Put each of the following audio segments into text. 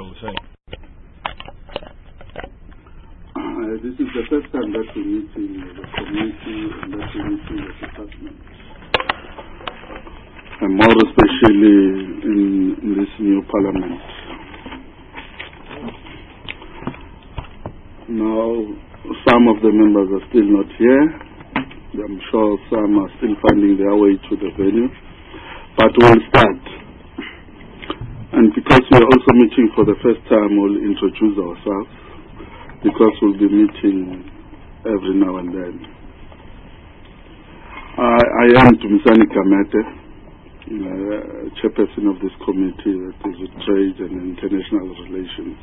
will say. This is the first time that we meet in the community and that we meet in the department. And more especially in this new parliament. Now, some of the members are still not here. I'm sure some are still finding their way to the venue. But we'll start. And because we are also meeting for the first time, we'll introduce ourselves, because we'll be meeting every now and then. I am Tumisani Kamete, chairperson of this committee that is with trade and international relations.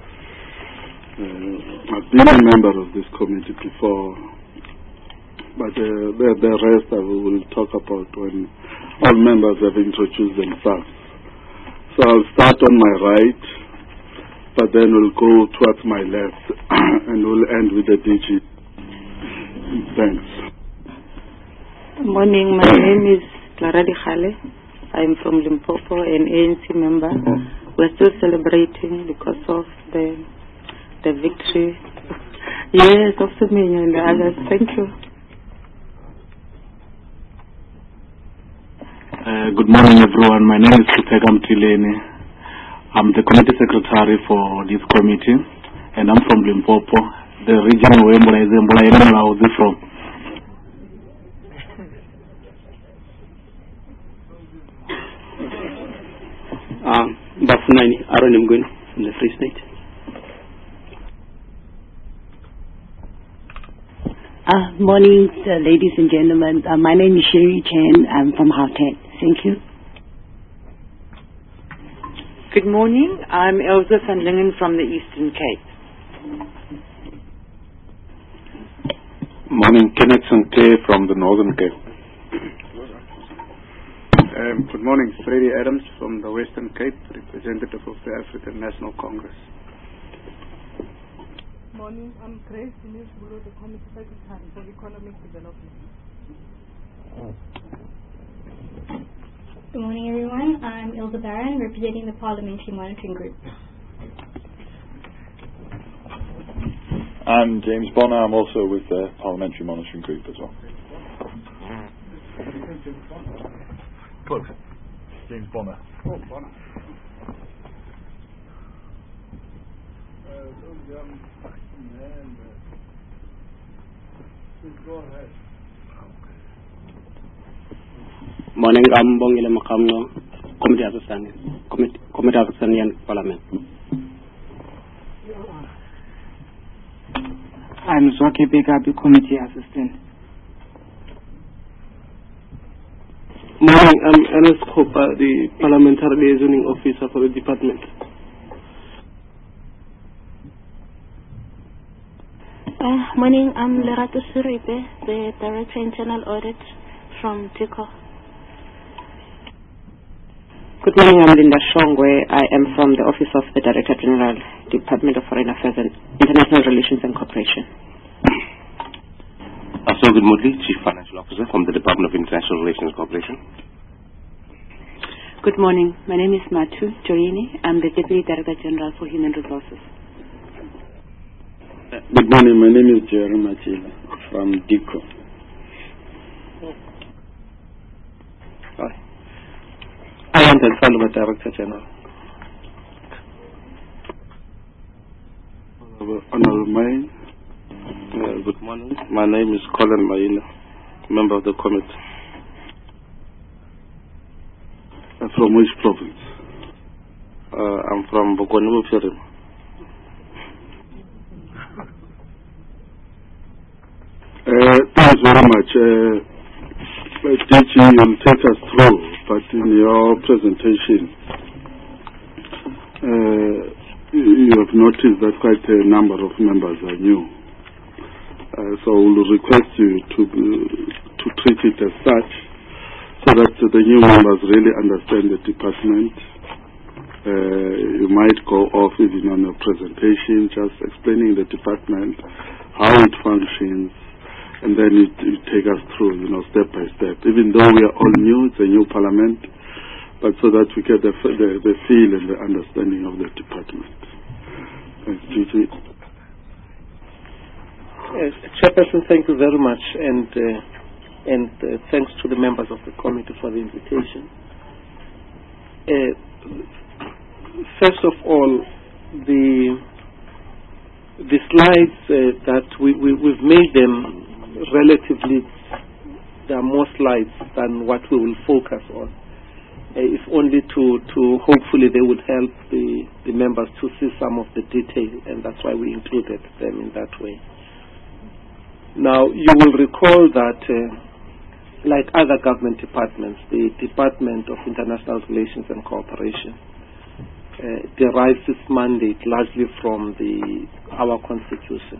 I've been a member of this committee before, but the rest I will talk about when all members have introduced themselves. So I'll start on my right, but then we'll go towards my left, and we'll end with the DG. Thanks. Good morning, my name is Clara Dikhale. I'm from Limpopo, an ANC member. We're still celebrating because of the victory. Yes, of Semenya and the others. Thank you. Good morning, everyone. My name is Kupeka Mtileni. I'm the committee secretary for this committee, and I'm from Limpopo, the region where Mbula is from. Bafunani Aronim from the Free State. Morning, ladies and gentlemen. My name is Sherry Chen. I'm from Gauteng. Thank you. Good morning. I'm Elsa van Lingen from the Eastern Cape. Morning, Kenneth Sante from the Northern Cape. Good morning, Freddie Adams from the Western Cape, representative of the African National Congress. Good morning, I'm Grace Denise Bulu, the Committee Secretary for Economic Development. Good morning, everyone. I'm Ilza Barron, representing the Parliamentary Monitoring Group. I'm James Bonner. I'm also with the Parliamentary Monitoring Group as well. Close. James Bonner. Oh, Bonner. Go ahead. Morning, I'm Bongile Makamno, Committee Assistant Parliament. I'm Zwake Begabi, Committee Assistant. Morning, I'm Ernest Kopa, the Parliamentary Liaison Officer for the Department. Morning, I'm Lerato Suripe, the Director Internal Audit from TICO. Good morning, I'm Linda Shongwe. I am from the Office of the Director General, Department of Foreign Affairs and International Relations and Cooperation. Good morning, Chief Financial Officer from the Department of International Relations and Cooperation. Good morning, my name is Matu Joyini. I'm the Deputy Director General for Human Resources. Good morning, my name is Jerry Machila from DICO. I am the Salva Director General. Honorable Main. Good morning. My name is Colin Maina, member of the committee. From which province? I'm from Bokoni Mufiri. Thanks very much. DG will take us through, but in your presentation, you have noticed that quite a number of members are new. So we'll request you to treat it as such, so that the new members really understand the department. You might go off even on a presentation, just explaining the department, how it functions, and then you take us through, step by step. Even though we are all new, it's a new parliament, but so that we get the feel and the understanding of the department. Thanks, Gigi. Chairperson, thank you very much, and thanks to the members of the committee for the invitation. First of all, the slides that we've made them relatively, there are more slides than what we will focus on. If only to hopefully they would help the members to see some of the detail, and that's why we included them in that way. Now, you will recall that like other government departments, the Department of International Relations and Cooperation derives its mandate largely from our Constitution.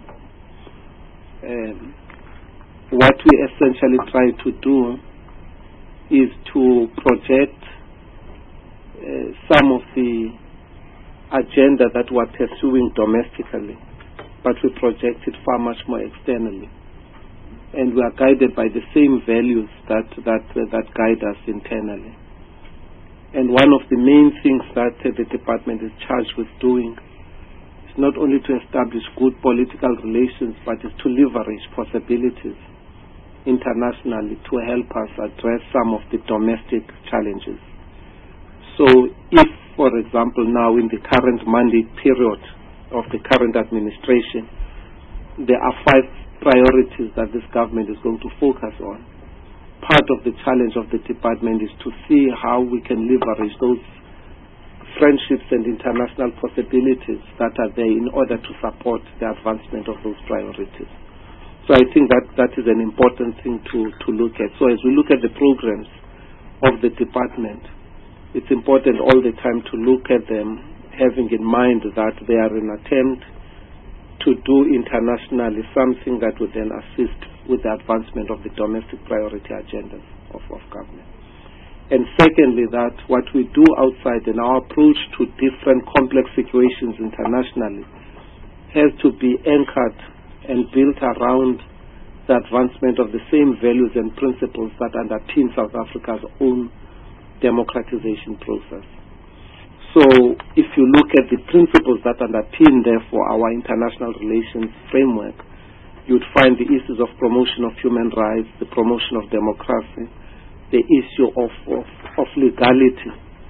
What we essentially try to do is to project some of the agenda that we're pursuing domestically, but we project it far much more externally. And we are guided by the same values that guide us internally. And one of the main things that the department is charged with doing is not only to establish good political relations, but is to leverage possibilities internationally to help us address some of the domestic challenges. So if, for example, now in the current mandate period of the current administration, there are 5 priorities that this government is going to focus on, part of the challenge of the department is to see how we can leverage those friendships and international possibilities that are there in order to support the advancement of those priorities. So I think that is an important thing to look at. So as we look at the programs of the department, it's important all the time to look at them having in mind that they are an attempt to do internationally something that would then assist with the advancement of the domestic priority agendas of government. And secondly, that what we do outside and our approach to different complex situations internationally has to be anchored and built around the advancement of the same values and principles that underpin South Africa's own democratization process. So if you look at the principles that underpin, therefore, our international relations framework, you'd find the issues of promotion of human rights, the promotion of democracy, the issue of legality,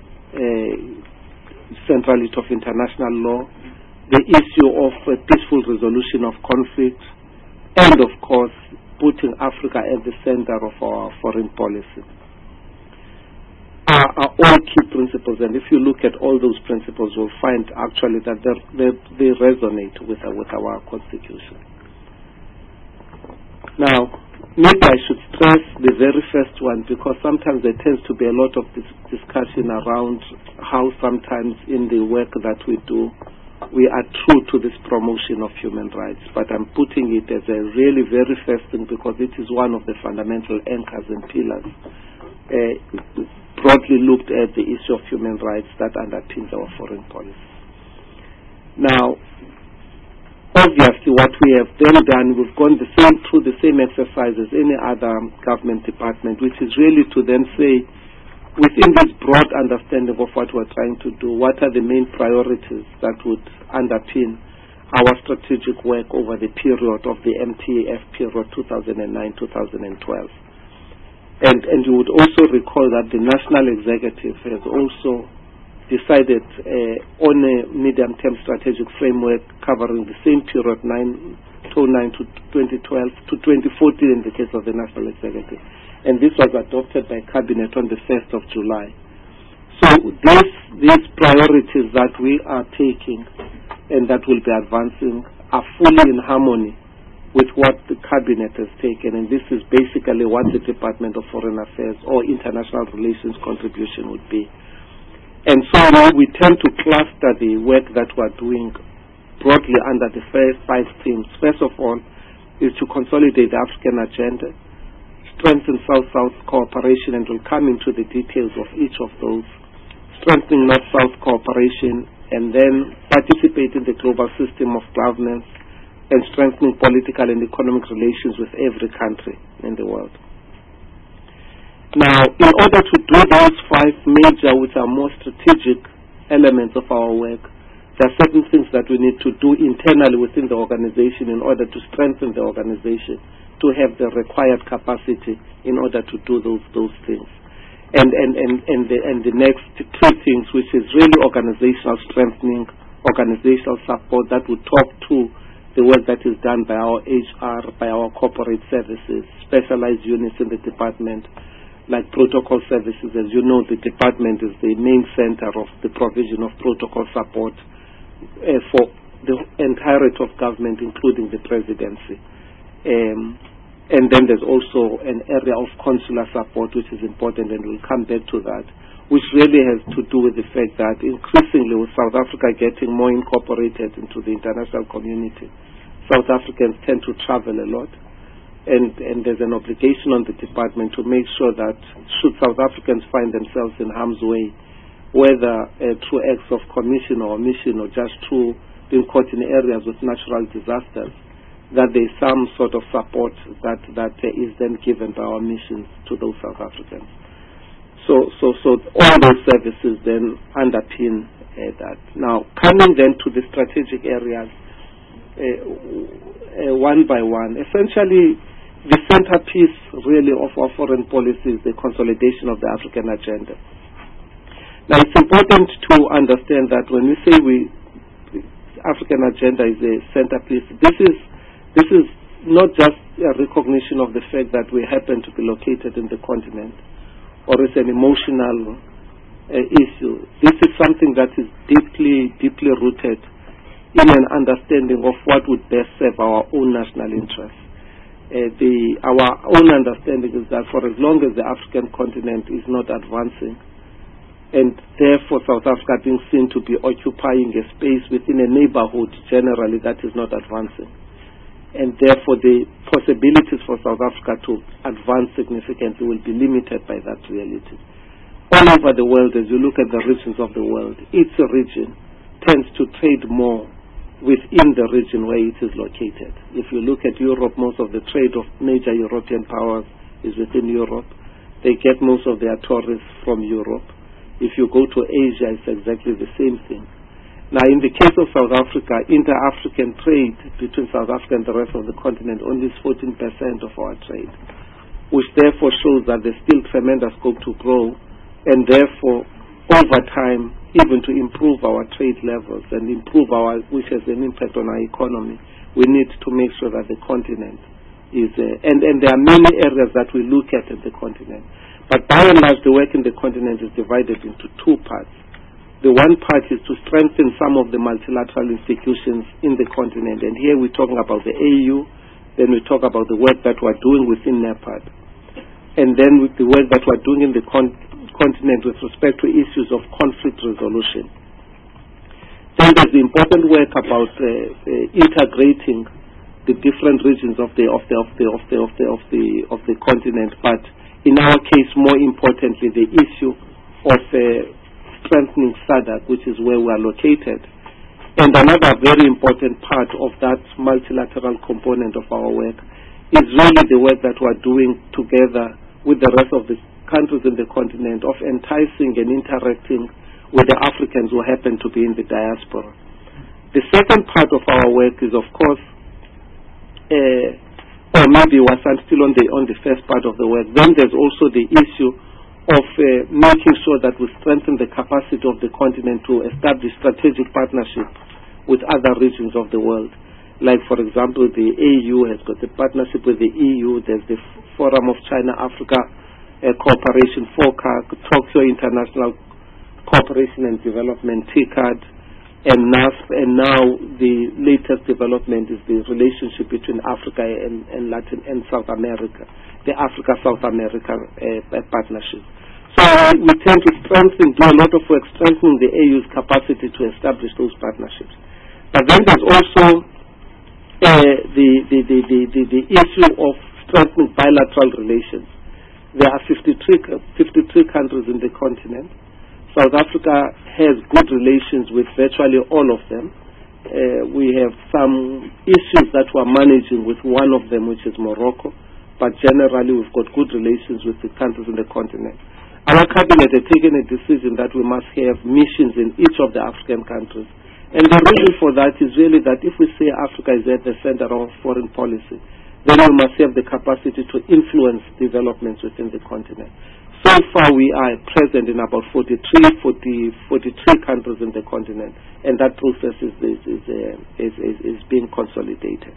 centrality of international law, the issue of peaceful resolution of conflict, and of course, putting Africa at the center of our foreign policy. Are all key principles, and if you look at all those principles, you'll find actually that they resonate with our Constitution. Now, maybe I should stress the very first one, because sometimes there tends to be a lot of discussion around how sometimes in the work that we do, we are true to this promotion of human rights. But I'm putting it as a really very first thing because it is one of the fundamental anchors and pillars. Broadly looked at the issue of human rights that underpins our foreign policy. Now, obviously what we have then done, we've gone through the same exercise as any other government department, which is really to then say, within this broad understanding of what we're trying to do, what are the main priorities that would underpin our strategic work over the period of the MTAF period 2009-2012. And you would also recall that the National Executive has also decided on a medium-term strategic framework covering the same period, 2009 to 2012 to 2014 in the case of the National Executive. And this was adopted by Cabinet on the 1st of July. So these priorities that we are taking and that will be advancing are fully in harmony with what the Cabinet has taken, and this is basically what the Department of Foreign Affairs or International Relations contribution would be. And so we tend to cluster the work that we're doing broadly under the first 5 themes. First of all is to consolidate the African agenda, strengthen South-South cooperation, and we'll come into the details of each of those, strengthening North-South cooperation, and then participate in the global system of governance, and strengthening political and economic relations with every country in the world. Now, in order to do those 5 major, which are more strategic elements of our work, there are certain things that we need to do internally within the organization in order to strengthen the organization, to have the required capacity in order to do those things. And the next 2 things, which is really organizational strengthening, organizational support that would talk to the work that is done by our HR, by our corporate services, specialized units in the department, like protocol services. As you know, the department is the main center of the provision of protocol support for the entirety of government, including the presidency. And then there's also an area of consular support, which is important, and we'll come back to that, which really has to do with the fact that increasingly with South Africa getting more incorporated into the international community, South Africans tend to travel a lot, and there's an obligation on the department to make sure that should South Africans find themselves in harm's way, whether through acts of commission or omission or just through being caught in areas with natural disasters, that there is some sort of support that is then given by our missions to those South Africans. So all those services then underpin that. Now, coming then to the strategic areas, one by one, essentially the centerpiece really of our foreign policy is the consolidation of the African agenda. Now, it's important to understand that when we say African agenda is a centerpiece, this is not just a recognition of the fact that we happen to be located in the continent, or it's an emotional issue. This is something that is deeply, deeply rooted in an understanding of what would best serve our own national interests. Our own understanding is that for as long as the African continent is not advancing, and therefore South Africa being seen to be occupying a space within a neighborhood generally that is not advancing, and therefore the possibilities for South Africa to advance significantly will be limited by that reality. All over the world, as you look at the regions of the world, each region tends to trade more within the region where it is located. If you look at Europe, most of the trade of major European powers is within Europe. They get most of their tourists from Europe. If you go to Asia, it's exactly the same thing. Now, in the case of South Africa, inter-African trade between South Africa and the rest of the continent only is 14% of our trade, which therefore shows that there's still tremendous scope to grow, and therefore, over time, even to improve our trade levels and improve which has an impact on our economy, we need to make sure that the continent is, and there are many areas that we look at the continent. But by and large, the work in the continent is divided into 2 parts. The one part is to strengthen some of the multilateral institutions in the continent. And here we're talking about the AU, then we talk about the work that we're doing within NEPAD, and then with the work that we're doing in the continent with respect to issues of conflict resolution. Then there's the important work about integrating the different regions of the continent, but in our case, more importantly, the issue of strengthening SADC, which is where we are located. And another very important part of that multilateral component of our work is really the work that we are doing together with the rest of the countries in the continent of enticing and interacting with the Africans who happen to be in the diaspora. The second part of our work is, of course, or maybe was still on the first part of the work. Then there's also the issue of making sure that we strengthen the capacity of the continent to establish strategic partnership with other regions of the world. Like, for example, the AU has got a partnership with the EU. There's the Forum of China-Africa Cooperation, FOCAC, Tokyo International Cooperation and Development, TICAD, and NASP. And now the latest development is the relationship between Africa and Latin and South America, the Africa-South America partnership. So we tend to do a lot of work strengthening the AU's capacity to establish those partnerships. But then there's also the issue of strengthening bilateral relations. There are 53 countries in the continent. South Africa has good relations with virtually all of them. We have some issues that we're managing with one of them, which is Morocco. but generally we've got good relations with the countries in the continent. Our cabinet had taken a decision that we must have missions in each of the African countries. And the reason for that is really that if we say Africa is at the center of foreign policy, then we must have the capacity to influence developments within the continent. So far we are present in about 43 countries in the continent, and that process is being consolidated.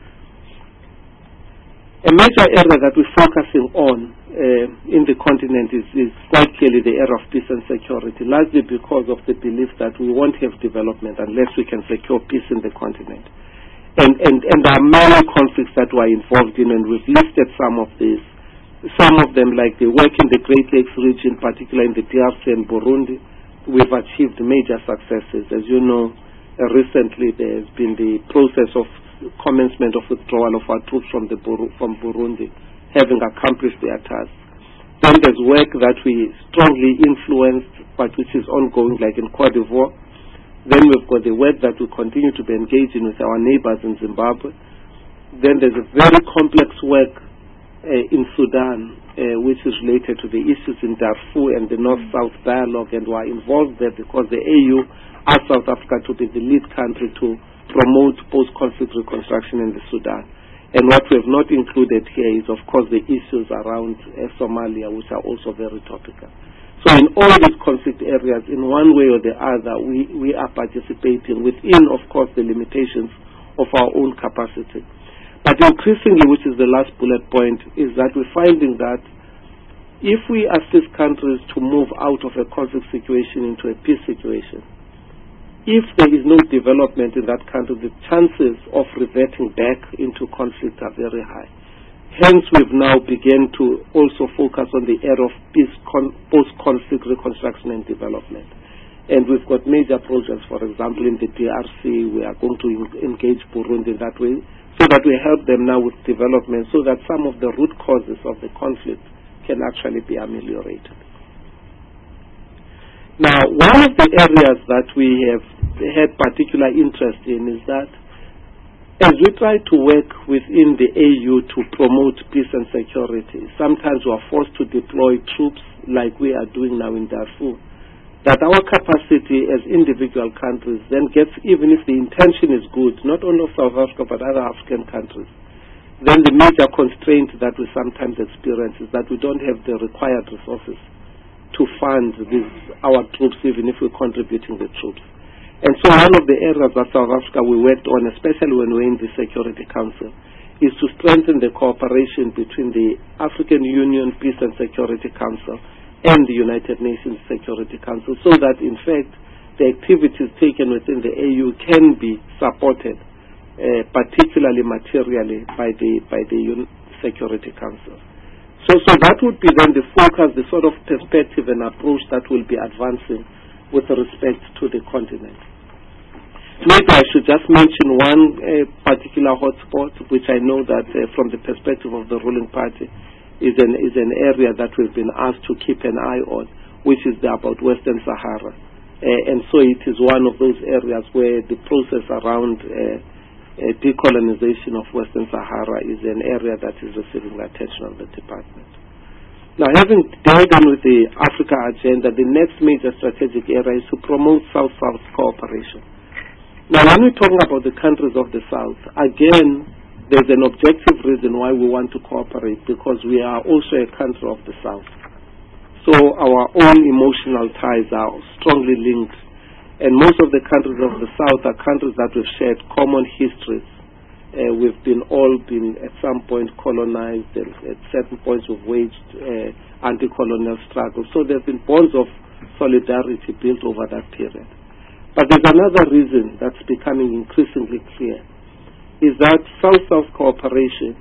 A major area that we're focusing on in the continent is quite clearly the area of peace and security, largely because of the belief that we won't have development unless we can secure peace in the continent. And there are many conflicts that we're involved in, and we've listed some of these. Some of them, like the work in the Great Lakes region, particularly in the DRC and Burundi, we've achieved major successes. As you know, recently there's been the process of commencement of withdrawal of our troops from Burundi, having accomplished their task. Then there's work that we strongly influenced, but which is ongoing, like in Cote d'Ivoire. Then we've got the work that we continue to be engaged in with our neighbors in Zimbabwe. Then there's a very complex work in Sudan, which is related to the issues in Darfur and the North-South dialogue, and we're involved there because the AU asked South Africa to be the lead country to promote post-conflict reconstruction in the Sudan. And what we have not included here is, of course, the issues around Somalia, which are also very topical. So in all these conflict areas, in one way or the other, we are participating within, of course, the limitations of our own capacity. But increasingly, which is the last bullet point, is that we're finding that if we assist countries to move out of a conflict situation into a peace situation, if there is no development in that country, the chances of reverting back into conflict are very high. Hence, we've now begun to also focus on the area of peace, post-conflict reconstruction and development. And we've got major projects, for example, in the DRC. We are going to engage Burundi in that way, so that we help them now with development, so that some of the root causes of the conflict can actually be ameliorated. Now, one of the areas that we have had particular interest in is that as we try to work within the AU to promote peace and security, sometimes we are forced to deploy troops like we are doing now in Darfur, that our capacity as individual countries then gets, even if the intention is good, not only of South Africa but other African countries, then the major constraint that we sometimes experience is that we don't have the required resources to fund our troops, even if we're contributing the troops. And so one of the areas that South Africa we worked on, especially when we're in the Security Council, is to strengthen the cooperation between the African Union Peace and Security Council and the United Nations Security Council, so that in fact the activities taken within the AU can be supported, particularly materially, by the Security Council. So that would be then the focus, the sort of perspective and approach that will be advancing with respect to the continent. Maybe I should just mention one particular hotspot, which I know that from the perspective of the ruling party is an area that we've been asked to keep an eye on, which is about Western Sahara. And so it is one of those areas where the process around decolonization of Western Sahara is an area that is receiving the attention of the department. Now, having dealt with the Africa agenda, the next major strategic area is to promote South-South cooperation. Now, when we're talking about the countries of the South, again, there's an objective reason why we want to cooperate, because we are also a country of the South. So our own emotional ties are strongly linked. And most of the countries of the South are countries that we've shared common histories. We've all been at some point colonized, and at certain points we've waged anti-colonial struggles. So there have been bonds of solidarity built over that period. But there's another reason that's becoming increasingly clear, is that South-South cooperation,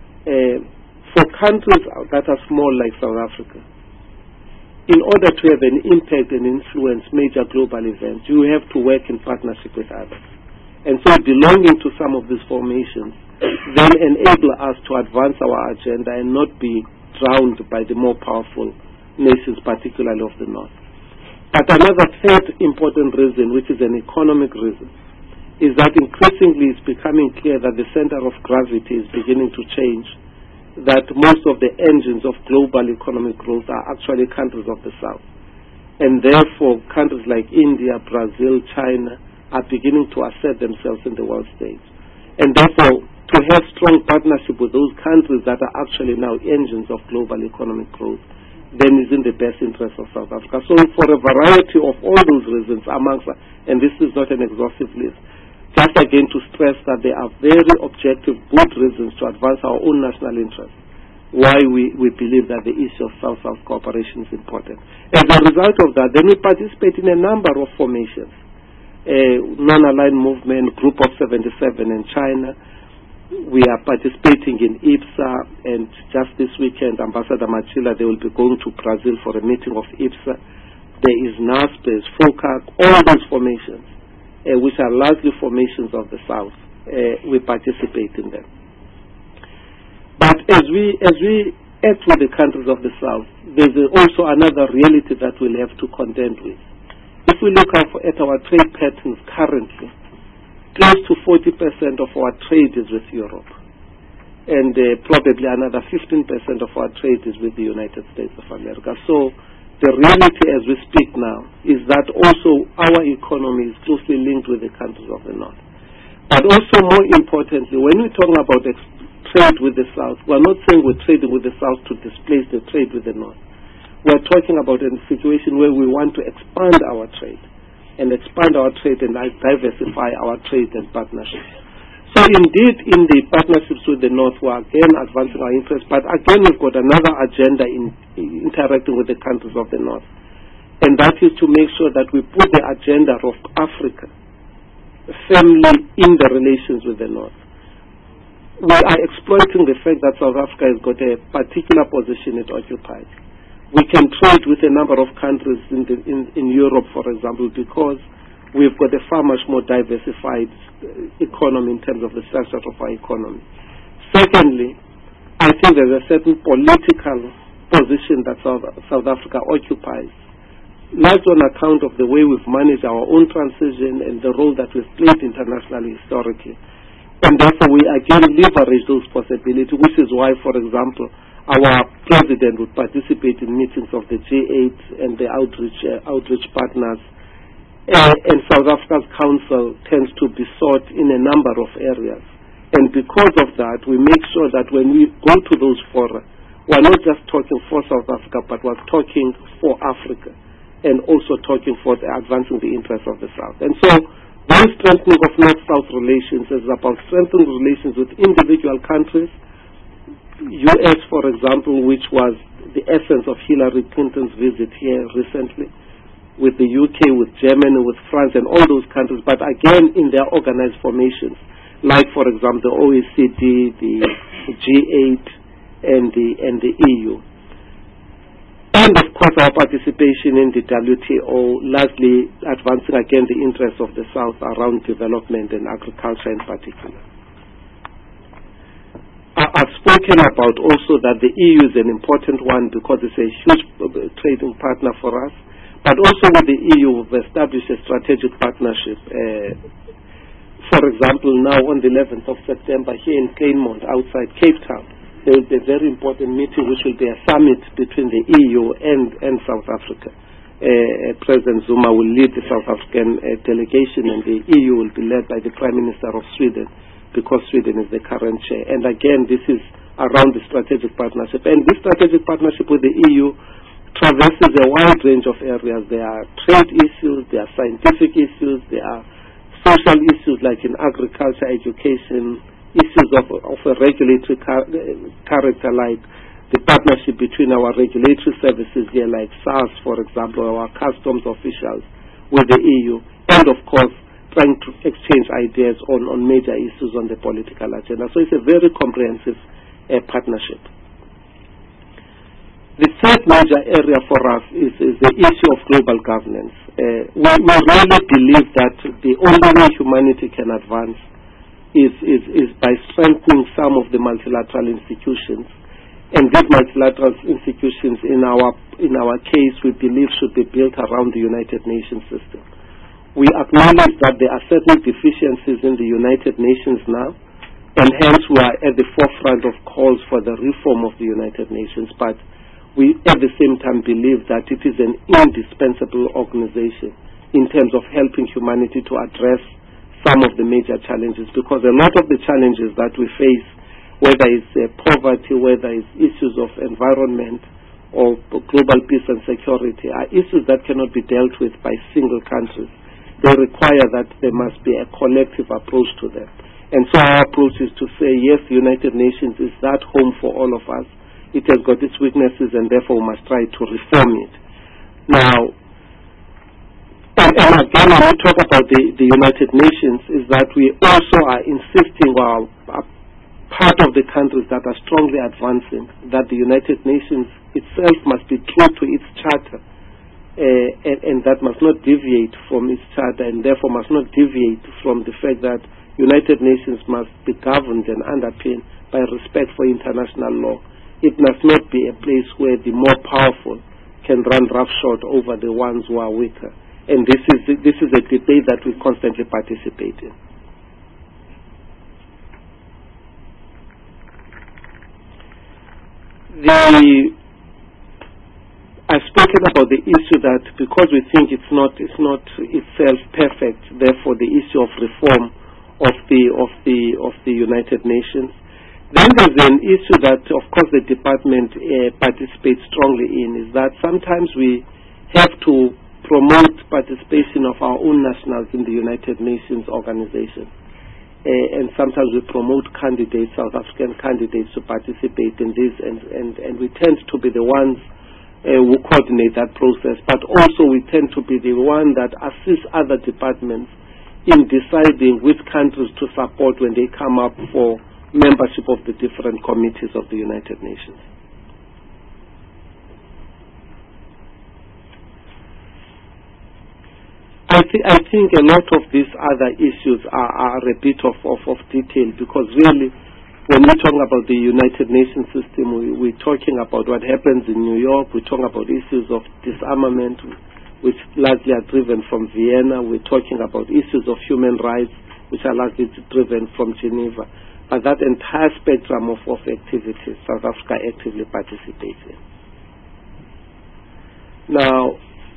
for countries that are small like South Africa, in order to have an impact and influence major global events, you have to work in partnership with others. And so belonging to some of these formations then enable us to advance our agenda and not be drowned by the more powerful nations, particularly of the North. But another third important reason, which is an economic reason, is that increasingly it's becoming clear that the center of gravity is beginning to change that most of the engines of global economic growth are actually countries of the South. And therefore, countries like India, Brazil, China are beginning to assert themselves in the world stage. And therefore, to have strong partnership with those countries that are actually now engines of global economic growth, then is in the best interest of South Africa. So for a variety of all those reasons, amongst, and this is not an exhaustive list, just again to stress that there are very objective, good reasons to advance our own national interests, why we believe that the issue of South-South cooperation is important. As a result of that, then we participate in a number of formations. Non-aligned movement, Group of 77 in China. We are participating in IPSA, and just this weekend, Ambassador Machila, they will be going to Brazil for a meeting of IPSA. There is NASPES, FOCAC, all those formations, which are largely formations of the South. We participate in them. But as we act with the countries of the South, there's also another reality that we'll have to contend with. If we look at our trade patterns currently, close to 40% of our trade is with Europe, and probably another 15% of our trade is with the United States of America. So the reality as we speak now is that also our economy is closely linked with the countries of the North. But also more importantly, when we're talking about trade with the South, we're not saying we're trading with the South to displace the trade with the North. We're talking about a situation where we want to expand our trade and diversify our trade and partnerships. So indeed, in the partnerships with the North, we're again advancing our interests, but again we've got another agenda in interacting with the countries of the North, and that is to make sure that we put the agenda of Africa firmly in the relations with the North. We are exploiting the fact that South Africa has got a particular position it occupies. We can trade with a number of countries in Europe, for example, because we've got a far much more diversified economy in terms of the structure of our economy. Secondly, I think there's a certain political position that South Africa occupies, largely on account of the way we've managed our own transition and the role that we've played internationally historically. And therefore, we again leverage those possibilities, which is why, for example, our president would participate in meetings of the G8 and the outreach partners. And South Africa's council tends to be sought in a number of areas. And because of that, we make sure that when we go to those fora, we're not just talking for South Africa, but we're talking for Africa and also talking for advancing the interests of the South. And so, one strengthening of North-South relations is about strengthening relations with individual countries. U.S., for example, which was the essence of Hillary Clinton's visit here recently, with the UK, with Germany, with France, and all those countries, but again in their organized formations, like, for example, the OECD, the G8, and the EU. And, of course, our participation in the WTO, largely advancing again the interests of the South around development and agriculture in particular. I've spoken about also that the EU is an important one because it's a huge trading partner for us. But also with the EU, we've established a strategic partnership. For example, now on the 11th of September here in Kleinmond, outside Cape Town, there will be a very important meeting which will be a summit between the EU and South Africa. President Zuma will lead the South African delegation, and the EU will be led by the Prime Minister of Sweden, because Sweden is the current chair. And again, this is around the strategic partnership. And this strategic partnership with the EU traverses a wide range of areas. There are trade issues, there are scientific issues, there are social issues like in agriculture, education, issues of a regulatory character like the partnership between our regulatory services here like SARS, for example, our customs officials with the EU, and of course trying to exchange ideas on major issues on the political agenda. So it's a very comprehensive partnership. The third major area for us is the issue of global governance. We really believe that the only way humanity can advance is by strengthening some of the multilateral institutions. And these multilateral institutions, in our case, we believe should be built around the United Nations system. We acknowledge that there are certain deficiencies in the United Nations now, and hence we are at the forefront of calls for the reform of the United Nations, but we at the same time believe that it is an indispensable organization in terms of helping humanity to address some of the major challenges, because a lot of the challenges that we face, whether it's poverty, whether it's issues of environment or global peace and security, are issues that cannot be dealt with by single countries. They require that there must be a collective approach to them. And so our approach is to say, yes, the United Nations is that home for all of us. It has got its weaknesses, and therefore we must try to reform it. Now, and again, when we talk about the United Nations, is that we also are insisting, our part of the countries that are strongly advancing, that the United Nations itself must be true to its charter, and that must not deviate from its charter, and therefore must not deviate from the fact that United Nations must be governed and underpinned by respect for international law. It must not be a place where the more powerful can run roughshod over the ones who are weaker. And this is a debate that we constantly participate in. I've spoken about the issue that because we think it's not itself perfect, therefore the issue of reform of the United Nations. Then there's an issue that, of course, the department participates strongly in, is that sometimes we have to promote participation of our own nationals in the United Nations organization. And sometimes we promote candidates, South African candidates, to participate in this, and we tend to be the ones who coordinate that process, but also we tend to be the one that assists other departments in deciding which countries to support when they come up for membership of the different committees of the United Nations. I think a lot of these other issues are a bit of detail, because really when we're talking about the United Nations system, we're talking about what happens in New York, we're talking about issues of disarmament, which largely are driven from Vienna, we're talking about issues of human rights, which are largely driven from Geneva. But that entire spectrum of activities, South Africa actively participates in. Now,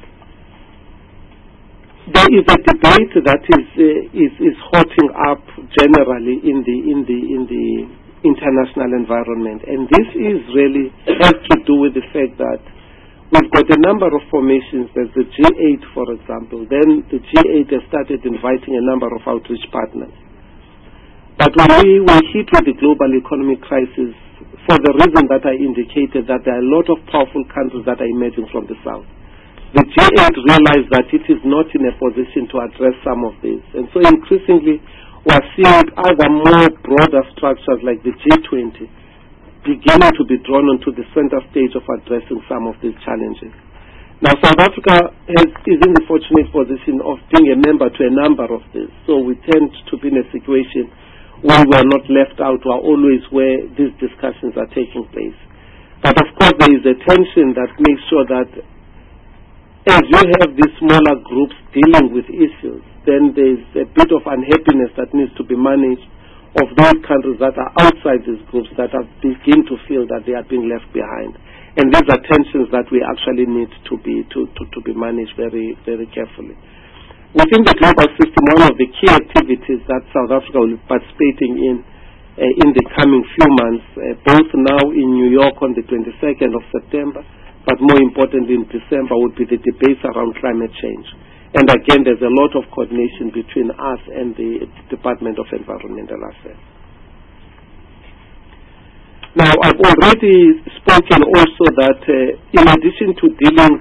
there is a debate that is hotting up generally in the international environment, and this is really has to do with the fact that we've got a number of formations. There's the G8, for example. Then the G8 has started inviting a number of outreach partners. But when we hit with the global economic crisis, for the reason that I indicated, that there are a lot of powerful countries that are emerging from the South, the G8 realized that it is not in a position to address some of this. And so increasingly, we're seeing other more broader structures like the G20 beginning to be drawn onto the center stage of addressing some of these challenges. Now, South Africa is in the fortunate position of being a member to a number of these. So we tend to be in a situation where we are not left out, we are always where these discussions are taking place. But of course, there is a tension that makes sure that as you have these smaller groups dealing with issues, then there is a bit of unhappiness that needs to be managed of those countries that are outside these groups that begin to feel that they are being left behind. And these are tensions that we actually need to be managed very, very carefully. Within the global system, one of the key activities that South Africa will be participating in the coming few months, both now in New York on the 22nd of September, but more importantly in December, would be the debates around climate change. And again, there's a lot of coordination between us and the Department of Environmental Affairs. Now, I've already spoken also that in addition to dealing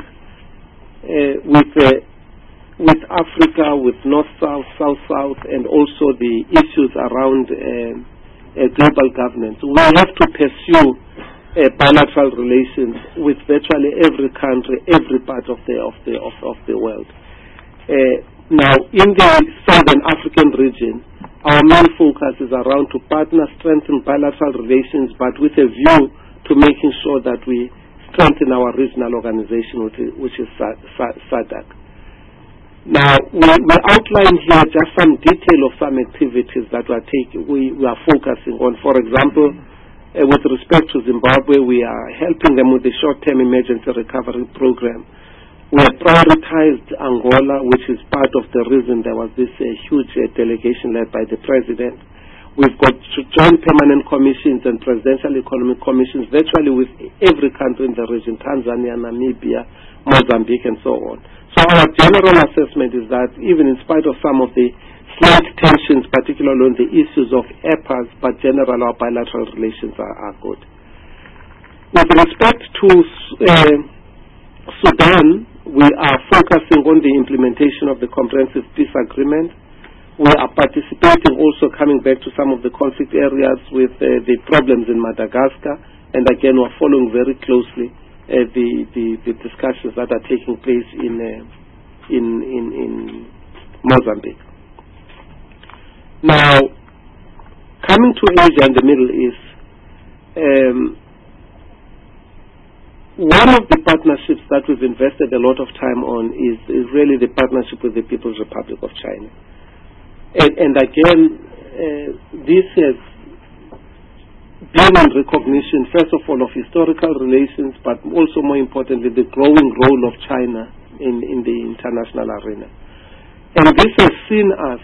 with Africa, with North-South, South-South, and also the issues around global governance, we have to pursue bilateral relations with virtually every country, every part of the world. Now, in the Southern African region, our main focus is around to partner, strengthen bilateral relations, but with a view to making sure that we strengthen our regional organization, which is SADC. Now, we outline here just some detail of some activities that we are focusing on. For example, with respect to Zimbabwe, we are helping them with the short-term emergency recovery program. We have prioritized Angola, which is part of the reason there was this huge delegation led by the president. We've got joint permanent commissions and presidential economic commissions virtually with every country in the region, Tanzania, Namibia, Mozambique, and so on. So our general assessment is that even in spite of some of the slight tensions, particularly on the issues of EPAs, but generally our bilateral relations are good. With respect to Sudan, we are focusing on the implementation of the Comprehensive Peace Agreement. We are participating also, coming back to some of the conflict areas with the problems in Madagascar, and again we're following very closely the discussions that are taking place in Mozambique. Now, coming to Asia and the Middle East, one of the partnerships that we've invested a lot of time on is really the partnership with the People's Republic of China. And again, this has been in recognition, first of all, of historical relations, but also more importantly, the growing role of China in the international arena. And this has seen us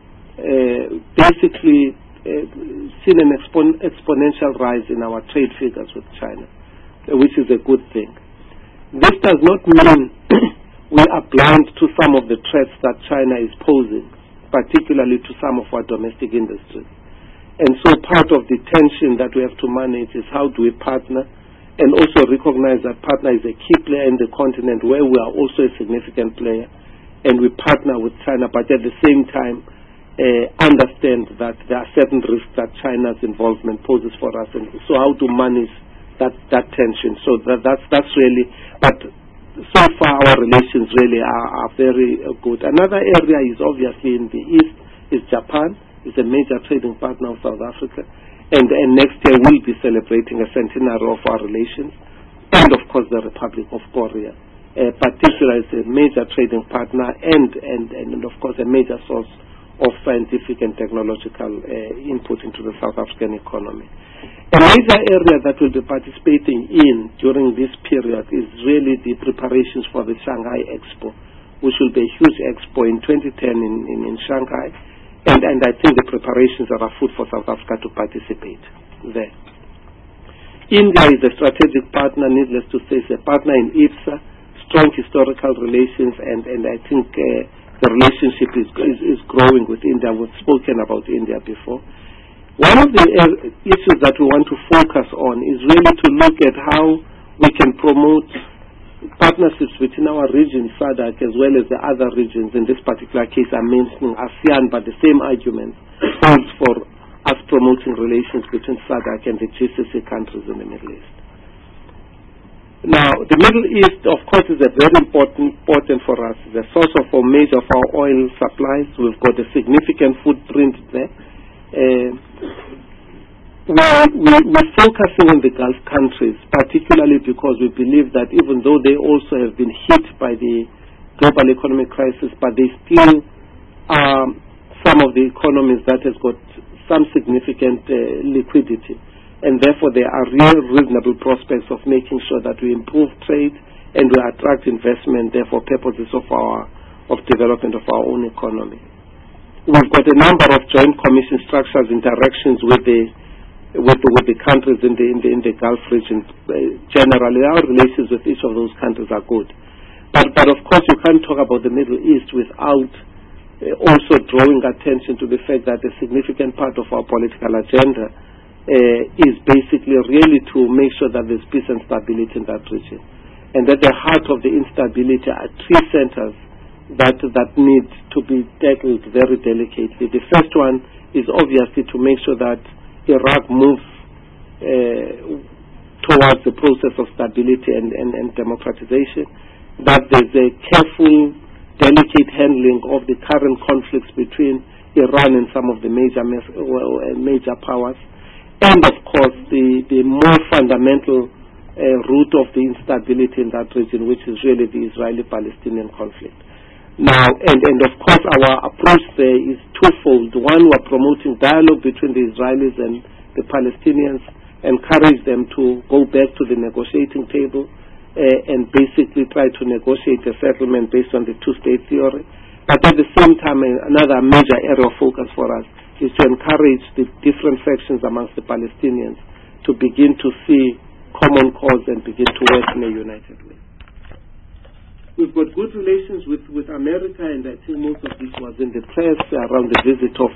basically seen an exponential rise in our trade figures with China, which is a good thing. This does not mean we are blind to some of the threats that China is posing, particularly to some of our domestic industries. And so part of the tension that we have to manage is how do we partner, and also recognize that partner is a key player in the continent where we are also a significant player, and we partner with China, but at the same time understand that there are certain risks that China's involvement poses for us, and so how to manage that tension. So that's really, but so far our relations really are very good. Another area is obviously in the east is Japan. It's a major trading partner of South Africa, and next year we'll be celebrating a centenary of our relations. And of course the Republic of Korea, particularly is a major trading partner and of course a major source of scientific and technological input into the South African economy. A major area that we'll be participating in during this period is really the preparations for the Shanghai Expo, which will be a huge expo in 2010 in Shanghai. And I think the preparations are afoot for South Africa to participate there. India is a strategic partner, needless to say, is a partner in IPSA, strong historical relations, and I think the relationship is growing with India. We've spoken about India before. One of the issues that we want to focus on is really to look at how we can promote partnerships within our region, SADC, as well as the other regions. In this particular case, I'm mentioning ASEAN, but the same argument holds for us promoting relations between SADC and the GCC countries in the Middle East. Now, the Middle East, of course, is a very important for us. It's a source of a major of our oil supplies. We've got a significant footprint there. We're focusing on the Gulf countries, particularly because we believe that even though they also have been hit by the global economic crisis, but they still are some of the economies that has got some significant liquidity. And therefore there are reasonable prospects of making sure that we improve trade and we attract investment there for purposes of development of our own economy. We've got a number of joint commission structures, interactions with the countries in the Gulf region. Generally, our relations with each of those countries are good. But of course, you can't talk about the Middle East without also drawing attention to the fact that a significant part of our political agenda is basically really to make sure that there's peace and stability in that region. And at the heart of the instability are three centers that need to be tackled very delicately. The first one is obviously to make sure that Iraq moves towards the process of stability and democratization, that there's a careful, delicate handling of the current conflicts between Iran and some of the major powers, and of course the more fundamental root of the instability in that region, which is really the Israeli-Palestinian conflict. Now, and of course, our approach there is twofold. One, we're promoting dialogue between the Israelis and the Palestinians, encourage them to go back to the negotiating table and basically try to negotiate a settlement based on the two-state theory. But at the same time, another major area of focus for us is to encourage the different factions amongst the Palestinians to begin to see common cause and begin to work in a united way. We've got good relations with America, and I think most of this was in the press around the visit of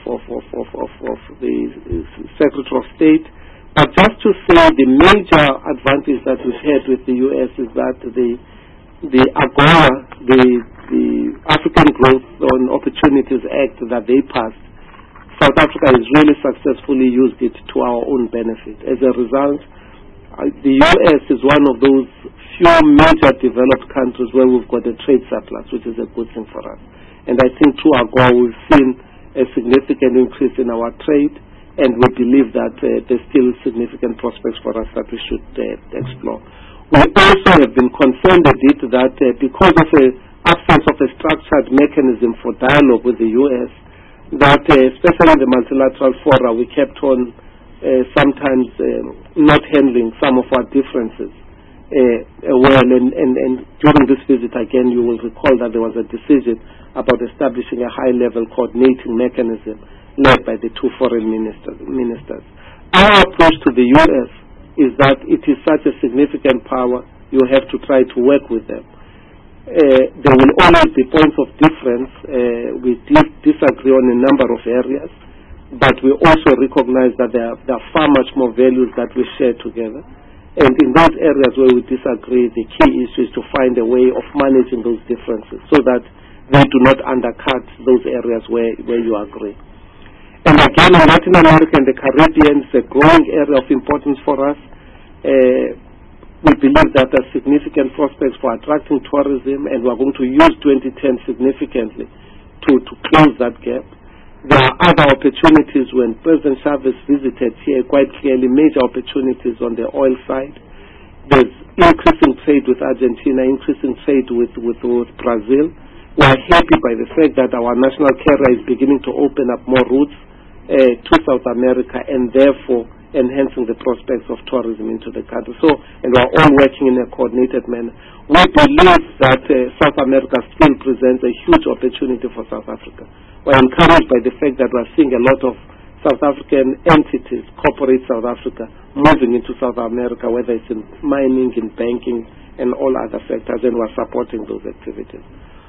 the Secretary of State. But just to say, the major advantage that we've had with the U.S. is that the AGOA, the African Growth on Opportunities Act that they passed, South Africa has really successfully used it to our own benefit. As a result, the U.S. is one of those few major developed countries where we've got a trade surplus, which is a good thing for us. And I think through AGOA we've seen a significant increase in our trade, and we believe that there's still significant prospects for us that we should explore. We also have been concerned a bit that because of the absence of a structured mechanism for dialogue with the U.S., that especially in the multilateral fora, we kept on sometimes not handling some of our differences well. And during this visit, again, you will recall that there was a decision about establishing a high-level coordinating mechanism led by the two foreign ministers. Our approach to the U.S. is that it is such a significant power, you have to try to work with them. There will always be points of difference. We disagree on a number of areas, but we also recognize that there are far much more values that we share together. And in those areas where we disagree, the key issue is to find a way of managing those differences so that they do not undercut those areas where you agree. And again, in Latin America and the Caribbean, it's a growing area of importance for us. We believe that there are significant prospects for attracting tourism, and we're going to use 2010 significantly to close that gap. There are other opportunities. When President Chavez visited here, quite clearly major opportunities on the oil side. There's increasing trade with Argentina, increasing trade with Brazil. We are happy by the fact that our national carrier is beginning to open up more routes to South America, and therefore enhancing the prospects of tourism into the country. So, and we are all working in a coordinated manner. We believe that South America still presents a huge opportunity for South Africa. We are encouraged by the fact that we are seeing a lot of South African entities, corporate South Africa, moving into South America, whether it's in mining, in banking, and all other sectors, and we are supporting those activities.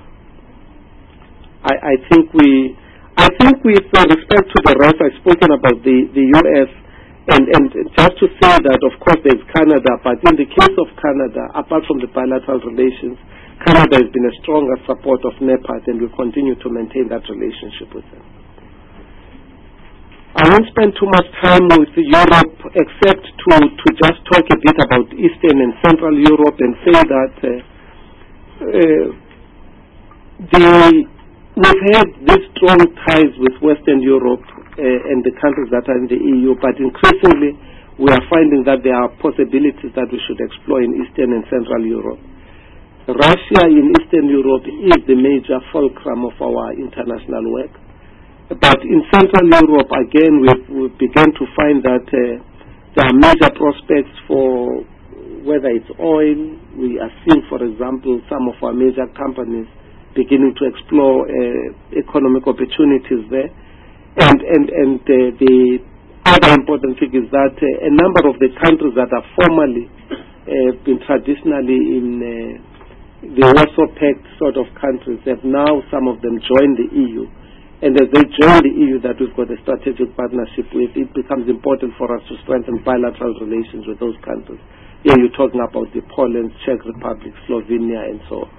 I think with respect to the rest, I've spoken about the U.S., and just to say that, of course, there's Canada, but in the case of Canada, apart from the bilateral relations, Canada has been a stronger supporter of NEPAD, and we continue to maintain that relationship with them. I won't spend too much time with Europe, except to just talk a bit about Eastern and Central Europe and say that we've had these strong ties with Western Europe and the countries that are in the EU, but increasingly we are finding that there are possibilities that we should explore in Eastern and Central Europe. Russia in Eastern Europe is the major fulcrum of our international work. But in Central Europe, again, we began to find that there are major prospects for whether it's oil. We are seeing, for example, some of our major companies beginning to explore economic opportunities there. And the other important thing is that a number of the countries that are formerly been traditionally in the Warsaw Pact sort of countries have now, some of them, joined the EU. And as they join the EU that we've got a strategic partnership with, it becomes important for us to strengthen bilateral relations with those countries. Here you're talking about the Poland, Czech Republic, Slovenia, and so on.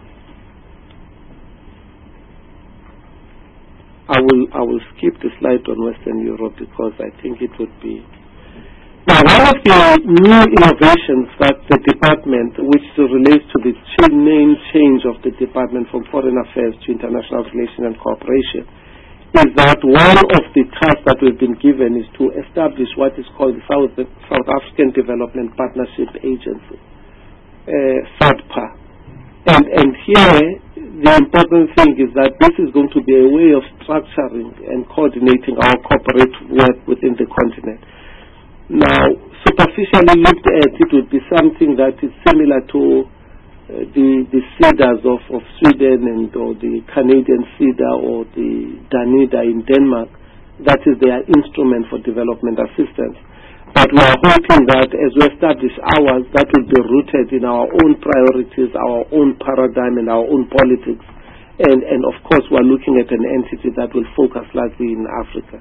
I will skip the slide on Western Europe because I think it would be... Now, one of the new innovations that the department, which relates to the main change of the department from Foreign Affairs to International Relations and Cooperation, is that one of the tasks that we've been given is to establish what is called the South African Development Partnership Agency, SADPA. And here, the important thing is that this is going to be a way of structuring and coordinating our corporate work within the continent. Now, superficially looked at, it would be something that is similar to the CEDAs of Sweden or the Canadian CEDA or the Danida in Denmark. That is their instrument for development assistance. But we are hoping that as we establish ours, that will be rooted in our own priorities, our own paradigm, and our own politics. And of course, we are looking at an entity that will focus largely in Africa.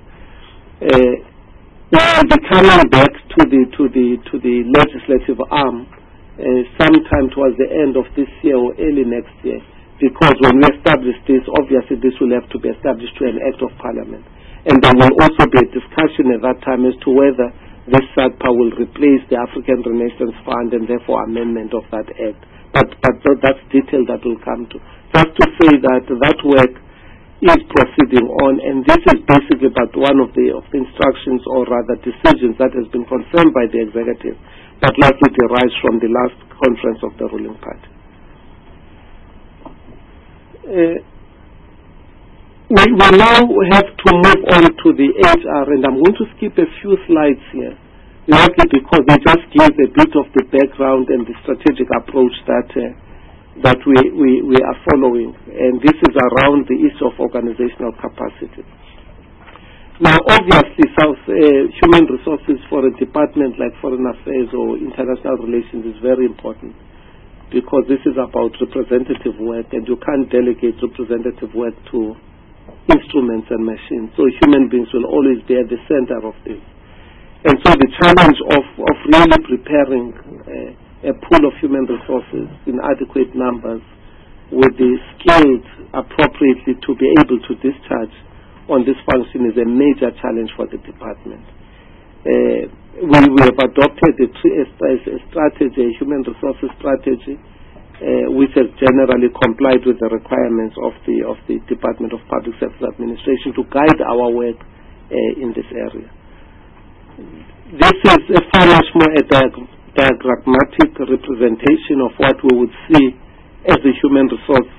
We will be coming back to the legislative arm sometime towards the end of this year or early next year, because when we establish this, obviously this will have to be established through an act of parliament. And there will also be a discussion at that time as to whether this SADPA will replace the African Renaissance Fund and therefore amendment of that act. But that's detail that will come to. Just to say that that work is proceeding on, and this is basically but one of the instructions or rather decisions that has been confirmed by the executive, but likely derives from the last conference of the ruling party. We now have to move on to the HR, and I'm going to skip a few slides here, largely because they just give a bit of the background and the strategic approach that we are following, and this is around the issue of organizational capacity. Now, obviously, human resources for a department like Foreign Affairs or International Relations is very important, because this is about representative work, and you can't delegate representative work to instruments and machines. So human beings will always be at the center of this. And so the challenge of really preparing a pool of human resources in adequate numbers with the skilled appropriately to be able to discharge on this function is a major challenge for the department. We have adopted a strategy, a human resources strategy, which has generally complied with the requirements of the Department of Public Service Administration to guide our work in this area. This is a far much more a diagrammatic representation of what we would see as the human resource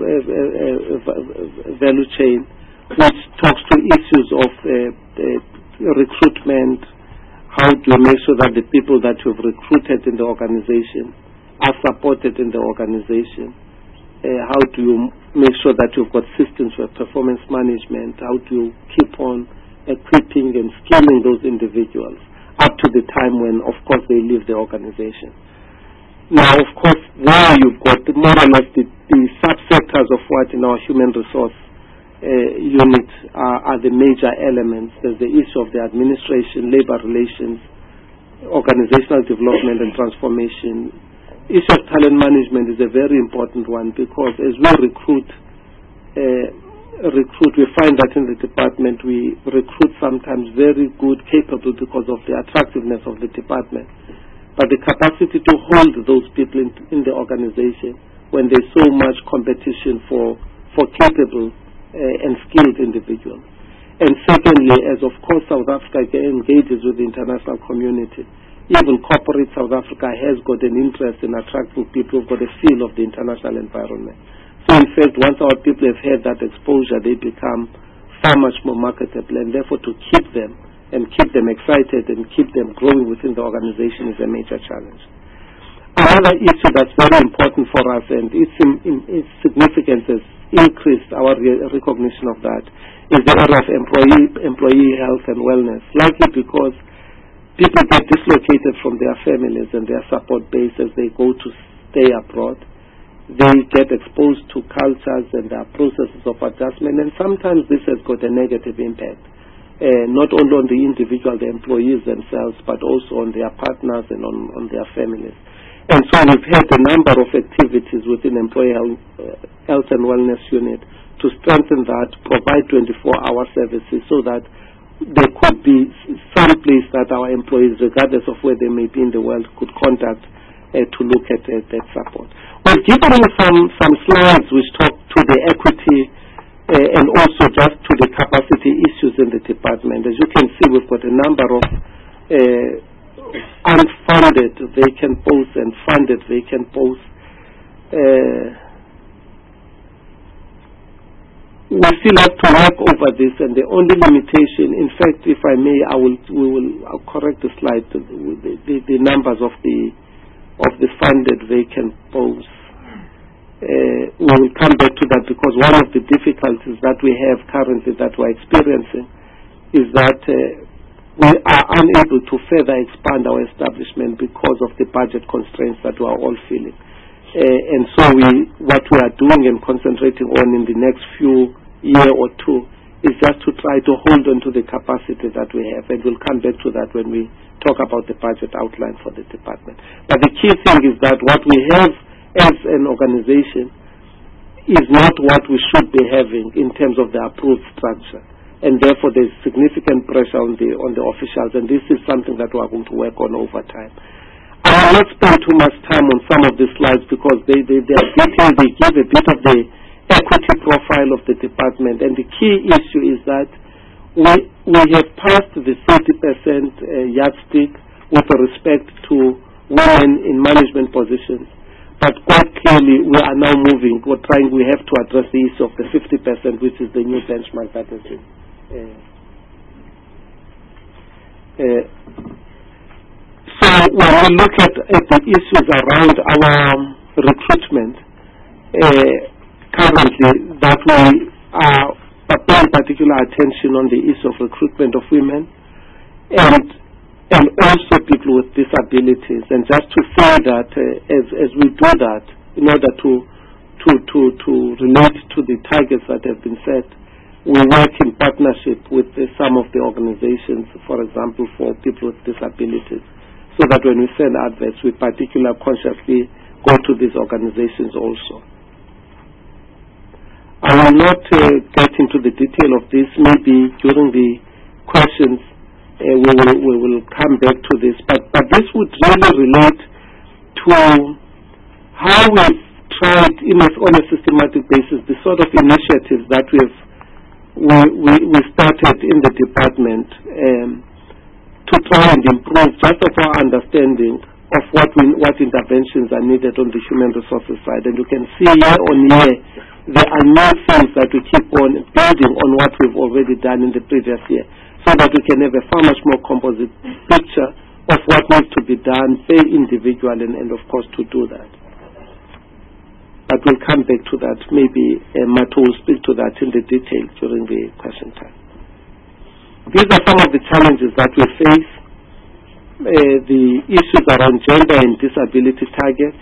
value chain, which talks to issues of recruitment. How do you make sure that the people that you've recruited in the organization are supported in the organization? How do you make sure that you've got systems for performance management? How do you keep on equipping and skilling those individuals up to the time when, of course, they leave the organization? Now, of course, there you've got more or less the subsectors of what in our human resource unit are the major elements. There's the issue of the administration, labor relations, organizational development and transformation. Issue of talent management is a very important one, because as we recruit, we find that in the department we recruit sometimes very good, capable because of the attractiveness of the department. But the capacity to hold those people in the organization when there's so much competition for capable and skilled individuals. And secondly, as of course South Africa engages with the international community, even corporate South Africa has got an interest in attracting people who've got a feel of the international environment. So in fact, once our people have had that exposure, they become far much more marketable, and therefore to keep them and keep them excited and keep them growing within the organization is a major challenge. Another issue that's very important for us, and its significance has increased our recognition of that, is the area of employee health and wellness, likely because people get dislocated from their families and their support base as they go to stay abroad. They get exposed to cultures and their processes of adjustment, and sometimes this has got a negative impact, not only on the individual, the employees themselves, but also on their partners and on their families. And so we've had a number of activities within Employee Health and Wellness Unit to strengthen that, provide 24-hour services so that there could be some place that our employees, regardless of where they may be in the world, could contact to look at that support. We've given you some slides which talk to the equity and also just to the capacity issues in the department. As you can see, we've got a number of unfunded vacant posts and funded vacant posts. we still have to work over this, and the only limitation, in fact, if I may, I'll correct the slide, the numbers of the funded vacant posts. We will come back to that, because one of the difficulties that we have currently, that we're experiencing, is that we are unable to further expand our establishment because of the budget constraints that we are all feeling. And so what we are doing and concentrating on in the next year or two is just to try to hold on to the capacity that we have, and we'll come back to that when we talk about the budget outline for the department. But the key thing is that what we have as an organization is not what we should be having in terms of the approved structure, and therefore there's significant pressure on the officials, and this is something that we are going to work on over time. I will not spend too much time on some of the slides, because they are detailed. They give a bit of the equity profile of the department, and the key issue is that we have passed the 30% yardstick with respect to women in management positions, but quite clearly we are now moving. We have to address the issue of the 50%, which is the new benchmark that has been. So when we look at the issues around our recruitment, currently that we are paying particular attention on the issue of recruitment of women and also people with disabilities. And just to say that as we do that, in order to relate to the targets that have been set, we work in partnership with some of the organizations, for example, for people with disabilities, so that when we send adverts, we particularly consciously go to these organizations also. I will not get into the detail of this. Maybe during the questions we will come back to this. But this would really relate to how we've tried on a systematic basis the sort of initiatives that we started in the department to try and improve just of our understanding of what interventions are needed on the human resources side. And you can see year on year there are new things that we keep on building on what we've already done in the previous year, so that we can have a far much more composite picture of what needs to be done, very individual, and of course to do that. But we'll come back to that. Maybe Mato will speak to that in the detail during the question time. These are some of the challenges that we face. The issues around gender and disability targets.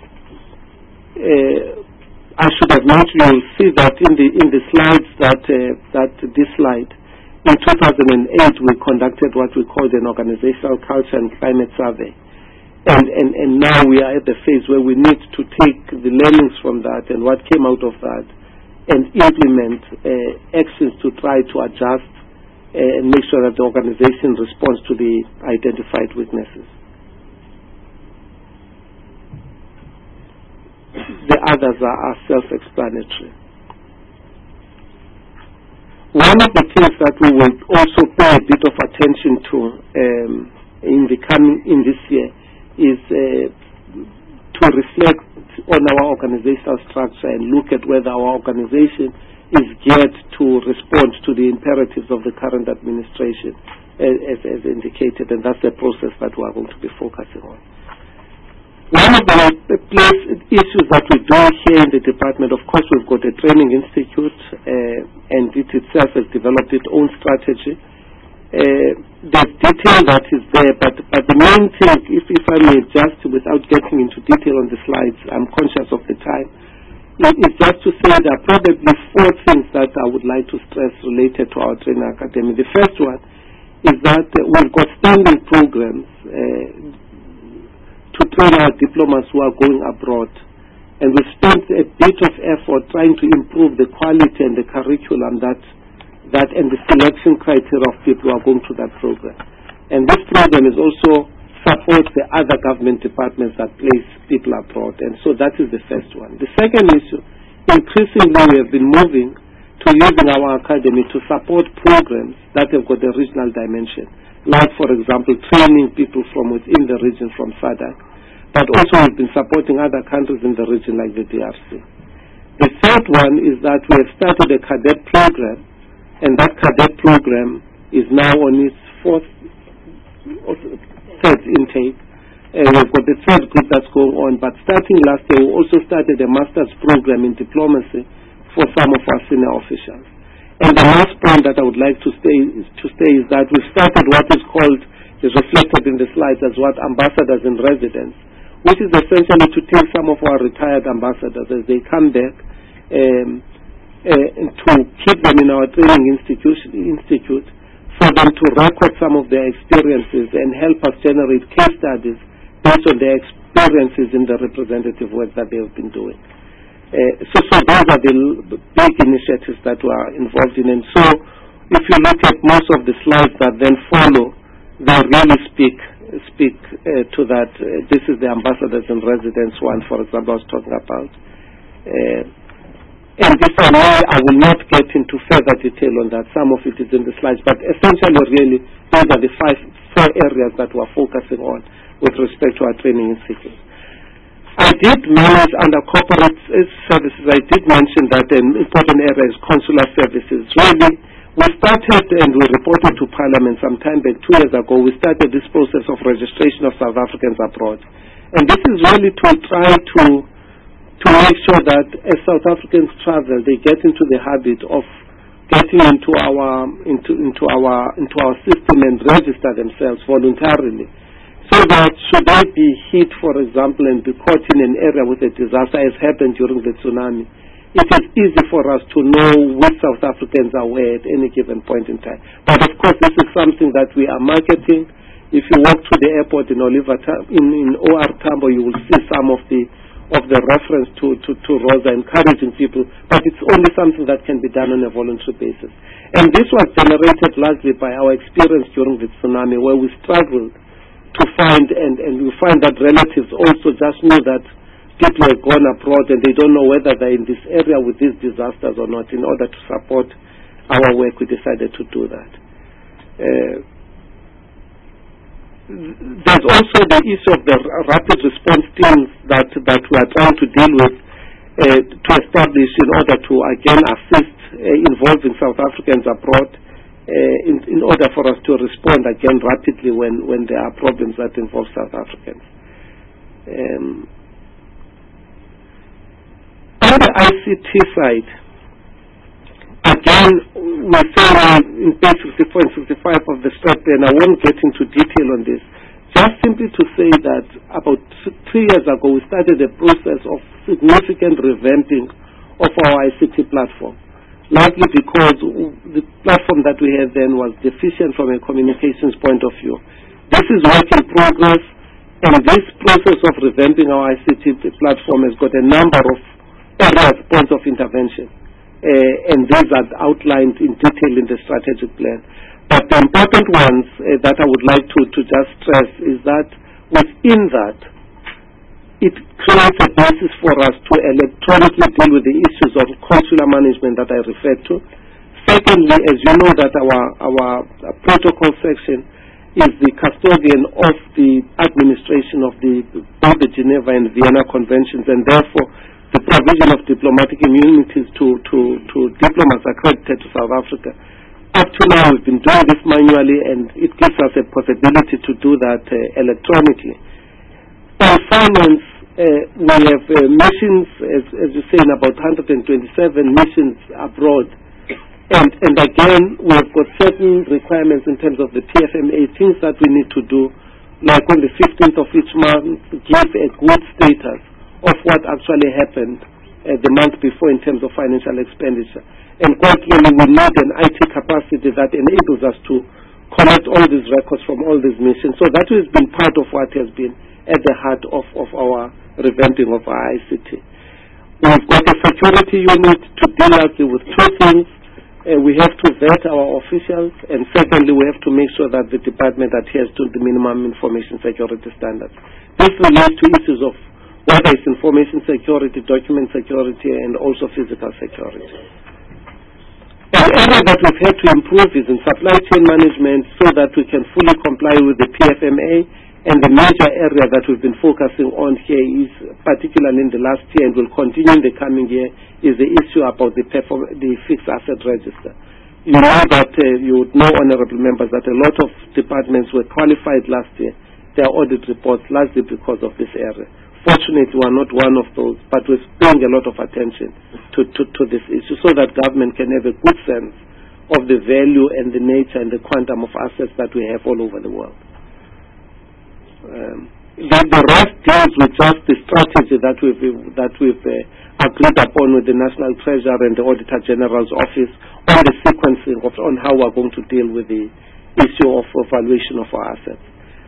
I should have mentioned, you'll see that in the slides that this slide. In 2008, we conducted what we called an organizational culture and climate survey. And now we are at the phase where we need to take the learnings from that and what came out of that and implement actions to try to adjust and make sure that the organization responds to the identified weaknesses. The others are self-explanatory. One of the things that we will also pay a bit of attention to in this year is to reflect on our organizational structure and look at whether our organization is geared to respond to the imperatives of the current administration as indicated, and that's the process that we are going to be focusing on. One of the issues that we do here in the department, of course, we've got a training institute, and it itself has developed its own strategy. There's detail that is there, but the main thing, if I may just, without getting into detail on the slides, I'm conscious of the time, is just to say there are probably 4 things that I would like to stress related to our training academy. The first one is that we've got standing programs to train our diplomas who are going abroad. And we spent a bit of effort trying to improve the quality and the curriculum that and the selection criteria of people who are going to that program. And this program is also supports the other government departments that place people abroad. And so that is the first one. The second issue, increasingly we have been moving to using our academy to support programs that have got a regional dimension. Like, for example, training people from within the region, from SADC. But also we've been supporting other countries in the region like the DRC. The third one is that we have started a cadet program, and that cadet program is now on its third intake. We've got the third group that's going on, but starting last year, we also started a master's program in diplomacy for some of our senior officials. And the last point that I would like to say is that we've started what is called, is reflected in the slides as what ambassadors in residence, which is essentially to take some of our retired ambassadors as they come back and to keep them in our training institute for them to record some of their experiences and help us generate case studies based on their experiences in the representative work that they have been doing. So those are the big initiatives that we are involved in. And so if you look at most of the slides that then follow, they really speak to that. This is the ambassadors in residence one, for example, I was talking about. And if I will not get into further detail on that. Some of it is in the slides, but essentially really those are the four areas that we're focusing on with respect to our training institute. I did manage under corporate services, I did mention that an important area is consular services. Really, we started and we reported to Parliament sometime back 2 years ago, we started this process of registration of South Africans abroad. And this is really to try to make sure that as South Africans travel, they get into the habit of getting into our system and register themselves voluntarily. So that should they be hit, for example, and be caught in an area with a disaster as happened during the tsunami, it is easy for us to know which South Africans are where at any given point in time. But of course, this is something that we are marketing. If you walk to the airport in in OR Tambo, you will see some of the reference to Rosa encouraging people, but it's only something that can be done on a voluntary basis. And this was generated largely by our experience during the tsunami, where we struggled to find, and we find that relatives also just know that people have gone abroad and they don't know whether they're in this area with these disasters or not. In order to support our work, we decided to do that. There's also the issue of the rapid response teams that we are trying to deal with to establish in order to again assist involving South Africans abroad in order for us to respond again rapidly when there are problems that involve South Africans. On the ICT side, again, we say in page 64 and 65 of the strategy, and I won't get into detail on this, just simply to say that about 3 years ago we started a process of significant revamping of our ICT platform, largely because the platform that we had then was deficient from a communications point of view. This is work in progress, and this process of revamping our ICT platform has got a number of areas, points of intervention, and these are outlined in detail in the strategic plan. But the important ones that I would like to just stress is that within that, it creates a basis for us to electronically deal with the issues of consular management that I referred to. Secondly, as you know that our protocol section is the custodian of the administration of both the Geneva and Vienna Conventions, and therefore the provision of diplomatic immunities to diplomats accredited to South Africa. Up to now, we've been doing this manually, and it gives us a possibility to do that electronically. On finance, we have missions, as you say, in about 127 missions abroad. And again, we have got certain requirements in terms of the PFMA, things that we need to do, like on the 15th of each month, give a good status of what actually happened the month before in terms of financial expenditure. And quite clearly, we need an IT capacity that enables us to collect all these records from all these missions. So that has been part of what has been at the heart of our revamping of our ICT. We've got a security unit to deal with two things. We have to vet our officials, and secondly, we have to make sure that the department adheres to the minimum information security standards. This relates to issues of whether it's information security, document security, and also physical security. An area that we've had to improve is in supply chain management so that we can fully comply with the PFMA And the major area that we've been focusing on here is, particularly in the last year and will continue in the coming year, is the issue about the fixed asset register. You know that, you would know, honorable members, that a lot of departments were qualified last year, their audit reports, largely because of this area. Fortunately, we are not one of those, but we're paying a lot of attention to this issue so that government can have a good sense of the value and the nature and the quantum of assets that we have all over the world. The rest deals with just the strategy that we've agreed upon with the National Treasurer and the Auditor General's Office on the sequencing on how we're going to deal with the issue of valuation of our assets.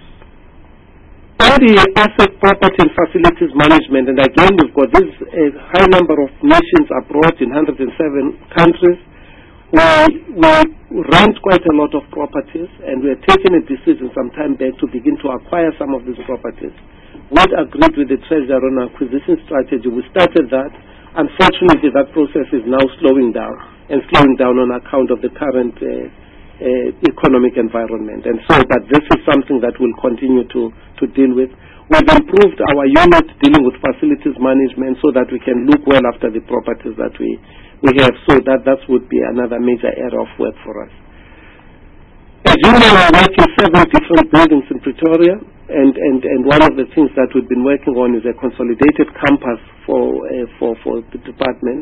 On the asset, property and facilities management, and again we've got this high number of missions abroad in 107 countries. We rent quite a lot of properties, and we are taking a decision some time back to begin to acquire some of these properties. We agreed with the Treasurer on an acquisition strategy. We started that. Unfortunately, that process is now slowing down on account of the current economic environment. And so, but this is something that we'll continue to deal with. We've improved our unit dealing with facilities management so that we can look well after the properties that we have, so that would be another major area of work for us. As you know, we work in 7 different buildings in Pretoria, and one of the things that we've been working on is a consolidated campus for the department.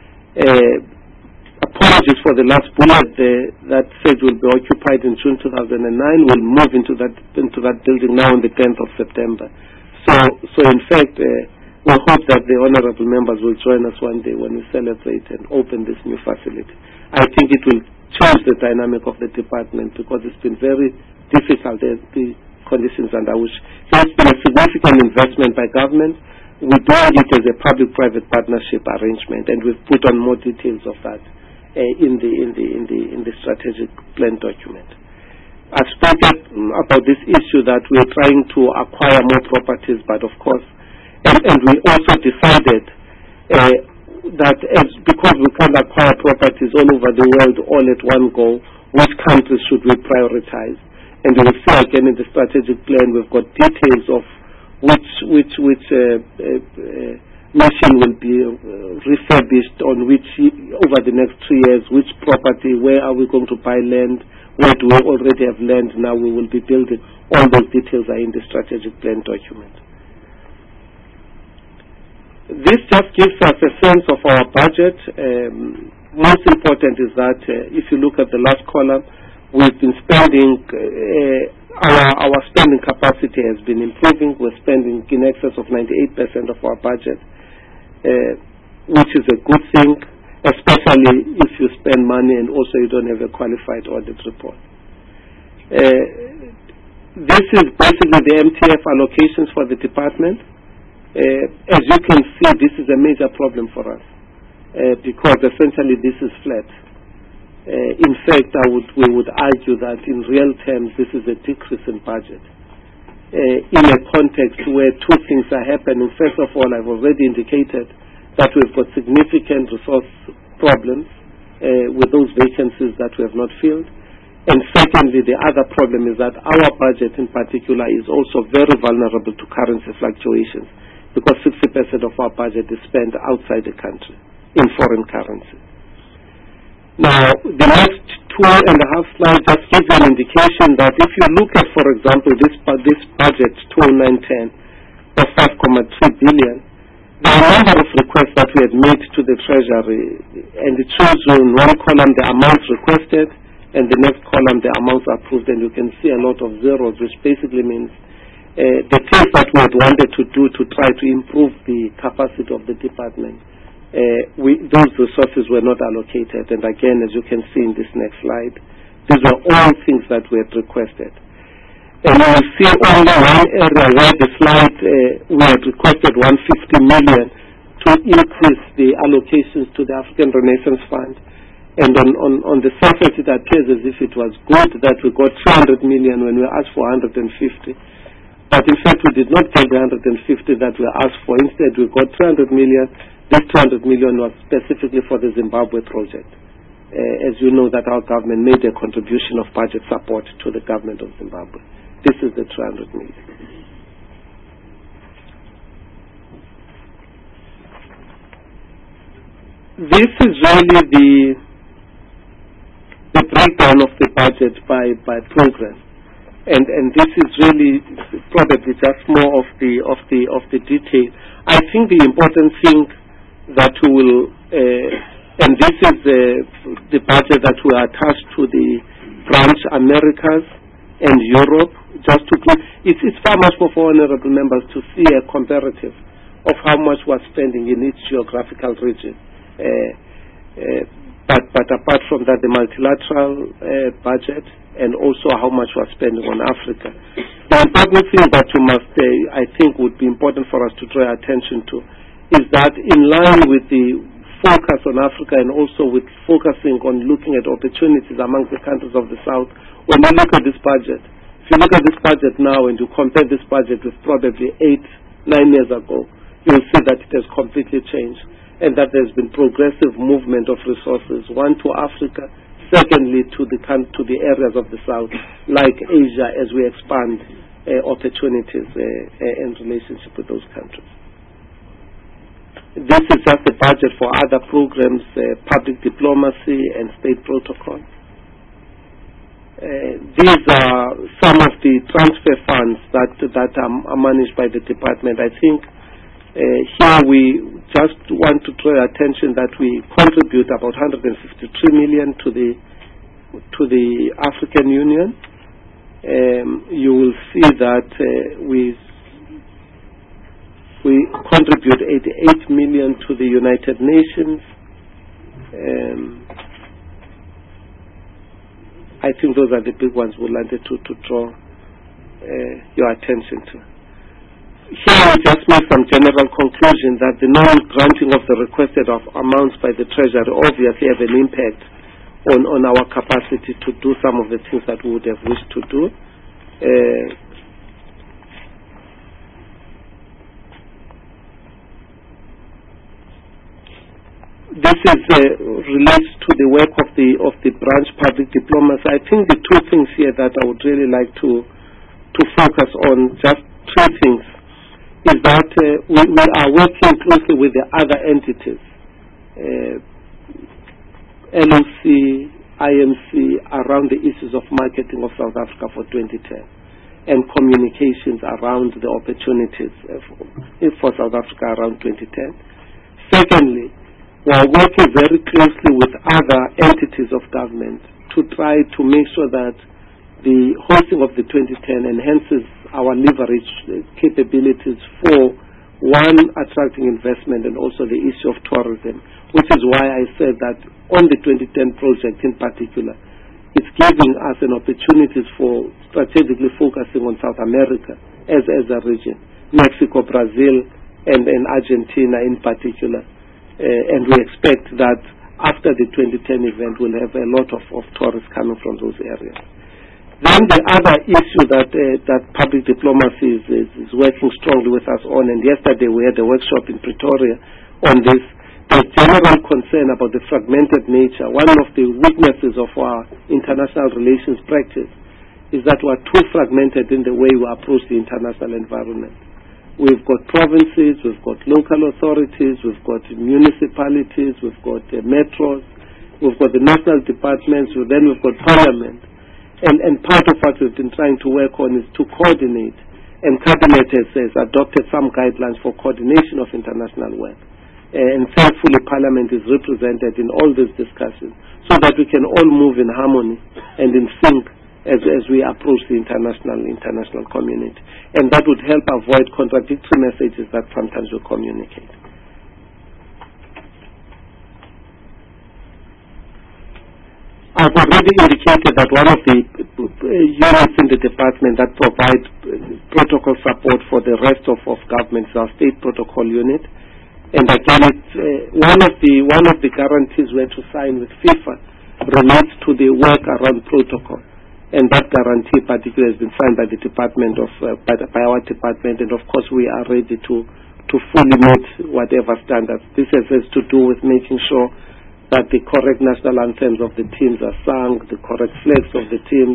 Apologies for the last bullet that said will be occupied in June 2009. We'll move into that building now on the 10th of September. So in fact, we hope that the honorable members will join us one day when we celebrate and open this new facility. I think it will change the dynamic of the department because it's been very difficult, the conditions under which there's been a significant investment by government. We're doing it as a public-private partnership arrangement, and we've put on more details of that in the strategic plan document. I've spoken about this issue that we're trying to acquire more properties, but of course, and we also decided that because we can't acquire properties all over the world all at one go, which countries should we prioritize? And you will see again in the strategic plan we've got details of which machine will be refurbished on which over the next 3 years, which property, where are we going to buy land, where do we already have land now we will be building. All those details are in the strategic plan document. This just gives us a sense of our budget. Most important is that if you look at the last column, we've been spending, our spending capacity has been improving. We're spending in excess of 98% of our budget, which is a good thing, especially if you spend money and also you don't have a qualified audit report. This is basically the MTF allocations for the department. As you can see, this is a major problem for us because essentially this is flat. In fact, we would argue that in real terms this is a decrease in budget in a context where 2 things are happening. First of all, I've already indicated that we've got significant resource problems with those vacancies that we have not filled. And secondly, the other problem is that our budget in particular is also very vulnerable to currency fluctuations, because 60% of our budget is spent outside the country in foreign currency. Now, the next 2.5 slides just gives you an indication that if you look at, for example, this budget 2009-10 of 5.3 billion, there are a number of requests that we had made to the Treasury, and it shows you in one column the amounts requested, and the next column the amounts approved, and you can see a lot of zeros, which basically means the things that we had wanted to do to try to improve the capacity of the department, those resources were not allocated. And again, as you can see in this next slide, these were all things that we had requested. And you will see only one area where the slide we had requested 150 million to increase the allocations to the African Renaissance Fund. And on the surface it appears as if it was good that we got 200 million when we asked for 150. But in fact, we did not get the 150 that we asked for. Instead, we got 200 million. This 200 million was specifically for the Zimbabwe project. As you know, that our government made a contribution of budget support to the government of Zimbabwe. this is the 200 million. This is really the breakdown of the budget by program, and this is really probably just more of the detail. I think the important thing that we will, and this is the budget that we attached to the branch Americas and Europe. Just to it's far much more for honourable members to see a comparative of how much we're spending in each geographical region. But apart from that, the multilateral budget and also how much we're spending on Africa. The important thing that we must, I think, would be important for us to draw attention to is that in line with the focus on Africa and also with focusing on looking at opportunities among the countries of the South, when we look at this budget, if you look at this budget now and you compare this budget with probably 8-9 years ago, you'll see that it has completely changed, and that there's been progressive movement of resources, one to Africa, secondly to the areas of the South, like Asia, as we expand opportunities in relationship with those countries. This is just the budget for other programs, public diplomacy and state protocol. These are some of the transfer funds that are managed by the department. I think here we just want to draw attention that we contribute about 153 million to the African Union. You will see that we contribute 88 million to the United Nations. I think those are the big ones we wanted to draw your attention to. Here we just make some general conclusion that the non-granting of the requested amounts by the Treasury obviously have an impact on our capacity to do some of the things that we would have wished to do. This relates to the work of the branch public diplomacy. I think the two things here that I would really like to focus on, just three things, is that we are working closely with the other entities, LOC, IMC, around the issues of marketing of South Africa for 2010 and communications around the opportunities for South Africa around 2010. Secondly, we are working very closely with other entities of government to try to make sure that the hosting of the 2010 enhances our leverage capabilities for, one, attracting investment and also the issue of tourism, which is why I said that on the 2010 project in particular, it's giving us an opportunity for strategically focusing on South America as a region, Mexico, Brazil, and Argentina in particular. And we expect that after the 2010 event, we'll have a lot of tourists coming from those areas. Then the other issue that public diplomacy is working strongly with us on, and yesterday we had a workshop in Pretoria on this, the general concern about the fragmented nature. One of the weaknesses of our international relations practice is that we are too fragmented in the way we approach the international environment. We've got provinces, we've got local authorities, we've got municipalities, we've got metros, we've got the national departments, then we've got parliament. And part of what we've been trying to work on is to coordinate, and Cabinet has adopted some guidelines for coordination of international work. And thankfully Parliament is represented in all these discussions so that we can all move in harmony and in sync as we approach the international community. And that would help avoid contradictory messages that sometimes we communicate. I've already indicated that one of the units in the department that provide protocol support for the rest of government is our state protocol unit. And again, one of the guarantees we had to sign with FIFA relates to the work around protocol. And that guarantee particularly has been signed by the department by our department, and of course we are ready to fully meet whatever standards. This has to do with making sure that the correct national anthems of the teams are sung, the correct flags of the teams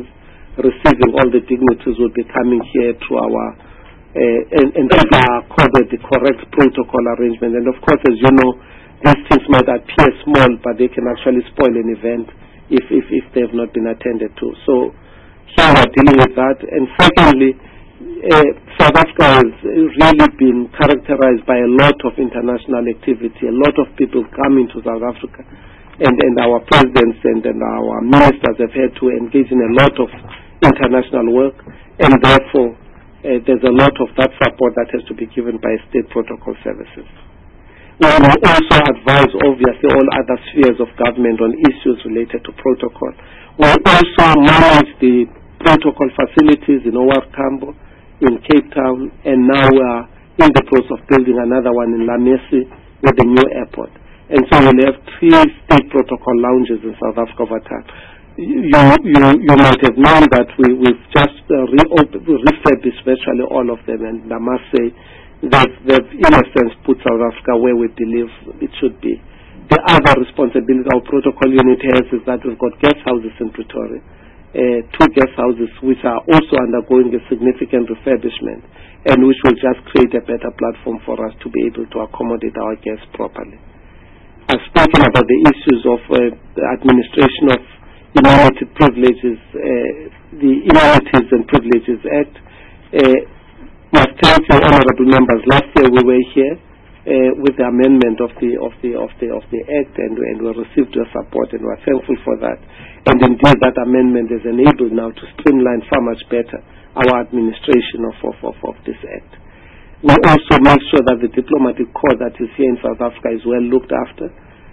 receiving all the dignitaries will be coming here to our and that are accorded the correct protocol arrangement. And of course, as you know, these things might appear small, but they can actually spoil an event if they have not been attended to. So here we are dealing with that. And secondly, South Africa has really been characterized by a lot of international activity. A lot of people coming to South Africa, and our presidents and our ministers have had to engage in a lot of international work, and therefore there's a lot of that support that has to be given by state protocol services. We will also advise, obviously, all other spheres of government on issues related to protocol. We will also manage the protocol facilities in OR Tambo, in Cape Town, and now we are in the process of building another one in La Messi with the new airport. And so we'll have 3 state protocol lounges in South Africa over time. You might have known that we've just refurbished virtually all of them, and I must say they've in a sense put South Africa where we believe it should be. The other responsibility our protocol unit has is that we've got guest houses in Pretoria, 2 guest houses which are also undergoing a significant refurbishment, and which will just create a better platform for us to be able to accommodate our guests properly. I've spoken about the issues of the administration of immunity privileges, the Immunities and Privileges Act. Must thank you, honourable members. Last year we were here with the amendment of the Act, and we received your support, and we're thankful for that. And indeed, that amendment is enabled now to streamline far much better our administration of this Act. We also make sure that the diplomatic corps that is here in South Africa is well looked after.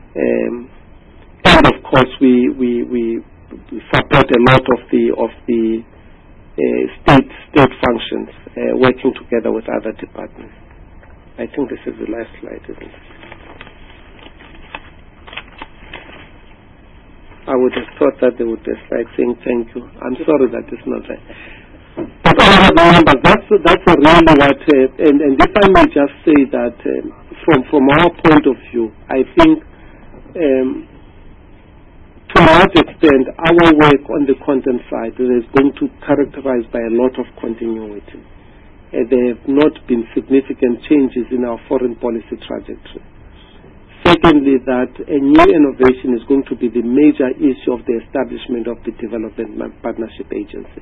And of course, we support a lot of the state functions, working together with other departments. I think this is the last slide, isn't it? I would have thought that there would be a slide saying thank you. I'm sorry that it's not there. But remember, that's really what, and if I may just say that from our point of view, I think to a large extent our work on the content side is going to be characterized by a lot of continuity. There have not been significant changes in our foreign policy trajectory. Secondly, that a new innovation is going to be the major issue of the establishment of the Development Partnership Agency.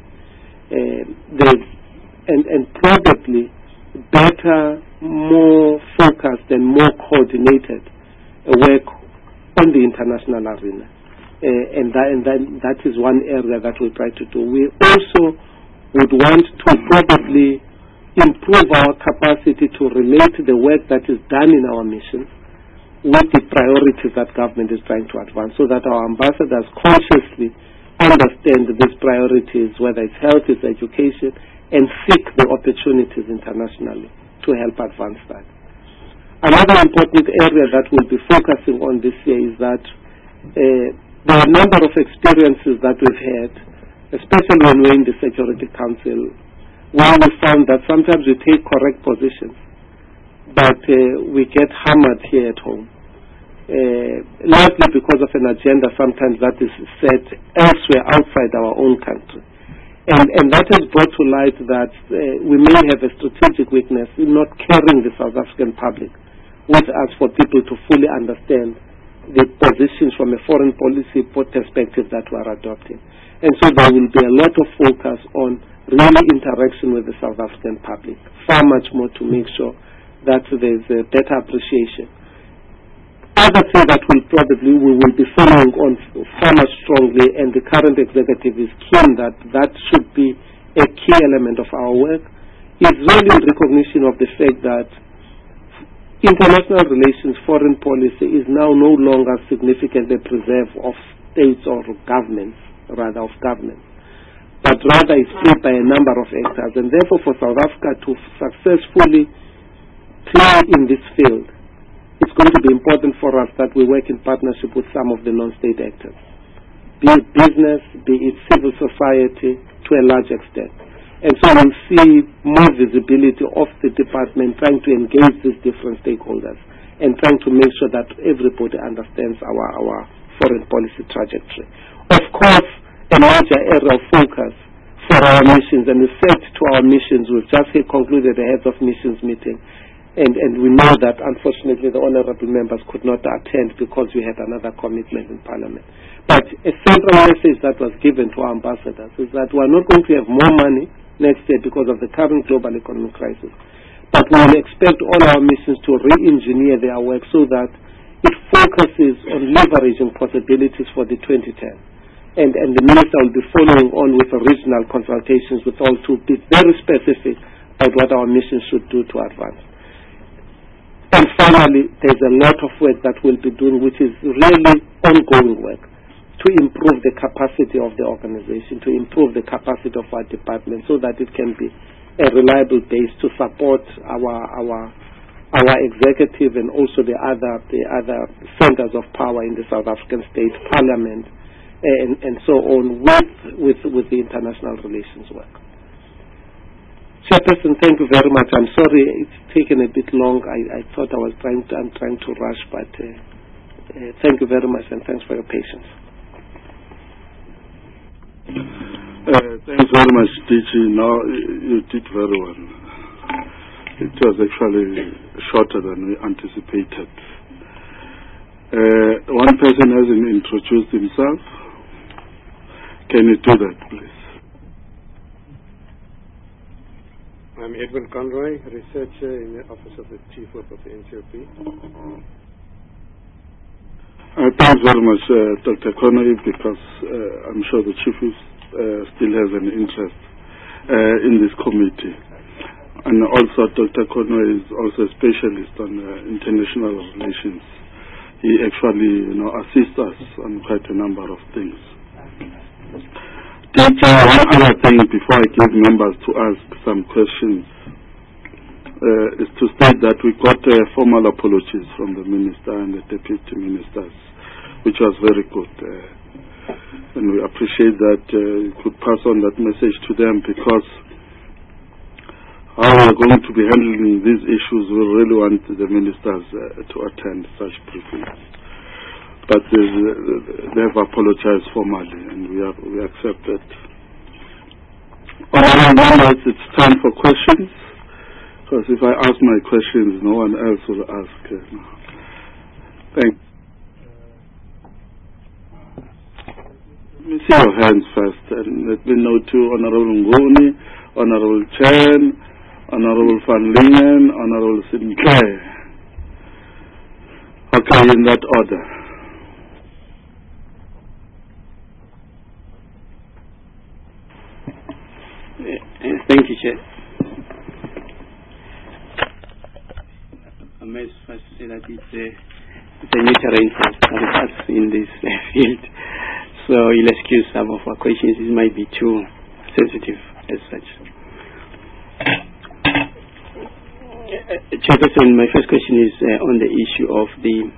And probably better, more focused and more coordinated work on the international arena. And that is one area that we try to do. We also would want to probably improve our capacity to relate the work that is done in our mission with the priorities that government is trying to advance, so that our ambassadors consciously understand these priorities, whether it's health, it's education, and seek the opportunities internationally to help advance that. Another important area that we'll be focusing on this year is that there are a number of experiences that we've had, especially when we're in the Security Council, where we found that sometimes we take correct positions, but we get hammered here at home. Largely because of an agenda sometimes that is set elsewhere outside our own country. And that has brought to light that we may have a strategic weakness in not carrying the South African public with us for people to fully understand the positions from a foreign policy perspective that we are adopting. And so there will be a lot of focus on really interaction with the South African public, far much more to make sure that there's a better appreciation. Other thing that we will be following on far much strongly, and the current executive is keen that should be a key element of our work, is really in recognition of the fact that international relations, foreign policy is now no longer significantly preserved of states or governments, rather of governments, but rather is played by a number of actors. And therefore for South Africa to successfully play in this field, it's going to be important for us that we work in partnership with some of the non-state actors, be it business, be it civil society, to a large extent. And so we'll see more visibility of the department trying to engage these different stakeholders and trying to make sure that everybody understands our foreign policy trajectory. Of course, a larger area of focus our missions, and we said to our missions, we've just concluded the heads of missions meeting, and we know that unfortunately the honorable members could not attend because we had another commitment in Parliament. But a central message that was given to our ambassadors is that we are not going to have more money next year because of the current global economic crisis, but we will expect all our missions to re-engineer their work so that it focuses on leveraging possibilities for the 2010. And the minister will be following on with the regional consultations with all to be very specific about what our mission should do to advance. And finally, there's a lot of work that we'll be doing, which is really ongoing work, to improve the capacity of the organization, to improve the capacity of our department so that it can be a reliable base to support our executive and also the other centers of power in the South African State Parliament and so on with the international relations work. Chairperson, thank you very much. I'm sorry it's taken a bit long. I thought I'm trying to rush, but thank you very much and thanks for your patience. Thanks very much, DG. Now you did very well. It was actually shorter than we anticipated. One person hasn't introduced himself. Can you do that, please? I'm Edwin Conroy, researcher in the Office of the Chief Whip of the NCOP. Thanks very much, Dr. Conroy, because I'm sure the Chief still has an interest in this committee. And also, Dr. Conroy is also a specialist on international relations. He actually, assists us on quite a number of things. One other thing before I give members to ask some questions is to state that we got formal apologies from the minister and the deputy ministers, which was very good. And we appreciate that you could pass on that message to them, because how we are going to be handling these issues, we really want the ministers to attend such briefings. But they have apologized formally, and we accept it. Honourable members, it's time for questions, because if I ask my questions, no one else will ask. Thanks. Let me see your hands first, and let me know to Honourable Nguni, Honourable Chen, Honourable Van Lingen, Honourable Sinclair. Okay, in that order. Thank you, Chair. I must first say that it's a new terrain for us in this field, so you'll excuse some of our questions. It might be too sensitive as such. Chairperson, my first question is on the issue of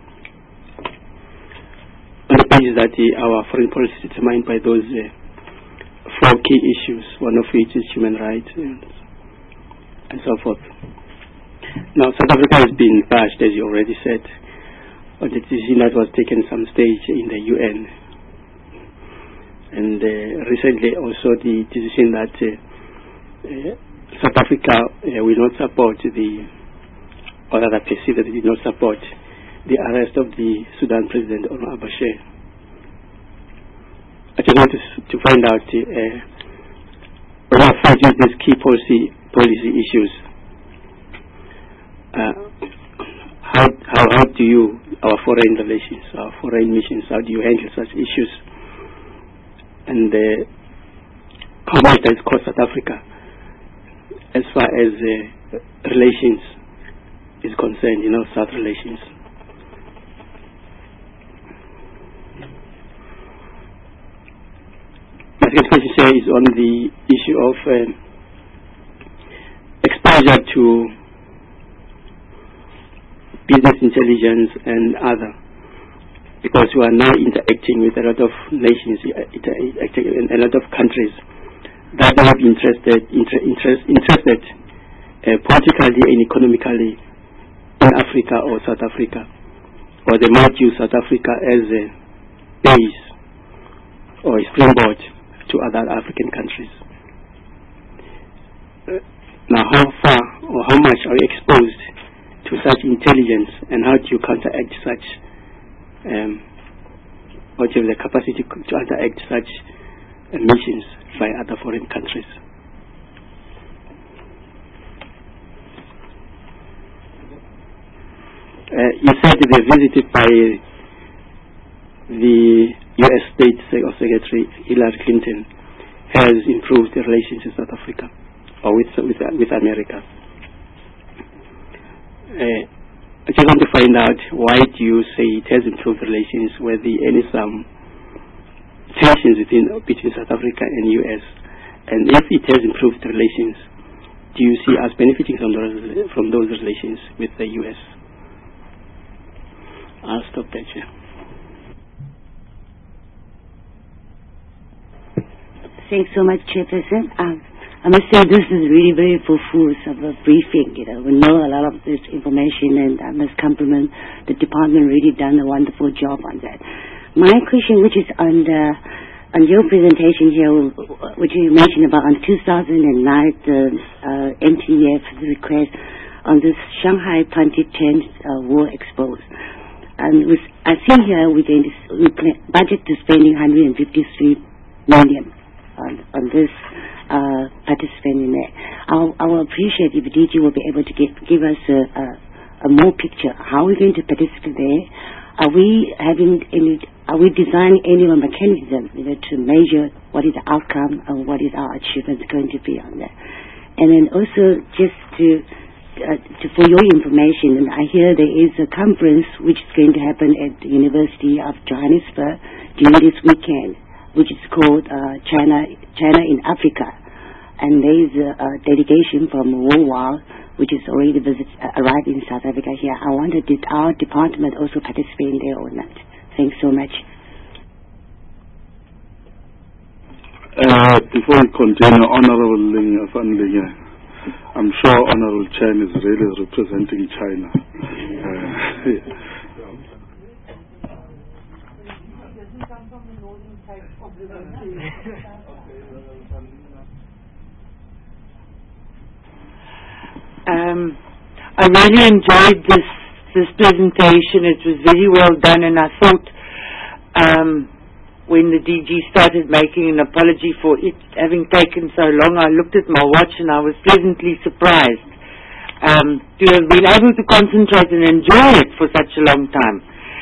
on the pages that our foreign policy is determined by those 4 key issues, one of which is human rights and so forth. Now, South Africa has been bashed, as you already said, on the decision that was taken some stage in the UN. And recently also the decision that South Africa will not support or rather perceive that it did not support the arrest of the Sudan President Omar al-Bashir. I just want to find out what are these key policy issues. How do you, our foreign relations, our foreign missions, how do you handle such issues? And how much does it cost South Africa as far as relations is concerned, South relations? My second question here is on the issue of exposure to business intelligence and other, because we are now interacting with a lot of nations, a lot of countries that are interested politically and economically in Africa or South Africa, or they might use South Africa as a base or a springboard to other African countries. Now, how far or how much are you exposed to such intelligence, and how do you counteract such, or do you have the capacity to counteract such missions by other foreign countries? You said they were visited by the U.S. State Secretary Hillary Clinton has improved the relations with South Africa or with America. I just want to find out, why do you say it has improved relations where there is some tensions between South Africa and U.S. And if it has improved relations, do you see us benefiting from those relations with the U.S.? I'll stop there, Chair. Thanks so much, Chairperson. I must say this is really very profuse of a briefing. We know a lot of this information, and I must compliment the department. Really done a wonderful job on that. My question, which is on your presentation here, which you mentioned about on 2009, the MTF request on this Shanghai 2010 War Expo. And I see here we budget to spending 153 million on this participating there. I will appreciate if DG will be able to give us a more picture. How are we going to participate there? Are we designing any mechanism to measure what is the outcome and what is our achievement going to be on that? And then also just for your information, and I hear there is a conference which is going to happen at the University of Johannesburg during this weekend, which is called China in Africa, and there is a delegation from Worldwide which is already arrived in South Africa here. I wondered, did our department also participate in there or not? Thanks so much. Before we continue, Honorable Van Linge, I'm sure Honorable Chen is really representing China. I really enjoyed this presentation. It was very well done, and I thought when the DG started making an apology for it having taken so long, I looked at my watch and I was pleasantly surprised to have been able to concentrate and enjoy it for such a long time.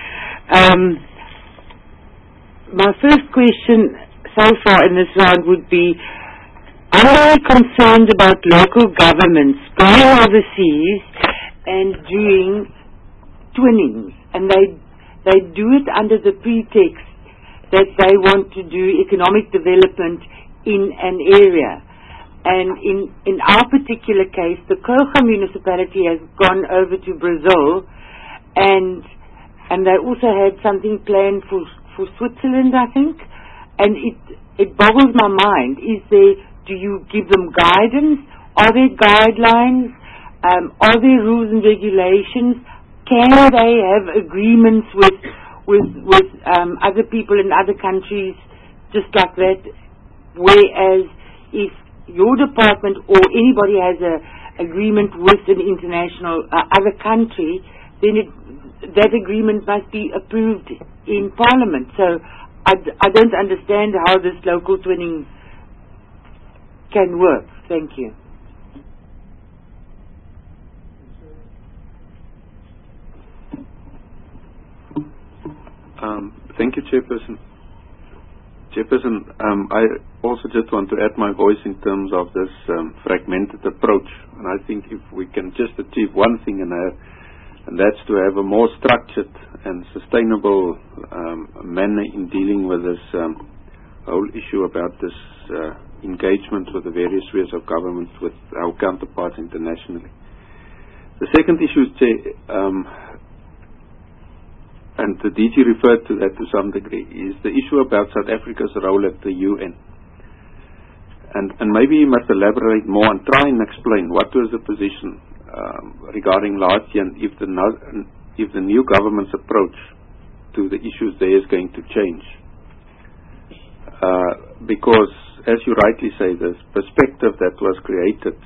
My first question so far in this round would be, I'm very concerned about local governments going overseas and doing twinnings, and they do it under the pretext that they want to do economic development in an area. And in our particular case, the Cocha municipality has gone over to Brazil, and they also had something planned for Switzerland, I think. And it boggles my mind. Do you give them guidance? Are there guidelines? Are there rules and regulations? Can they have agreements with other people in other countries just like that? Whereas if your department or anybody has an agreement with an international other country, then that agreement must be approved in Parliament. So I don't understand how this local twinning can work. Thank you. Thank you, Chairperson. I also just want to add my voice in terms of this fragmented approach. And I think if we can just achieve one thing and that's to have a more structured and sustainable manner in dealing with this whole issue about this engagement with the various spheres of government with our counterparts internationally. The second issue, and the DG referred to that to some degree, is the issue about South Africa's role at the UN. And maybe you must elaborate more and try and explain what was the position regarding last year, and if the new government's approach to the issues there is going to change. Because as you rightly say, the perspective that was created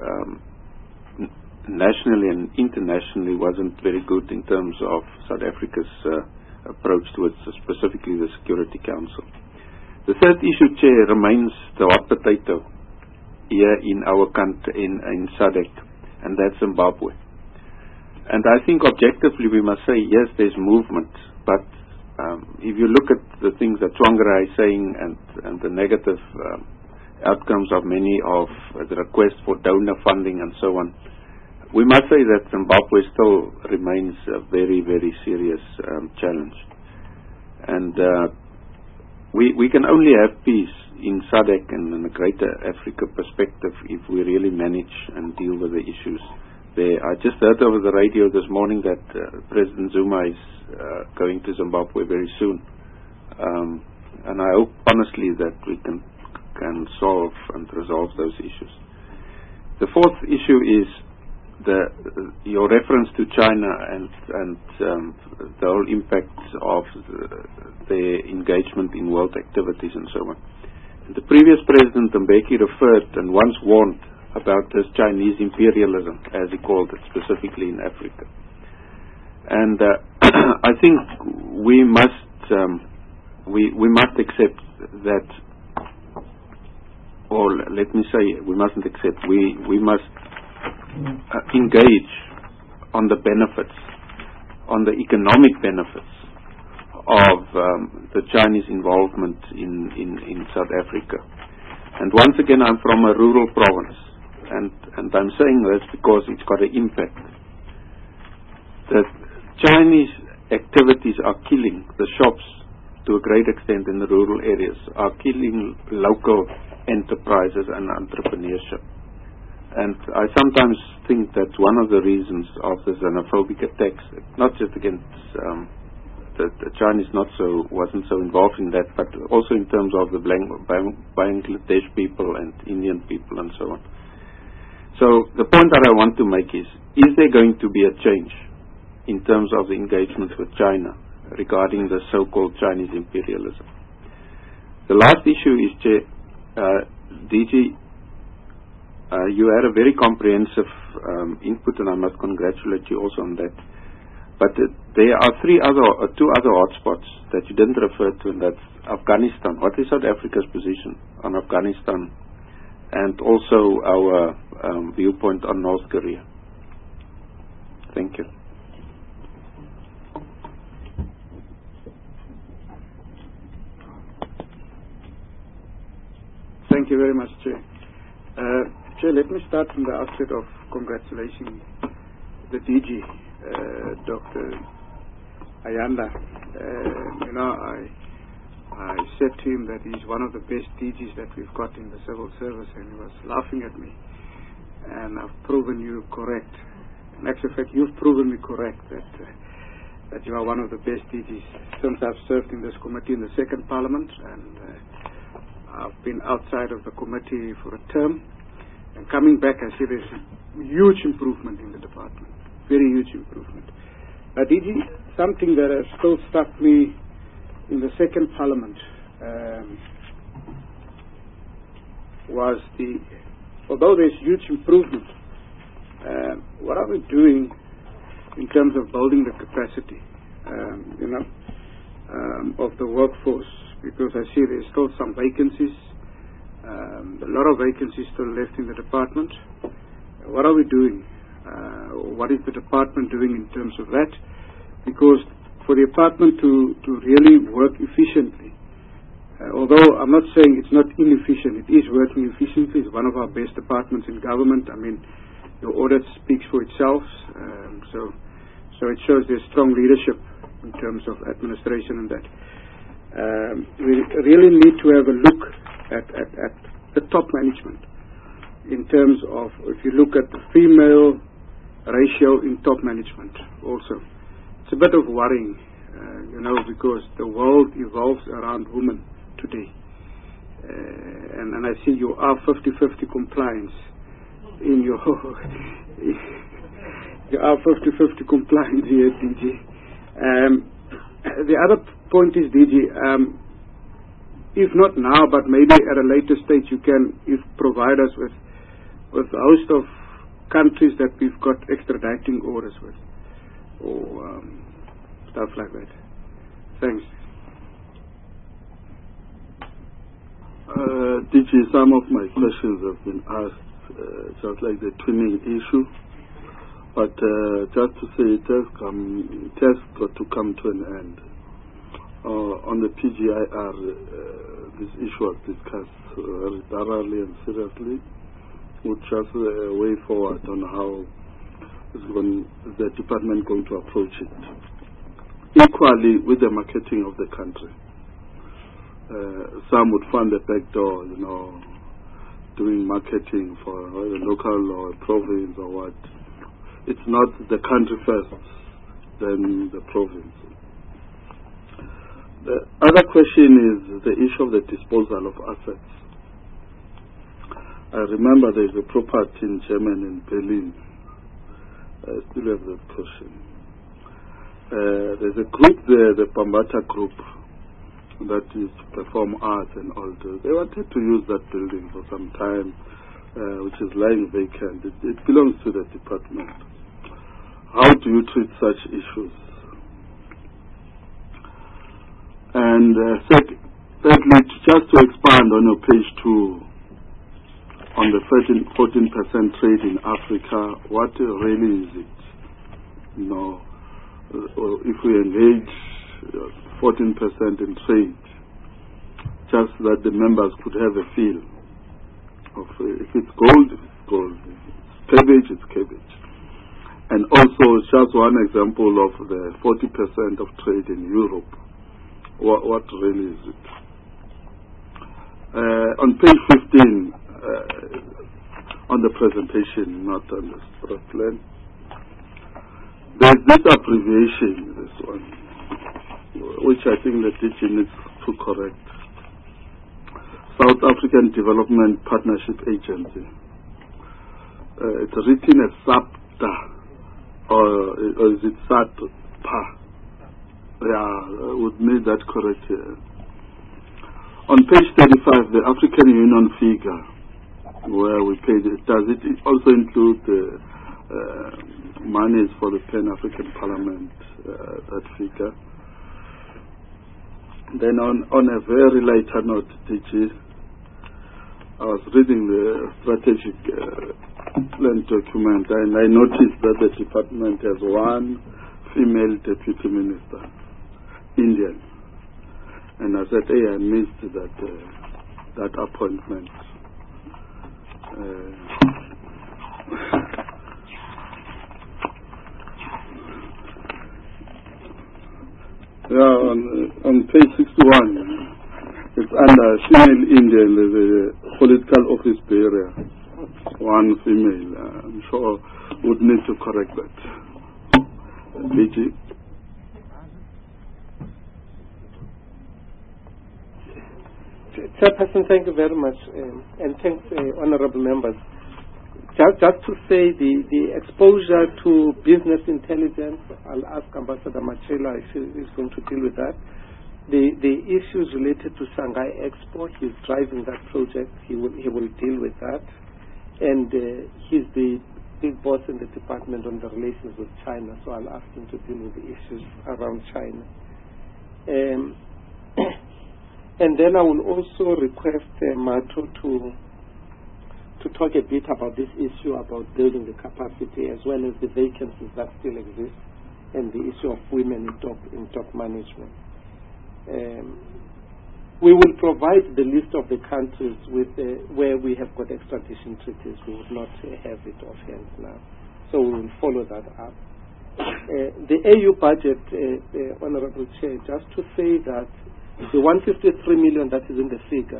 nationally and internationally wasn't very good in terms of South Africa's approach towards specifically the Security Council. The third issue, Chair, remains the hot potato here in our country, in SADC, and that's Zimbabwe. And I think objectively we must say, yes, there's movement, but if you look at the things that Tsvangirai is saying and the negative outcomes of many of the requests for donor funding and so on, we must say that Zimbabwe still remains a very, very serious challenge. And we can only have peace in SADC and in a greater Africa perspective if we really manage and deal with the issues there. I just heard over the radio this morning that President Zuma is going to Zimbabwe very soon. And I hope honestly that we can solve and resolve those issues. The fourth issue is your reference to China and the whole impact of their engagement in world activities and so on. The previous President Mbeki referred and once warned about this Chinese imperialism, as he called it, specifically in Africa. And I think we must accept that, or let me say, we mustn't accept. We must engage on the benefits, on the economic benefits of the Chinese involvement in South Africa. And once again, I'm from a rural province, and I'm saying this because it's got an impact. The Chinese activities are killing the shops to a great extent in the rural areas, are killing local enterprises and entrepreneurship. And I sometimes think that one of the reasons of the xenophobic attacks, not just against the Chinese, wasn't so involved in that, but also in terms of the Bangladesh people and Indian people and so on. So the point that I want to make is there going to be a change in terms of the engagement with China regarding the so-called Chinese imperialism? The last issue is, DG, you had a very comprehensive input, and I must congratulate you also on that. But there are two other hotspots that you didn't refer to, and that's Afghanistan. What is South Africa's position on Afghanistan, and also our viewpoint on North Korea? Thank you. Thank you very much, Chair. Chair, let me start from the outset of congratulating the DG, Dr. Ayanda. I said to him that he's one of the best DGs that we've got in the civil service, and he was laughing at me. And I've proven you correct. In actual fact, you've proven me correct that you are one of the best DGs since I've served in this committee in the second parliament, and I've been outside of the committee for a term. And coming back, I see there's huge improvement in the department. Very huge improvement. But DG, something that has still struck me in the second parliament was although there's huge improvement, what are we doing in terms of building the capacity, of the workforce? Because I see there's still some vacancies, a lot of vacancies still left in the department. What are we doing? What is the department doing in terms of that? Because for the department to really work efficiently, although I'm not saying it's not inefficient, it is working efficiently. It's one of our best departments in government. I mean, your audit speaks for itself. So it shows there's strong leadership in terms of administration and that. We really need to have a look at the top management in terms of, if you look at the female ratio in top management also. It's a bit of worrying, because the world evolves around women today. And I see you are 50-50 compliance in your... you are 50-50 compliance here, DG. The other point is, DG, if not now, but maybe at a later stage, you can provide us with a host of countries that we've got extraditing orders with, or stuff like that. Thanks. DG, some of my questions have been asked, just like the twinning issue, but just to say it has got to come to an end. On the PGIR, this issue was discussed very thoroughly and seriously, with just a way forward on how the department going to approach it. Equally with the marketing of the country. Some would find the back door, doing marketing for a local or a province or what. It's not the country first, then the province. The other question is the issue of the disposal of assets. I remember there's a property in Germany, in Berlin. I still have that question. There's a group there, the Bambata group, that used to perform arts and all that. They wanted to use that building for some time, which is lying vacant. It belongs to the department. How do you treat such issues? And thirdly, just to expand on your page 2, on the 14% trade in Africa, what really is it? If we engage 14% in trade, just that the members could have a feel of if it's gold, it's gold. If it's cabbage, it's cabbage. And also, just one example of the 40% of trade in Europe. What really is it? On page 15, on the presentation, not on the spread plan, there's this abbreviation, this one, which I think the DG needs to correct. South African Development Partnership Agency. It's written as SAPTA, or is it SATPA? Yeah, would make that correct here. On page 35, the African Union figure, where we paid it, does it also include the monies for the Pan-African Parliament, that figure? Then on a very lighter note, DG, I was reading the strategic plan document, and I noticed that the department has one female deputy minister, Indian. And I said, hey, I missed that appointment. On page 61, it's under female Indian, there's a political office bearer, one female. I'm sure would need to correct that. DG. Chairperson, thank you very much, and thanks, honourable members. Just to say, the exposure to business intelligence, I'll ask Ambassador Machela if he is going to deal with that. The issues related to Shanghai Expo, he's driving that project. He will deal with that, and he's the big boss in the department on the relations with China. So I'll ask him to deal with the issues around China. And then I will also request Mato to talk a bit about this issue about building the capacity, as well as the vacancies that still exist, and the issue of women in top management. We will provide the list of the countries with where we have got extradition treaties. We would not have it offhand now, so we will follow that up. The AU budget, Honourable Chair, just to say that the 153 million that is in the figure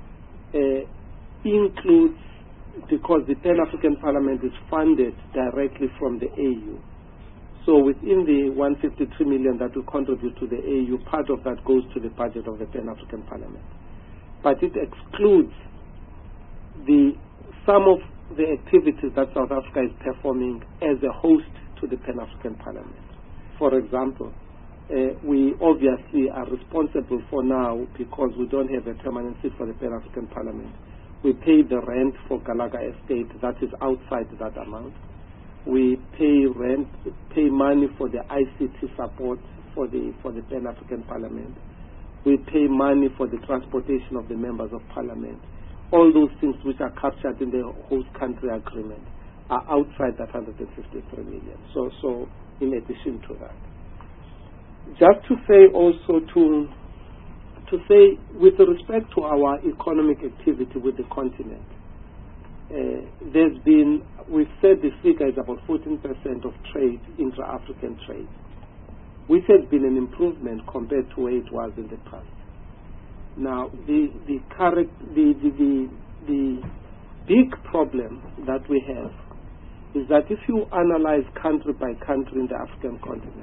includes, because the Pan-African Parliament is funded directly from the AU. So within the 153 million that will contribute to the AU, part of that goes to the budget of the Pan-African Parliament. But it excludes some of the activities that South Africa is performing as a host to the Pan-African Parliament. For example, we obviously are responsible for now because we don't have a permanent seat for the Pan-African Parliament. We pay the rent for Galaga Estate, that is outside that amount. We pay money for the ICT support for the Pan-African Parliament. We pay money for the transportation of the members of Parliament. All those things which are captured in the host country agreement are outside that 153 million. So in addition to that. Just to say also to say with respect to our economic activity with the continent, we've said the figure is about 14% of trade, intra-African trade, which has been an improvement compared to where it was in the past. Now, the big problem that we have is that if you analyze country by country in the African continent,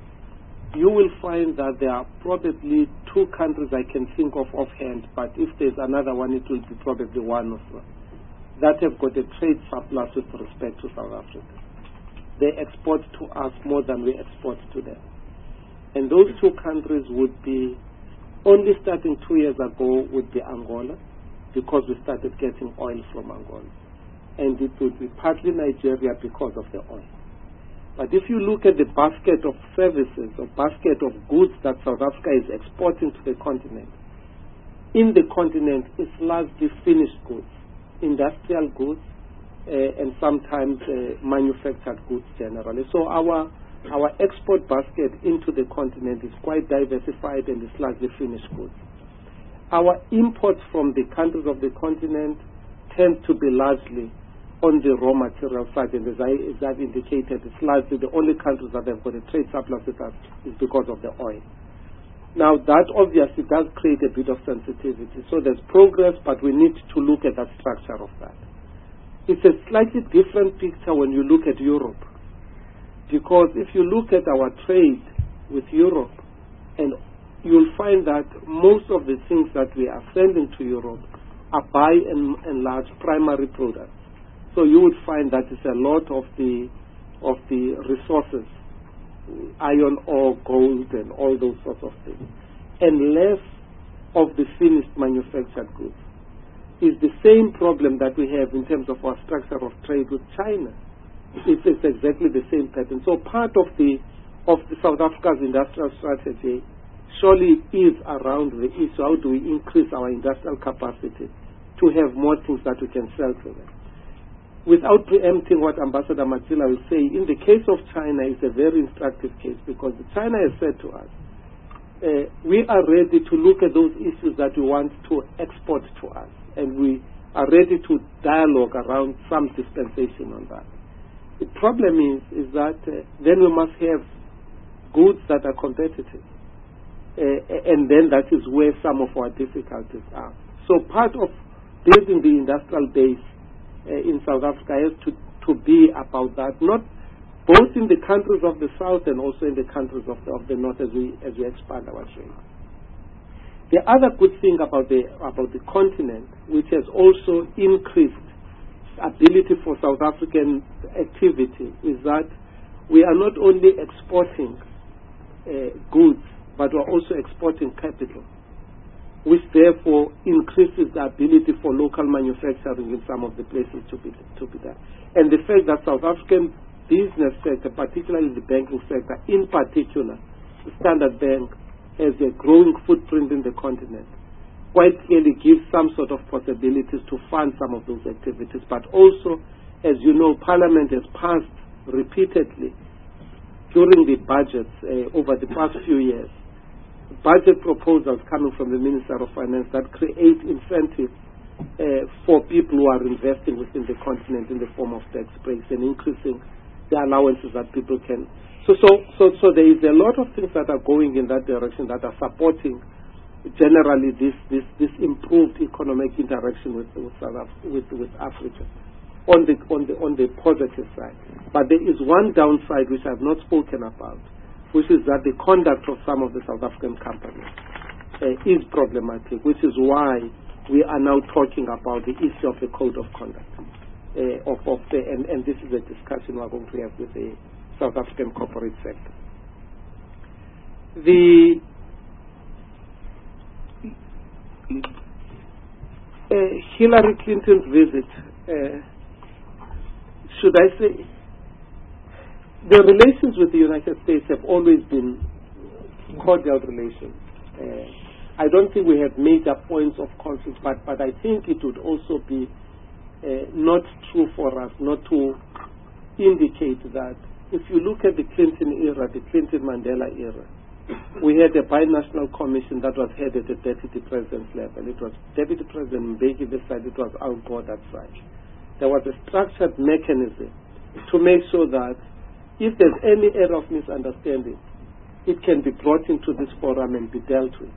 you will find that there are probably 2 countries I can think of offhand, but if there's another one, it will be probably one of them, that have got a trade surplus with respect to South Africa. They export to us more than we export to them. And those 2 countries would be, only starting 2 years ago, would be Angola, because we started getting oil from Angola. And it would be partly Nigeria because of the oil. But if you look at the basket of services or basket of goods that South Africa is exporting to the continent, in the continent it's largely finished goods, industrial goods, and sometimes manufactured goods generally. So our export basket into the continent is quite diversified and it's largely finished goods. Our imports from the countries of the continent tend to be largely on the raw material side, and as I've indicated, it's largely the only countries that have got a trade surplus with us is because of the oil. Now, that obviously does create a bit of sensitivity. So there's progress, but we need to look at that structure of that. It's a slightly different picture when you look at Europe, because if you look at our trade with Europe, and you'll find that most of the things that we are sending to Europe are by and large primary products. So you would find that it's a lot of the resources, iron ore, gold, and all those sorts of things, and less of the finished manufactured goods. Is the same problem that we have in terms of our structure of trade with China. It's exactly the same pattern. So part of the South Africa's industrial strategy surely is around the issue: how do we increase our industrial capacity to have more things that we can sell to them? Without preempting what Ambassador Matila will say, in the case of China, it's a very instructive case because China has said to us, we are ready to look at those issues that we want to export to us, and we are ready to dialogue around some dispensation on that. The problem is that then we must have goods that are competitive, and then that is where some of our difficulties are. So part of building the industrial base in South Africa has to be about that, not both in the countries of the south and also in the countries of the north as we expand our trade. The other good thing about the continent, which has also increased ability for South African activity, is that we are not only exporting goods, but we are also exporting capital, which therefore increases the ability for local manufacturing in some of the places to be done. And the fact that South African business sector, particularly the banking sector, in particular, the Standard Bank, has a growing footprint in the continent, quite clearly gives some sort of possibilities to fund some of those activities. But also, as you know, Parliament has passed repeatedly during the budgets over the past few years budget proposals coming from the Minister of Finance that create incentives for people who are investing within the continent in the form of tax breaks and increasing the allowances that people can. So there is a lot of things that are going in that direction that are supporting generally this improved economic interaction with Africa on the positive side. But there is one downside which I have not spoken about, which is that the conduct of some of the South African companies is problematic, which is why we are now talking about the issue of the code of conduct. And this is a discussion we are going to have with the South African corporate sector. Hillary Clinton's visit, should I say, the relations with the United States have always been cordial relations. I don't think we have major points of conflict, but I think it would also be not true for us not to indicate that if you look at the Clinton era, the Clinton-Mandela era, we had a binational commission that was headed at Deputy President's level. It was Deputy President Mbeki this side, it was Al Gore that side. There was a structured mechanism to make sure that if there's any error of misunderstanding, it can be brought into this forum and be dealt with.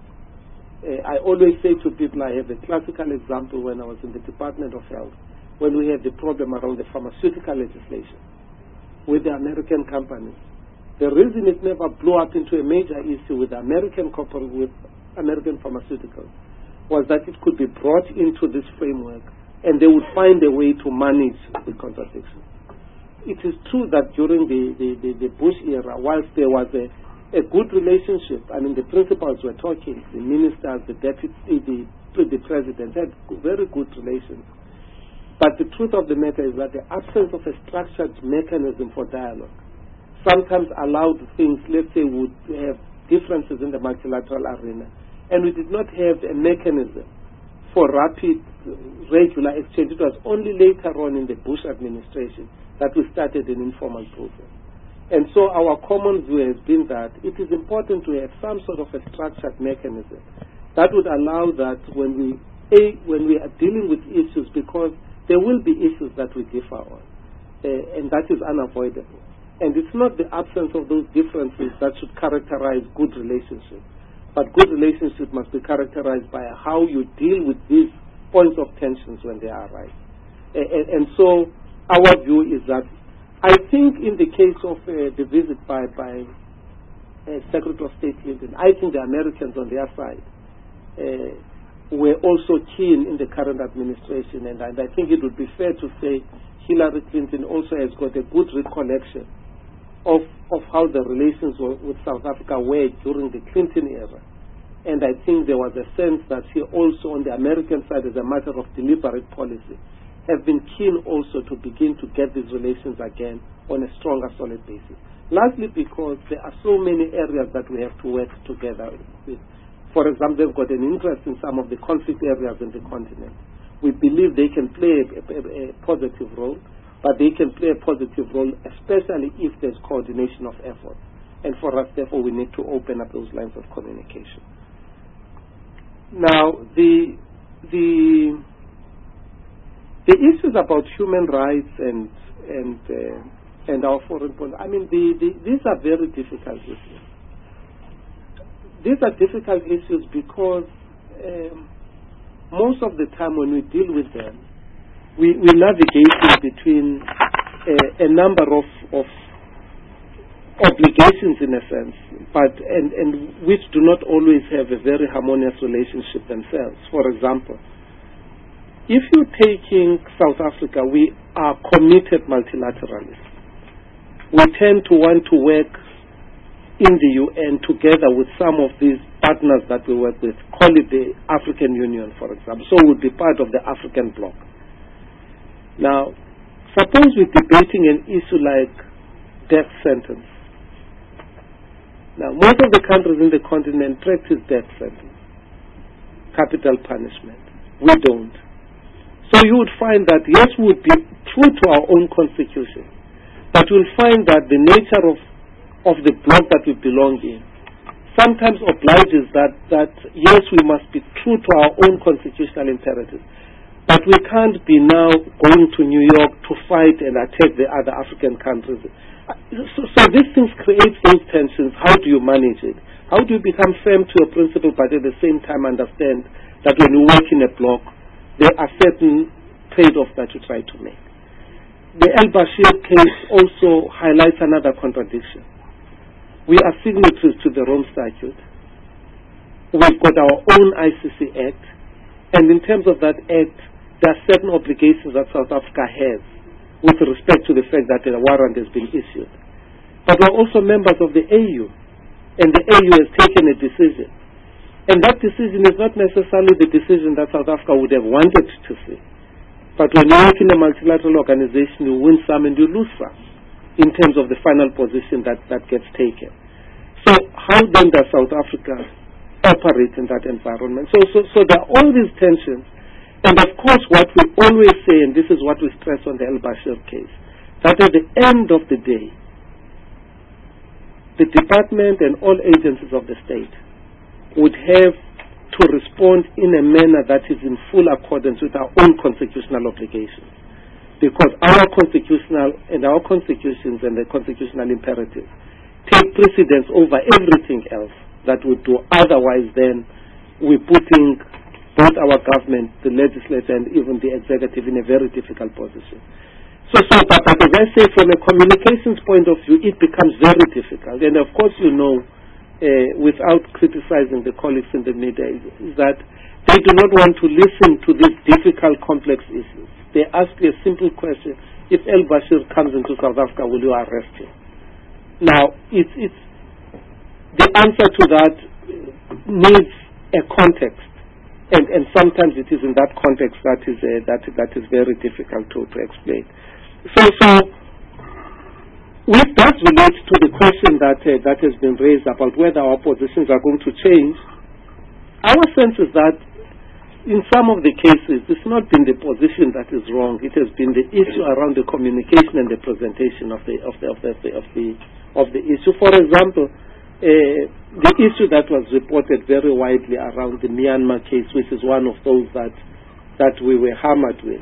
I always say to people, I have a classical example when I was in the Department of Health, when we had the problem around the pharmaceutical legislation with the American companies. The reason it never blew up into a major issue with American pharmaceuticals was that it could be brought into this framework and they would find a way to manage the contradiction. It is true that during the Bush era, whilst there was a good relationship, I mean the principals were talking, the ministers, the deputy, the president had very good relations. But the truth of the matter is that the absence of a structured mechanism for dialogue sometimes allowed things, let's say, would have differences in the multilateral arena. And we did not have a mechanism for rapid, regular exchange. It was only later on in the Bush administration that we started an informal process. And so our common view has been that it is important to have some sort of a structured mechanism that would allow that when we are dealing with issues, because there will be issues that we differ on, and that is unavoidable. And it's not the absence of those differences that should characterize good relationships. But good relationship must be characterized by how you deal with these points of tensions when they arise. And so our view is that I think in the case of the visit by Secretary of State Clinton, I think the Americans on their side were also keen in the current administration. And I think it would be fair to say Hillary Clinton also has got a good recollection of how the relations with South Africa were during the Clinton era. And I think there was a sense that she also, on the American side, as a matter of deliberate policy, have been keen also to begin to get these relations again on a stronger, solid basis. Largely because there are so many areas that we have to work together with. For example, they've got an interest in some of the conflict areas in the continent. We believe they can play a positive role, but they can play a positive role, especially if there's coordination of effort. And for us, therefore, we need to open up those lines of communication. Now, the issues about human rights and our foreign policy, I mean, these are very difficult issues. These are difficult issues because most of the time when we deal with them, we navigate between a number of obligations in a sense, but and which do not always have a very harmonious relationship themselves. For example, if you're taking South Africa, we are committed multilateralists. We tend to want to work in the UN together with some of these partners that we work with, call it the African Union, for example. So we'll be part of the African bloc. Now, suppose we're debating an issue like death sentence. Now, most of the countries in the continent practice death sentence, capital punishment. We don't. So you would find that, yes, we would be true to our own constitution, but you'll find that the nature of the bloc that we belong in sometimes obliges that yes, we must be true to our own constitutional imperatives, but we can't be now going to New York to fight and attack the other African countries. So these things create those tensions. How do you manage it? How do you become firm to your principle, but at the same time understand that when you work in a bloc, there are certain trade-offs that you try to make. The al-Bashir case also highlights another contradiction. We are signatories to the Rome Statute. We've got our own ICC Act, and in terms of that Act, there are certain obligations that South Africa has with respect to the fact that a warrant has been issued. But we're also members of the AU. and the AU has taken a decision. And that decision is not necessarily the decision that South Africa would have wanted to see. But when you work in a multilateral organization, you win some and you lose some in terms of the final position that gets taken. So how then does South Africa operate in that environment? So there are all these tensions. And of course what we always say, and this is what we stress on the El-Bashir case, that at the end of the day, the department and all agencies of the state would have to respond in a manner that is in full accordance with our own constitutional obligations. Because our constitutional and our constitutions and the constitutional imperatives take precedence over everything else that we do. Otherwise, then we're putting both our government, the legislature, and even the executive in a very difficult position. But as I say, from a communications point of view, it becomes very difficult. And of course, you know, without criticizing the colleagues in the media, is that they do not want to listen to these difficult, complex issues. They ask you a simple question: if El-Bashir comes into South Africa, will you arrest him? Now, it's the answer to that needs a context, and sometimes it is in that context that is very difficult to explain. So which does relate to the question that has been raised about whether our positions are going to change. Our sense is that in some of the cases, it's not been the position that is wrong. It has been the issue around the communication and the presentation of the issue. For example, the issue that was reported very widely around the Myanmar case, which is one of those that we were hammered with.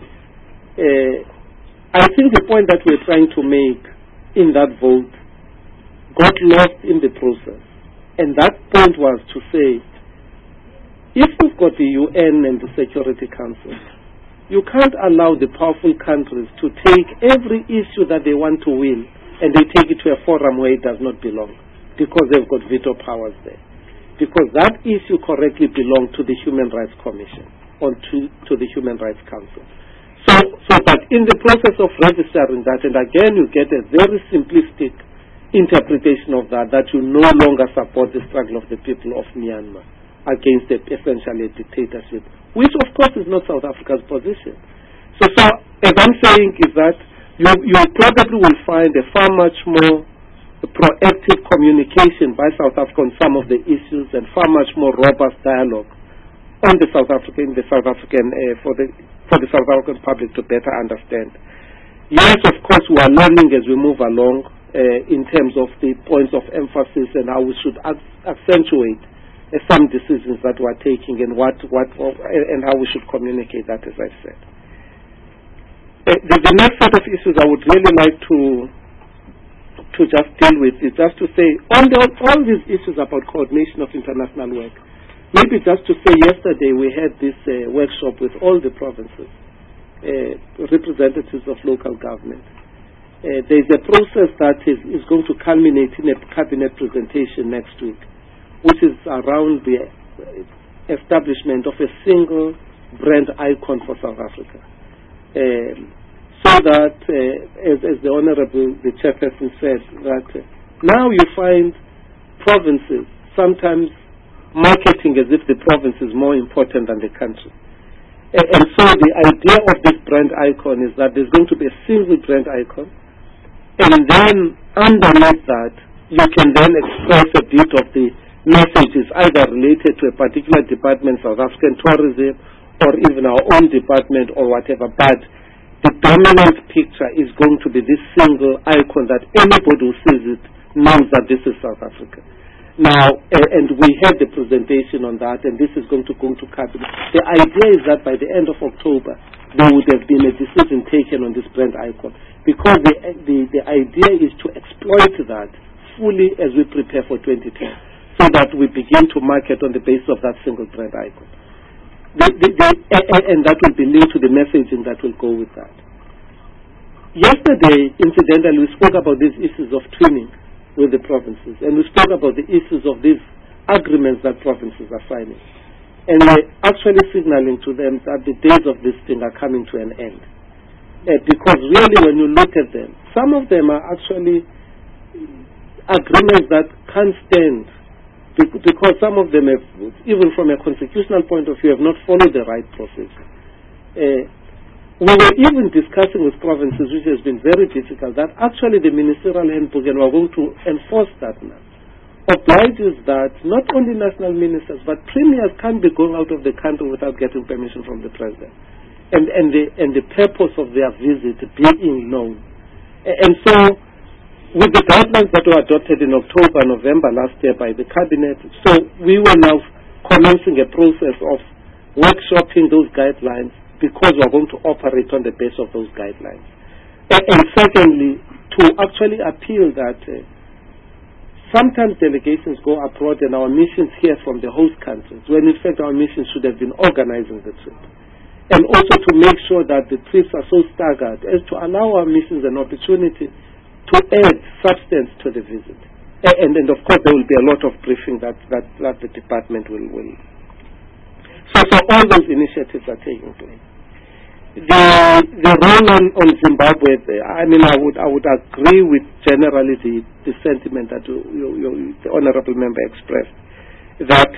I think the point that we're trying to make in that vote got lost in the process. And that point was to say, if we've got the UN and the Security Council, you can't allow the powerful countries to take every issue that they want to win and they take it to a forum where it does not belong, because they've got veto powers there. Because that issue correctly belonged to the Human Rights Commission or to the Human Rights Council. But in the process of registering that, and again you get a very simplistic interpretation of that you no longer support the struggle of the people of Myanmar against essentially a dictatorship, which of course is not South Africa's position. So as I'm saying is that you probably will find a far much more proactive communication by South Africa on some of the issues and far much more robust dialogue on the South African for the South African public to better understand. Yes, of course, we are learning as we move along in terms of the points of emphasis and how we should accentuate some decisions that we are taking and and how we should communicate that, as I said. The next set of issues I would really like to just deal with is just to say on all these issues about coordination of international work. Maybe just to say, yesterday we had this workshop with all the provinces, representatives of local government. There is a process that is going to culminate in a cabinet presentation next week, which is around the establishment of a single brand icon for South Africa. So that, as the Honorable, the Chairperson said, that now you find provinces sometimes marketing as if the province is more important than the country. And so the idea of this brand icon is that there's going to be a single brand icon, and then underneath that you can then express a bit of the messages either related to a particular department, South African tourism, or even our own department or whatever, but the dominant picture is going to be this single icon that anybody who sees it knows that this is South Africa. Now, and we had the presentation on that, and this is going to go to cabinet. The idea is that by the end of October, there would have been a decision taken on this brand icon, because the idea is to exploit that fully as we prepare for 2010, so that we begin to market on the basis of that single brand icon. And that will be linked to the messaging that will go with that. Yesterday, incidentally, we spoke about these issues of twinning with the provinces, and we spoke about the issues of these agreements that provinces are signing, and we're actually signaling to them that the days of this thing are coming to an end, because really when you look at them, some of them are actually agreements that can't stand because some of them have, even from a constitutional point of view, have not followed the right process. We were even discussing with provinces, which has been very difficult, that actually the ministerial handbook, and we're going to enforce that now, obliges that not only national ministers but premiers can't be going out of the country without getting permission from the president, and the purpose of their visit being known. And so, with the guidelines that were adopted in October, November last year by the cabinet, so we were now commencing a process of workshopping those guidelines because we're going to operate on the basis of those guidelines. And secondly, to actually appeal that sometimes delegations go abroad and our missions hear from the host countries, when in fact our missions should have been organizing the trip. And also to make sure that the trips are so staggered as to allow our missions an opportunity to add substance to the visit. And of course there will be a lot of briefing that the department will. So all those initiatives are taking place. The role on Zimbabwe, I mean, I would agree with generally the sentiment that the honorable member expressed, that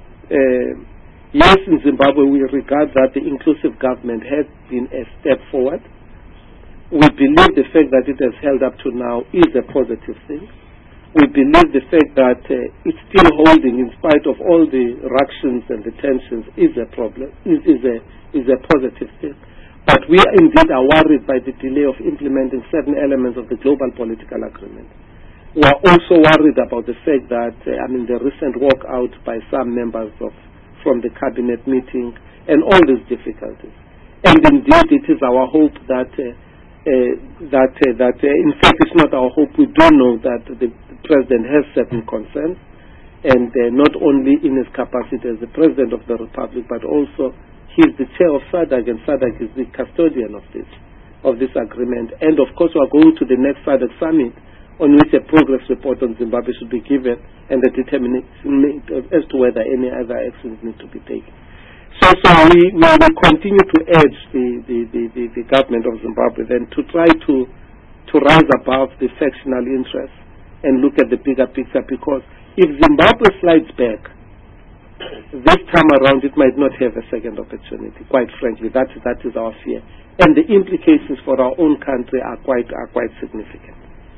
yes, in Zimbabwe we regard that the inclusive government has been a step forward. We believe the fact that it has held up to now is a positive thing. We believe the fact that it's still holding in spite of all the ructions and the tensions is a problem, is a positive thing. But we indeed are worried by the delay of implementing certain elements of the global political agreement. We are also worried about the fact that, the recent walkout by some members from the cabinet meeting and all these difficulties. And indeed it is our hope that in fact it's not our hope, we do know that the President has certain concerns, and not only in his capacity as the President of the Republic, but also he is the chair of SADC, and SADC is the custodian of this agreement. And of course we are going to the next SADC summit, on which a progress report on Zimbabwe should be given and the determination made as to whether any other actions need to be taken. So we will continue to urge the government of Zimbabwe then to try to rise above the factional interests and look at the bigger picture, because if Zimbabwe slides back this time around, it might not have a second opportunity. Quite frankly, that is our fear, and the implications for our own country are quite significant.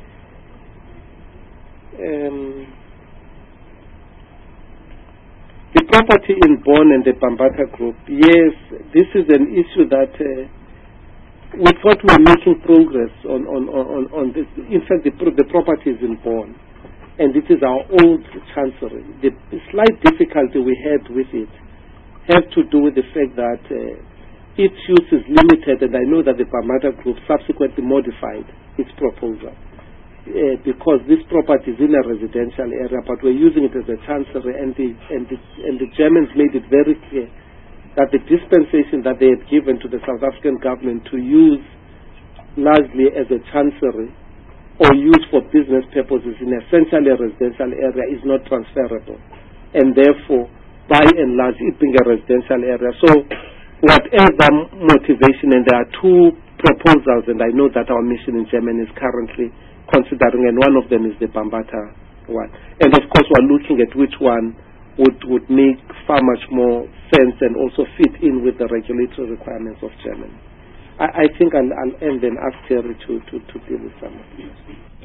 The property in Bonn and the Bambata Group, yes, this is an issue that we thought we were making progress on this. In fact, the property is in Bonn, and it is our old chancery. The slight difficulty we had with it has to do with the fact that its use is limited, and I know that the Bambata Group subsequently modified its proposal because this property is in a residential area, but we're using it as a chancery, and the Germans made it very clear that the dispensation that they had given to the South African government to use largely as a chancery or used for business purposes in essentially a residential area is not transferable, and therefore by and large it being a residential area. So whatever motivation, and there are two proposals, and I know that our mission in Germany is currently considering, and one of them is the Bambata one, and of course we're looking at which one would make far much more sense and also fit in with the regulatory requirements of Germany. I think I'll end and ask Terry to deal with some of these.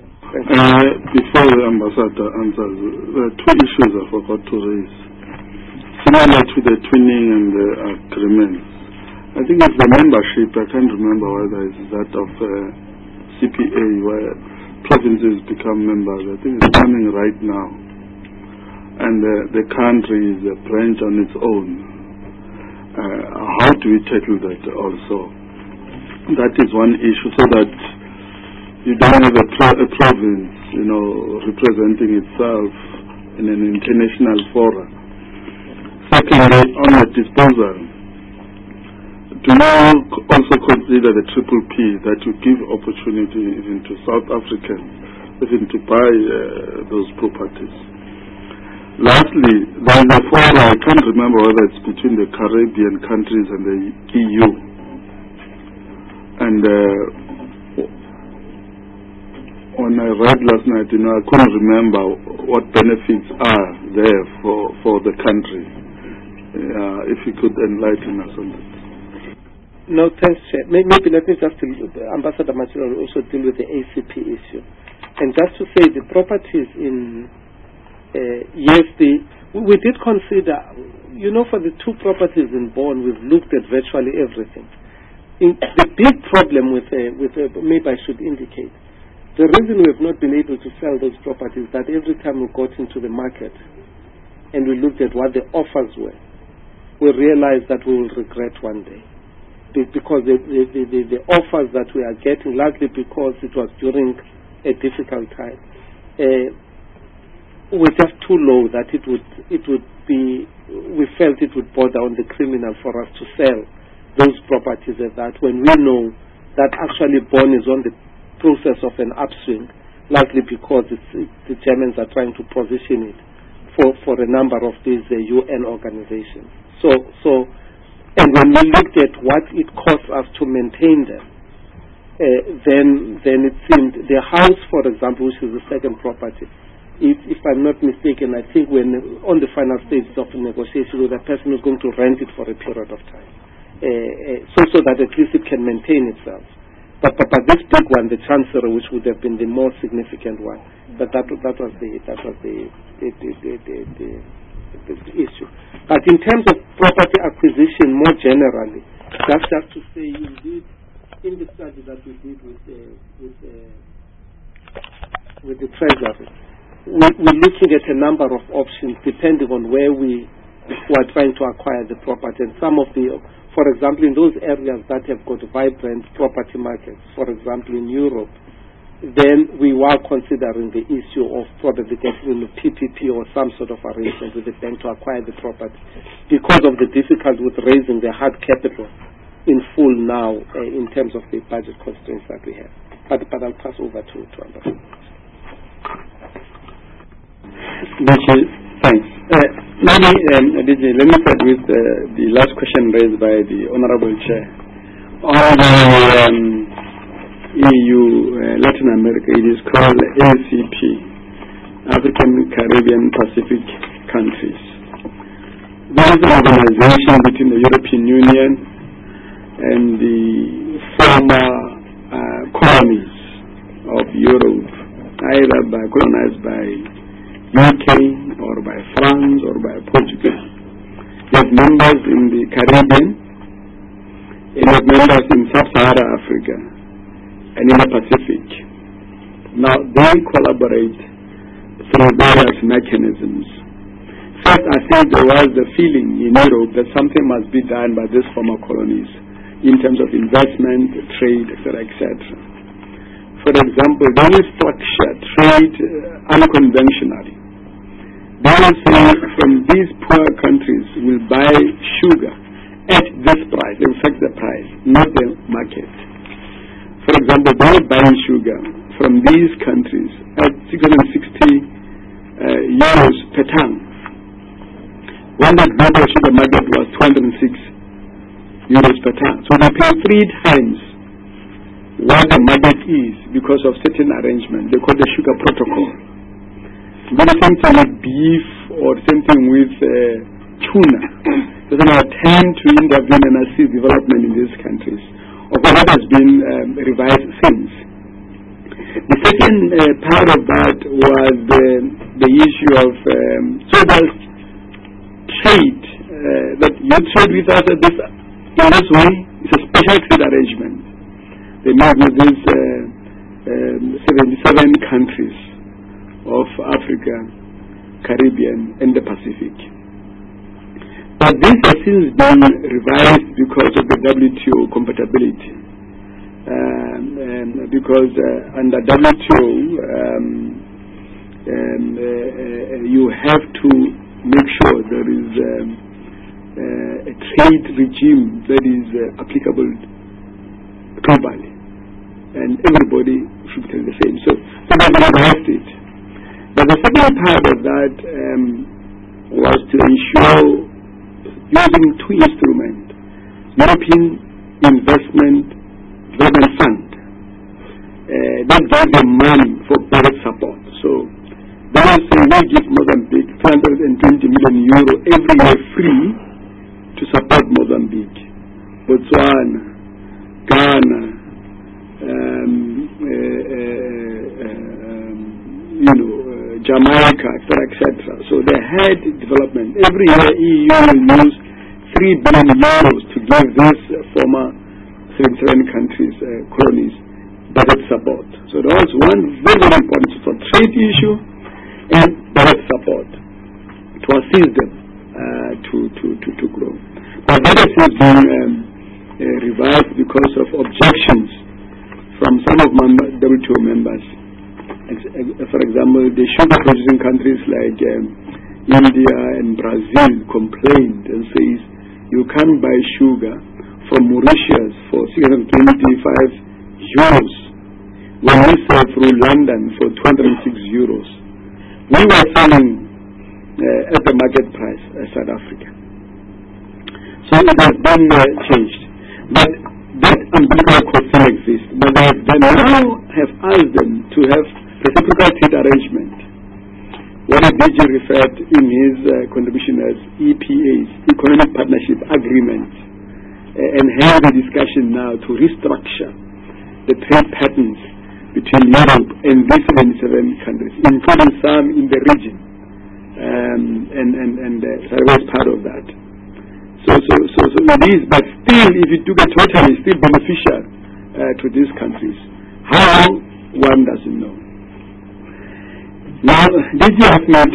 Before the Ambassador answers, there are two issues I forgot to raise. Similar to the twinning and the agreements, I think it's the membership, I can't remember whether it's that of CPA, where provinces become members. I think it's coming right now. And the country is a branch on its own. How do we tackle that also? That is one issue, so that you don't have a province, representing itself in an international forum. Secondly, on the disposal, do you also consider the Triple P that you give opportunity even to South Africans even to buy those properties? Lastly, there is a forum, I can't remember whether it's between the Caribbean countries and the EU. And when I read last night, I couldn't remember what benefits are there for the country. If you could enlighten us on that. No, thanks, Chair. Maybe let me just deal with Ambassador Machila will also deal with the ACP issue. And just to say, the properties in we did consider, for the two properties in Bonn, we've looked at virtually everything. The big problem with maybe I should indicate, the reason we have not been able to sell those properties is that every time we got into the market and we looked at what the offers were, we realized that we will regret one day. Because the offers that we are getting, largely because it was during a difficult time, were just too low that it would be, we felt it would border on the criminal for us to sell those properties at that, when we know that actually Bonn is on the process of an upswing, largely because the Germans are trying to position it for a number of these UN organizations. So, and when we looked at what it costs us to maintain them, then it seemed the house, for example, which is the second property, if I'm not mistaken, I think we're on the final stages of the negotiation with a person who's going to rent it for a period of time, so that at least it can maintain itself. But this big one, the Chancery, which would have been the more significant one, that was the issue. But in terms of property acquisition more generally, just to say, indeed, in the study that we did with the Treasury, we're looking at a number of options depending on where we are trying to acquire the property. And some of for example, in those areas that have got vibrant property markets, for example, in Europe, then we were considering the issue of probably getting a PPP or some sort of arrangement with the bank to acquire the property, because of the difficulty with raising the hard capital in full now in terms of the budget constraints that we have. But I'll pass over to Ambassador. Thanks. DJ, let me start with the last question raised by the Honorable Chair. On the EU, Latin America, it is called ACP, African, Caribbean, Pacific countries. There is an organization between the European Union and the former colonies of Europe, either colonized by UK or by France or by Portugal. You have members in the Caribbean, and you have members in Sub-Saharan Africa and in the Pacific. Now, they collaborate through various mechanisms. First, I think there was the feeling in Europe that something must be done by these former colonies in terms of investment, trade, etc., etc. For example, they will structure trade unconventionally. They will say from these poor countries will buy sugar at this price. They will fix the price, not the market. For example, they will buy sugar from these countries at 660 euros per ton. When the global sugar market was 206 euros per ton. So they pay 3 times what the market is because of certain arrangement. They call the sugar protocol. But the same thing with beef or same thing with tuna. There's an attempt to intervene and assist development in these countries. Of course, that has been revised since. The second part of that was the issue of so there's trade that you trade with us in this way. It's a special trade arrangement. They made with these 77 countries of Africa, Caribbean, and the Pacific. But this has since been revised because of the WTO compatibility. Because under WTO, you have to make sure there is a trade regime that is applicable globally, and everybody should be the same. So they revised it. But the second part of that was to ensure using 2 instruments, European Investment Development Fund, that gives them money for budget support. So they will say we give Mozambique 220 million euro every year free to support Mozambique, Botswana, Ghana, Jamaica, etc. So they had development. Every year EU will use 3 billion euros to give these former 77 countries, colonies, budget support. So that was one very, very important trade issue and budget support to assist them to grow. But that has been revised because of objections from some of my WTO members. For example, the sugar producing countries like India and Brazil complained and says you can't buy sugar from Mauritius for 625 euros when we sell through London for 206 euros. We were selling at the market price South Africa. So it has been changed. But that umbilical cost still exists. But they now have asked them to have reciprocal trade arrangement. What DG referred in his contribution as EPAs, Economic Partnership Agreements, and have a discussion now to restructure the trade patterns between Europe and these 77 countries, including some in the region, and Sarah is part of that. So it is, but still, if you took it totally, it's still beneficial to these countries. How? One doesn't know. Now, did you ask me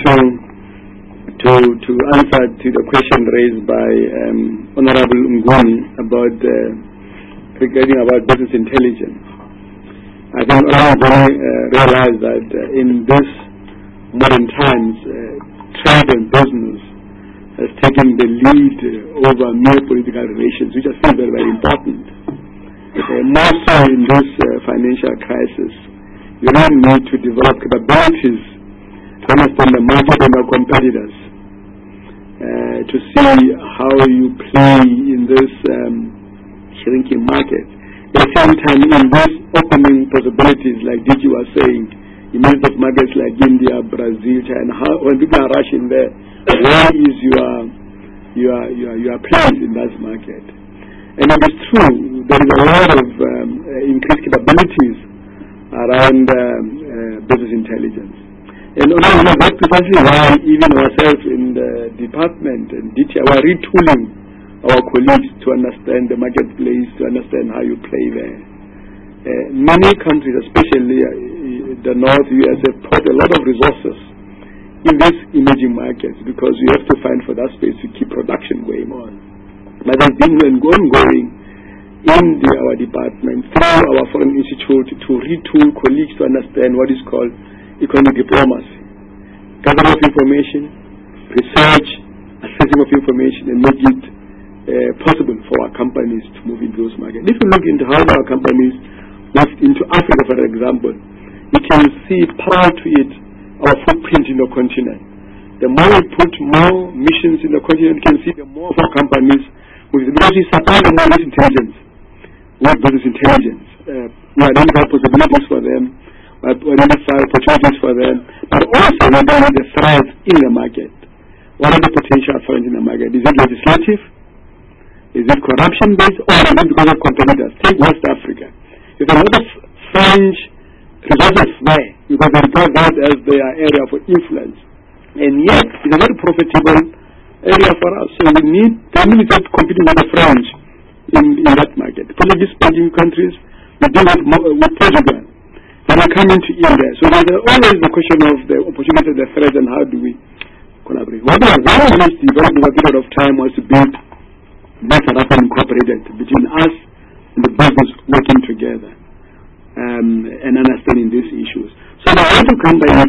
to answer to the question raised by Honorable Nguni about regarding about business intelligence? I think Honorable realized that in this modern times, trade and business has taken the lead over mere political relations, which I think are very important. More so in this financial crisis, you don't need to develop capabilities to understand the market and your competitors, to see how you play in this shrinking market. At the same time, in these opening possibilities, like DG was saying, in most of markets like India, Brazil, China, when people are rushing there, where is your place in that market? And it is true, there is a lot of increased capabilities around business intelligence. And that's precisely why even ourselves in the department and DTI are retooling our colleagues to understand the marketplace, to understand how you play there. Many countries, especially the North US, have put a lot of resources in these emerging markets because you have to find for that space to keep production going on. But there's been ongoing in our department through our foreign institute to retool colleagues to understand what is called economic diplomacy, gathering of information, research, assessing of information, and make it possible for our companies to move into those markets. If you look into how our companies move into Africa, for example, you can see prior to it our footprint in the continent. The more we put more missions in the continent, you can see the more of our companies, because we supply them with intelligence, with business intelligence. We identify possibilities for them, we identify opportunities for them, but also we identify the threats in the market. What are the potential threats in the market? Is it legislative? Is it corruption-based? Or is it because of competitors? Take West Africa. There's a lot of French resources there, because they regard that as their area for influence. And yet, it's a very profitable area for us. So we need to compete with the French in that market. Politically speaking countries, we deal with Portugal. Then we come into India. So there's always the question of the opportunity, the threat, and how do we collaborate. What we have really developed over a period of time was to build South Africa Incorporated, between us and the business working together and understanding these issues. So the way to come by it,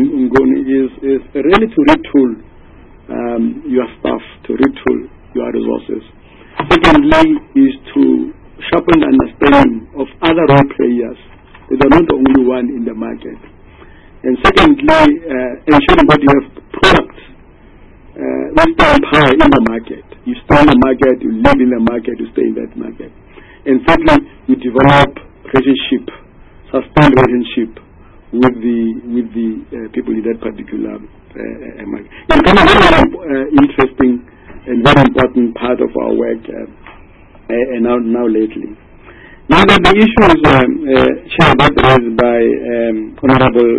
is really to retool your staff, to retool your resources. Secondly, is to sharpen the understanding of other role players. They are not the only one in the market. And secondly, ensuring that you have products that stay in power in the market. You stay in the market, you live in the market, you stay in that market. And thirdly, you develop relationship, sustained relationship with the people in that particular market. It's become a very interesting and very important part of our work now lately. Now that the issues Chair, that raised by Honorable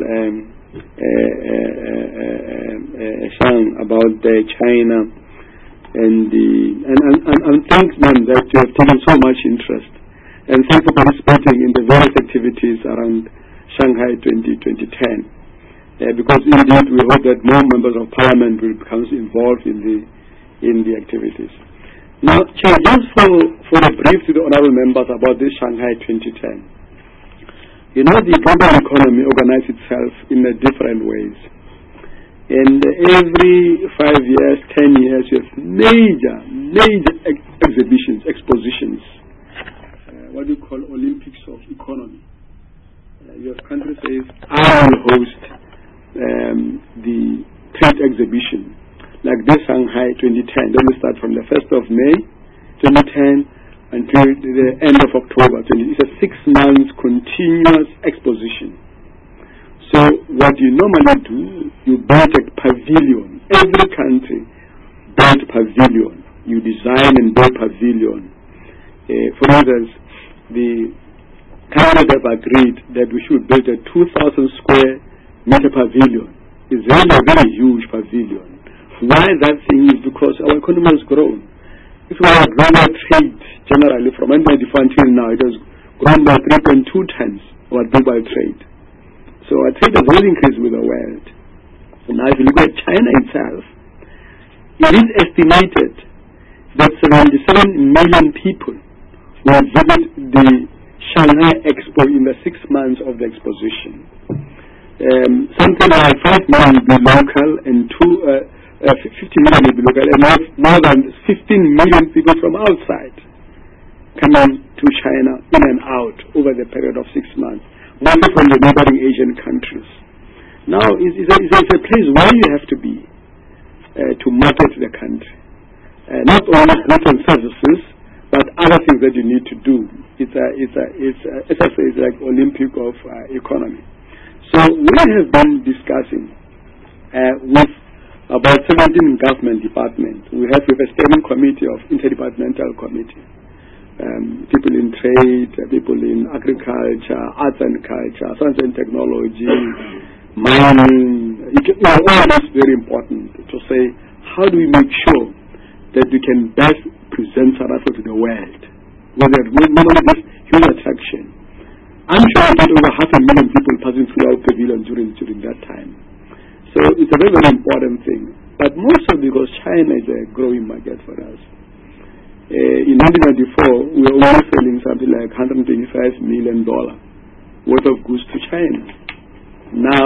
Shang about China and thanks, ma'am, that you have taken so much interest, and thanks for participating in the various activities around Shanghai 2010. Because indeed we hope that more members of Parliament will become involved in the activities. Now, Chair, just for a brief to the honourable members about this Shanghai 2010. You know, the global economy organizes itself in different ways. And every 5 years, 10 years, you have major expositions. What do you call Olympics of economy? You have countries say, I will host the trade exhibition, like this Shanghai 2010. Then we start from the 1st of May 2010 until the end of October 2010. It's a 6 months continuous exposition. So what you normally do, you build a pavilion. Every country builds pavilion. You design and build pavilion. For instance, the countries have agreed that we should build a 2,000 square meter pavilion. It's really a very huge pavilion. Why that thing is because our economy has grown. If we have global trade generally from 1994 until now, it has grown by 3.2 times our global trade. So our trade has really increased with the world. And now if you look at China itself, it is estimated that 77 million people will visit the Shanghai Expo in the 6 months of the exposition. Something like 5 million will be local and 50 million will be local, and more than 15 million people from outside coming to China in and out over the period of 6 months, mostly from the neighboring Asian countries. Now, it's a place where you have to be to market the country. Not only goods and services, but other things that you need to do. It's like Olympic of economy. So we have been discussing with about 17 government departments. We have a standing committee of interdepartmental committee. People in trade, people in agriculture, arts and culture, science and technology, mining. All this is very important to say, how do we make sure that we can best present South Africa to the world? Whether normally this huge attraction. I'm sure we get over 500,000 people passing through our pavilion during that time. So it's a very, very important thing. But mostly because China is a growing market for us. In 1994, we were only selling something like $125 million worth of goods to China. Now,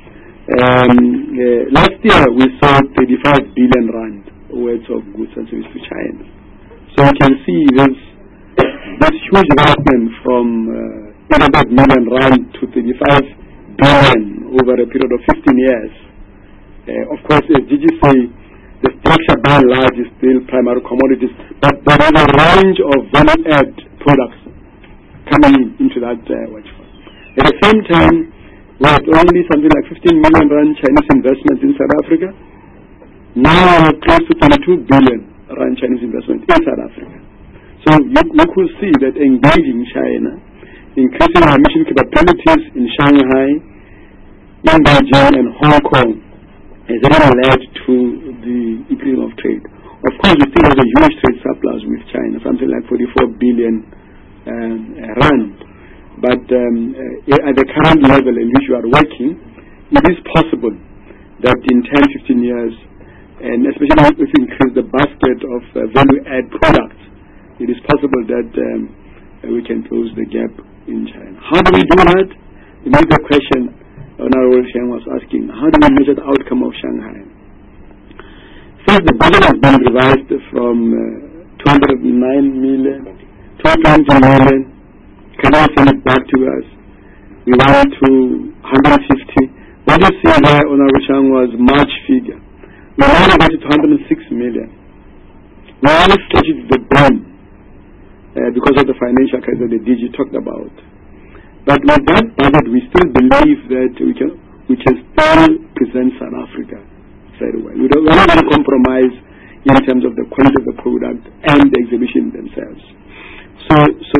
last year we sold 35 billion rand worth of goods and services to China. So you can see this huge development from 800 million rand to 35 billion over a period of 15 years. Of course, as Gigi say, the structure by and large is still primary commodities, but there is a range of value-add products coming into that watch fund. At the same time, we had only something like 15 million rand Chinese investment in South Africa. Now close to 22 billion rand Chinese investment in South Africa. So you could see that engaging China, increasing our mission capabilities in Shanghai, in Beijing and Hong Kong, has really led to the increase of trade. Of course, we still have a huge trade surplus with China, something like 44 billion rand. But at the current level in which we are working, it is possible that in 10-15 years, and especially if we increase the basket of value-add products, it is possible that we can close the gap in China. How do we do that? The major question Honorable Sheng was asking, how do we measure the outcome of Shanghai? First, the budget has been revised from 209 million to 220 million. Can I send it back to us? We went to 150. What you see there, Honorable Sheng, was March figure. We only got it to 106 million. We only stretched the bone because of the financial crisis that the DG talked about. But with that budget, we still believe that we can still present South Africa very well. We're not going to compromise in terms of the quality of the product and the exhibition themselves. So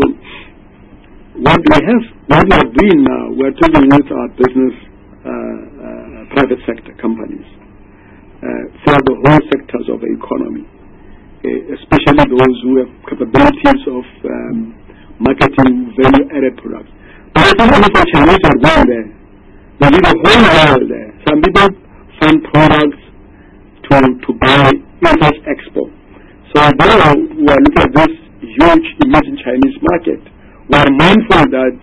what we are doing now, we're talking with our business, private sector companies, for the whole sectors of the economy, especially those who have capabilities of marketing value-added products. But it's not only for Chinese are going there. They need a whole world there. Some people find products to buy in such expo. So now we are looking at this huge emerging Chinese market. We are mindful that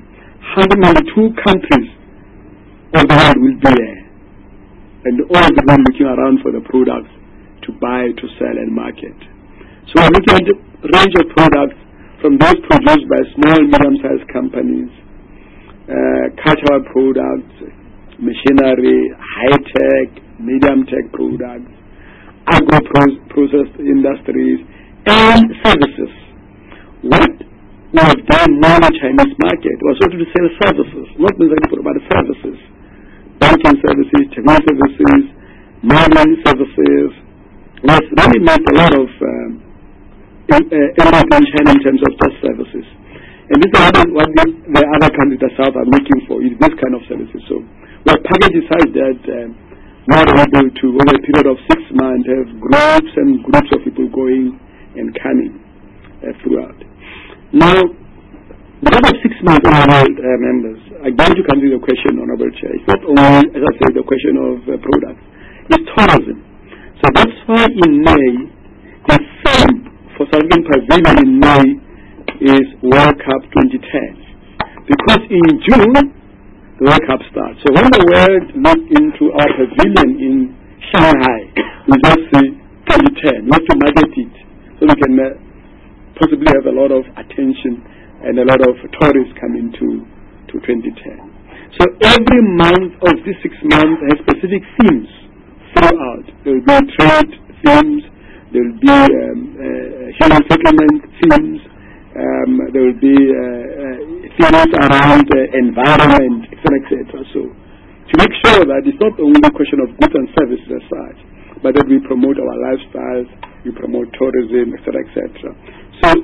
192 countries of the world will be there. And all of them looking around for the products to buy, to sell and market. So we're looking at a range of products from those produced by small, medium-sized companies, cultural products, machinery, high-tech, medium-tech products, agro-processed industries, and services. What we have done now in the Chinese market was also to sell services, not necessarily about services, banking services, technology services, mining services. We have really made a lot of impact in China in terms of just services. And this is what the other countries the South are looking for, is this kind of services. So we have packaged such that we are able to, over a period of 6 months, have groups and groups of people going and coming throughout. Now, because of 6 months, honorable members, I'm going to come to the question, Honorable Chair. It's not only, as I said, the question of products. It's tourism. So that's why in May, the theme for South African Pavilion in May is World Cup 2010. Because in June, the World Cup starts. So when the world look into our pavilion in Shanghai, we just see 2010. We have to market it so we can possibly have a lot of attention and a lot of tourists coming to 2010. So every month of these 6 months has specific themes throughout. There will be trade themes, there will be human settlement themes, there will be themes around environment, etc. So to make sure that it's not only a question of goods and services as such, but that we promote our lifestyles, we promote tourism, etc. So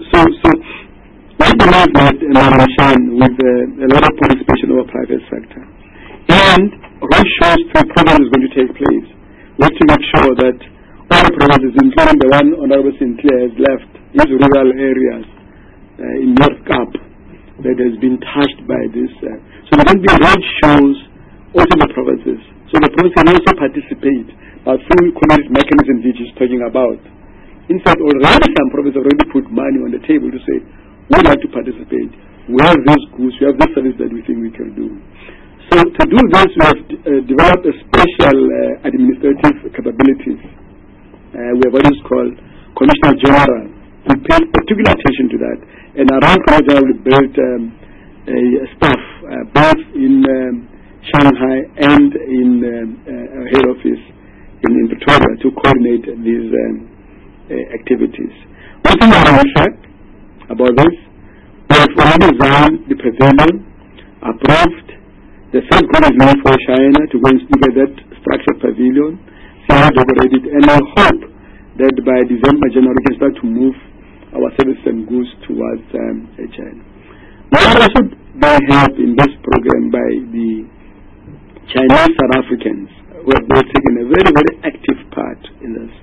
we believe that with a lot of participation of the private sector, and roadshows through programs is going to take place. We have to make sure that all provinces, including the one Honorable Sinclair has left, these rural areas in North Cape that has been touched by this. So there will be roadshows also in the provinces. So the provinces can also participate through community mechanism which is talking about. In fact, already some provinces have already put money on the table to say, we'd like to participate. We have this goods, we have this service that we think we can do. So to do this, we have developed a special administrative capabilities. We have what is called Commissioner General. We pay particular attention to that. And around Commissioner General, we built a staff both in Shanghai and in head office in Pretoria to coordinate these activities. One thing I'm on track about this, we have already designed the pavilion, approved. The first group is now for China to go and look at that structured pavilion, see how to operate it, and I hope that by December, January, we can start to move our services and goods towards China. We are also being helped in this program by the Chinese South Africans, who have both taken a very, very active part in this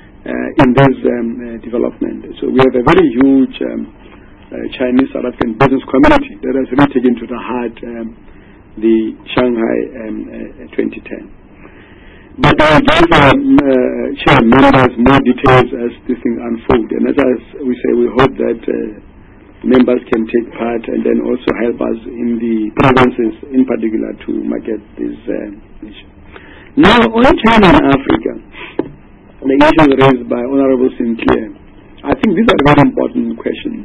development. So we have a very huge Chinese South African business community that has really taken to the heart the Shanghai 2010. But I will give Chair members more details as this thing unfolds. And as we say, we hope that members can take part and then also help us in the provinces in particular to market this issue. Now, on China and Africa, the issues raised by Honorable Sinclair, I think these are very important questions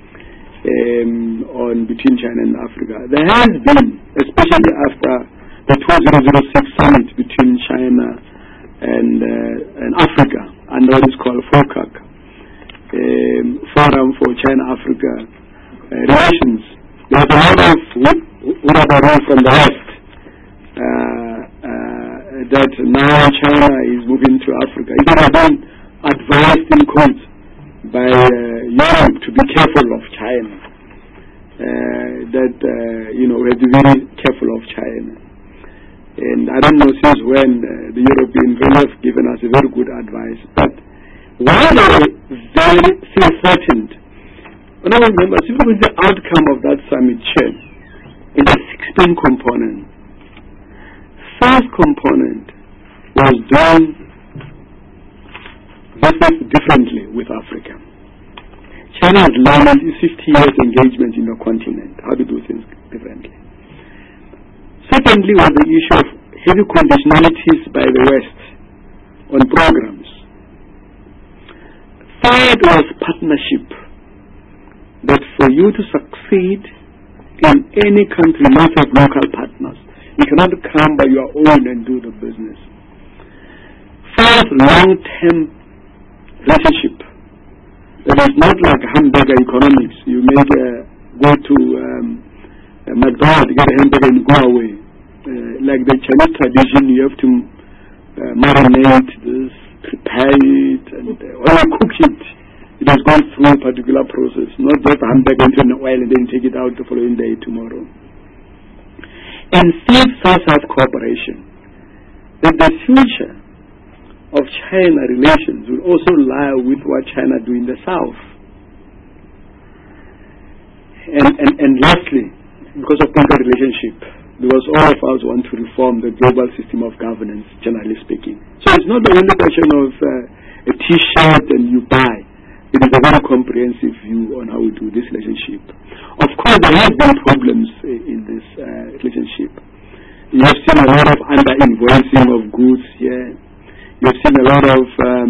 on between China and Africa. There has been, especially after the 2006 summit between China and Africa, and what is called FOCAC, Forum for China-Africa Relations, There's a lot of Urabaru from the West that now China is moving to Africa. It has been advised in quotes by Europe to be careful of China. We have to be very careful of China. And I don't know since when the Europeans have given us a very good advice. But while they very still threatened, when I remember, simply the outcome of that summit chain is a 16 component. First component was doing business differently with Africa. China has learned its 50 years engagement in the continent, how to do things differently. Secondly was the issue of heavy conditionalities by the West on programs. Third was partnership, that for you to succeed in any country, you must have local partners. You cannot come by your own and do the business. Fourth, long-term relationship. It is not like hamburger economics. You go to McDonald's, get a hamburger and go away. Like the Chinese tradition, you have to marinate this, prepare it, and when you cook it, it has gone through a particular process, not just a hamburger into an oil and then take it out the following day tomorrow. And fifth, South-South cooperation. That the future of China relations will also lie with what China do in the South. And lastly, because of political relationship, because all of us want to reform the global system of governance, generally speaking. So it's not the only question of a T-shirt and you buy. It is a very comprehensive view on how we do this relationship. Of course, there have been problems in this relationship. You have seen a lot of under-invoicing of goods here. You have seen a lot of,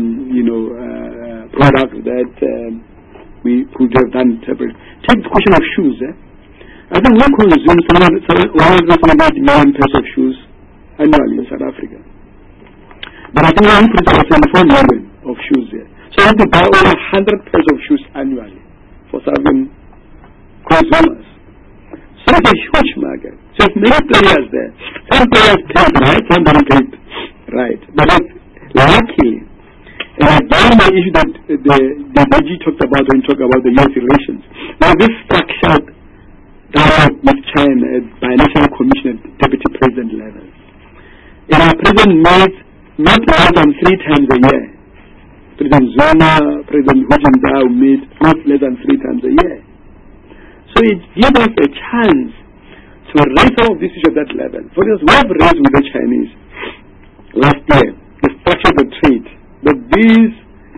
products that we could have done separately. Take the question of shoes. I think we consume 178 million pairs of shoes annually in South Africa. But I think we produce 74 million of shoes here. So we have to buy over 100 pairs of shoes annually for serving consumers. So it's a huge market. So there's many players there. Some players paid right, some don't pay right. But luckily, and again the issue that the DG talked about when he talked about the US relations, now this structured dialogue with China at bilateral commission at deputy president level. And our president meets not less than 3 times a year. President Zuma, President Hu Jintao meet not less than 3 times a year. So it gives us a chance to raise some of this issue at that level. For instance, we have raised with the Chinese last year the structure of the trade, that this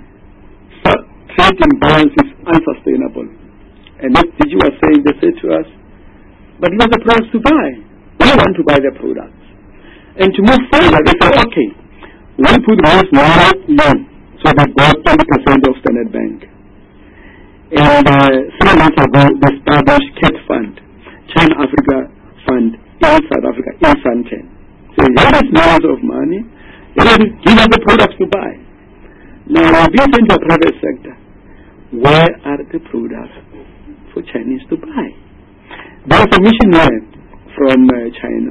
trade imbalance is unsustainable. And as DG was saying, they said to us, but give us the products to buy. We want to buy the products. And to move forward, they said, okay, we put this now loan. So they bought 20% of Standard Bank. And 3 months ago, they established CAT Fund, China Africa Fund in South Africa, in Sandton. So here is millions of money. Give us the products to buy. Now, we've been into the private sector. Where are the products for Chinese to buy? There was a missionary from China,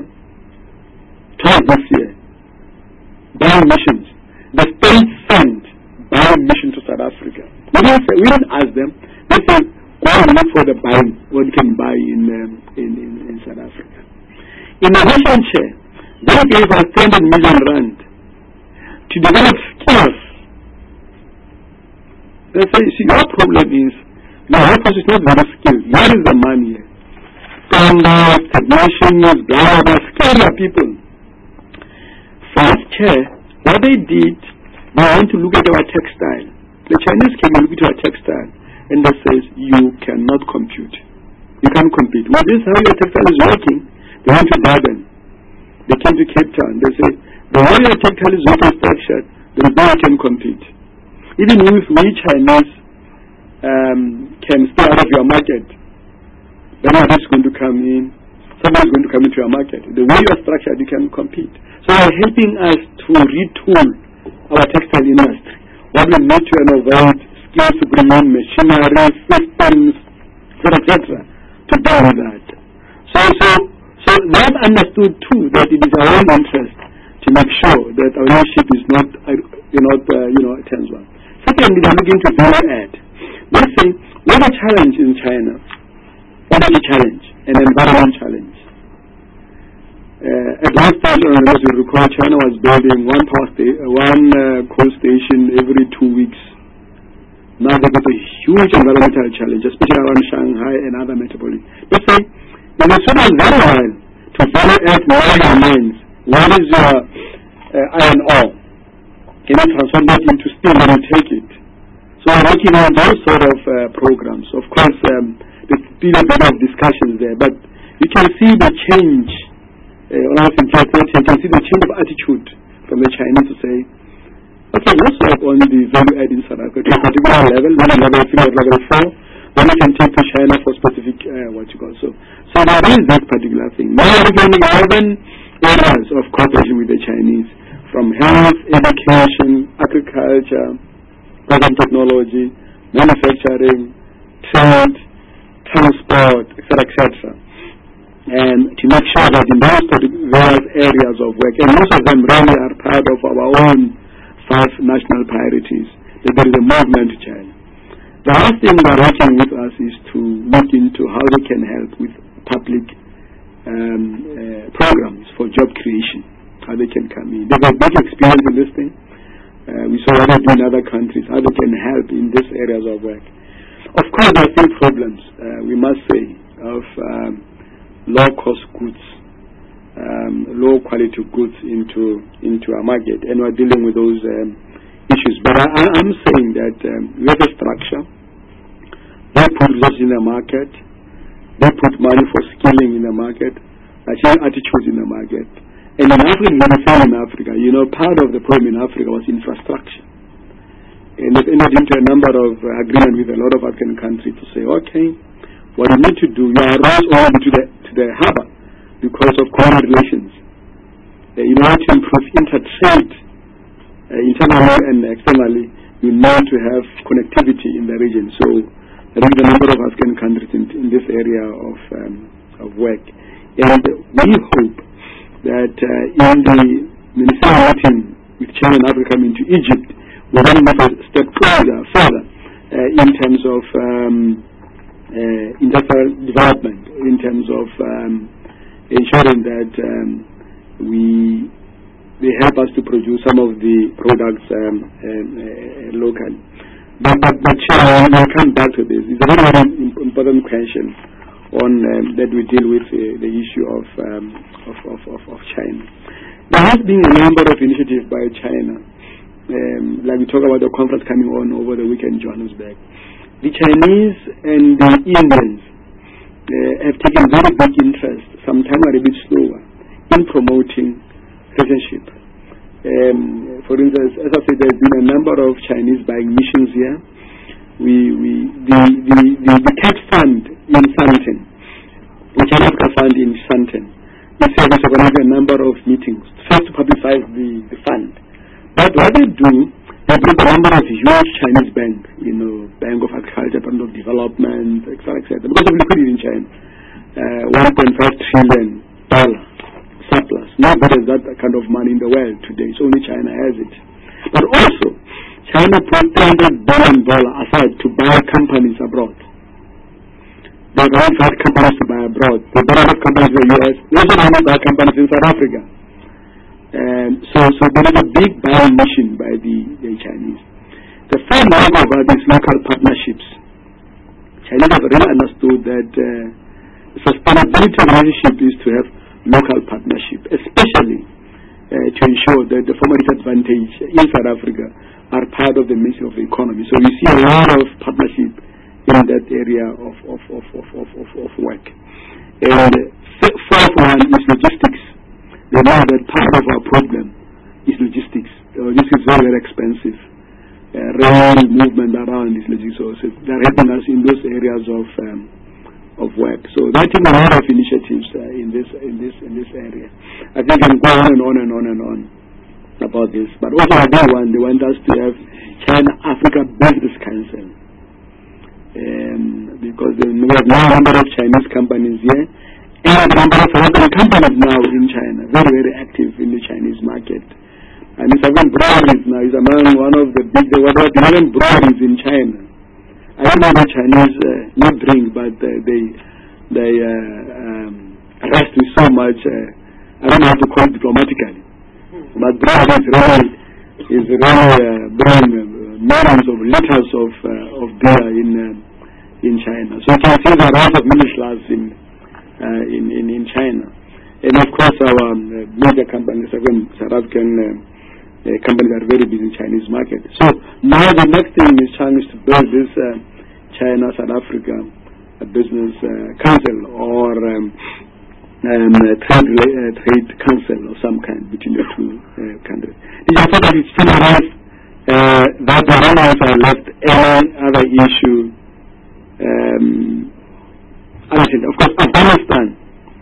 told this year, buying missions. The state sent buying mission to South Africa. We didn't ask them. They said, go and look for the buying, what you can buy in South Africa. In the mission chair, they gave us 300 million rand to develop skills. They say, see, your problem is, your focus is not very skilled. Where is the money? Standards, technicians, blah, blah, skill your people. First chair, what they did, they want to look at our textile. The Chinese came and looked at our textile, and they says, you cannot compute. You can't compete. Well, this is how your textile is working. They went to Durban. They came to Cape Town. They said, the way your textile is working structured, there is no way you can compete. Even if we Chinese can stay out of your market, then what is going to come in? Someone is going to come into your market. The way you are structured, you can compete. So they are helping us to retool our textile industry. What we need to innovate, skills to bring in machinery, systems, etc., to to deal with that. So they've understood too that it is our own interest to make sure that our leadership is not turns one. Secondly, they're looking to value add. Let's say we have a challenge in China, energy challenge, an environment challenge. At last stage, as you recall, China was building one coal station every 2 weeks. Now they've got a huge environmental challenge, especially around Shanghai and other metropolises. Let's say, in the Sudan very well to value add your mines. What is your iron ore? Can you transform that into steel when you take it? So we're working on those sort of programs. Of course, there's still a bit of discussions there, but you can see the change. You can see the change of attitude from the Chinese to say, okay, let's work on the value add in South Africa to a particular level, maybe level 3 or level 4, then we can take to China for specific So there is that particular thing. Now we're looking at 11 areas of cooperation with the Chinese, from health, education, agriculture, modern technology, manufacturing, trade, transport, etc. And to make sure that in those various areas of work, and most of them really are part of our own 5 national priorities, that there is a movement to China. The last thing they're working with us is to look into how they can help with public programs for job creation, how they can come in. They've got big experience in this thing. We saw what they do in other countries, how they can help in these areas of work. Of course, there are still problems, we must say, of low-cost goods, low-quality goods into our market, and we're dealing with those issues. But I'm saying that we have a structure. They put resources in the market. They put money for skilling in the market. I change attitudes in the market. And in Africa, part of the problem in Africa was infrastructure. And they've entered into a number of agreements with a lot of African countries to say, okay, what you need to do, you are roads only to the harbor because of colonial relations. In order to improve intertrade, internally and externally, you need to have connectivity in the region. So there is a number of African countries in this area of work. And we hope that in the ministerial meeting with China and Africa coming to Egypt, we will move a step further in terms of industrial development, in terms of ensuring that they help us to produce some of the products locally. But we'll come back to this. It's a very, very important question on that we deal with the issue of China. There has been a number of initiatives by China, like we talk about the conference coming on over the weekend in Johannesburg. The Chinese and the Indians have taken very big interest, sometimes are a bit slower, in promoting relationship. For instance, as I said, there have been a number of Chinese buying missions here. The CAT Fund in Sandton, the China Africa Fund in Sandton, is organizing a number of meetings, first to publicize the fund. But what they do, they bring a number of huge Chinese banks, Bank of Agriculture, Bank of Development, etc., because of liquidity in China. $1.5 trillion surplus. Nobody has that kind of money in the world today. It's only China has it. But also, China put $300 billion aside to buy companies abroad. They don't have companies to buy abroad. They don't have companies in the US. They also don't buy companies in South Africa. So there is a big buying mission by the Chinese. The third one about these local partnerships. China have really understood that sustainability relationship is to have local partnership, especially to ensure that the former disadvantage in South Africa are part of the mission of the economy. So we see a lot of partnership in that area of work. And the fourth one is logistics. They know that part of our problem is logistics. Logistics is very, very expensive. Rail movement around is logistics. So they're helping us in those areas of work. So they're taking a lot of initiatives in this area. I think I can go on and on and on and on about this. But also they want us to have China-Africa Business Council. because we have now a number of Chinese companies here, and a number of American companies now in China, very, very active in the Chinese market. And Seven Breweries now is among one of the big, what are 11 breweries in China. I don't know the Chinese not drink, but they rest with so much, I don't know how to call it diplomatically, but breweries is really brewing millions of liters of beer in China. So you can see the rise of middle class in China. And of course our major companies, South African companies are very big in Chinese market. So now the next thing is China is to build this China-South Africa business council or trade council of some kind between the two countries. Did you say that it's summarize that the Rwandans are left any other issue? Of course, Afghanistan.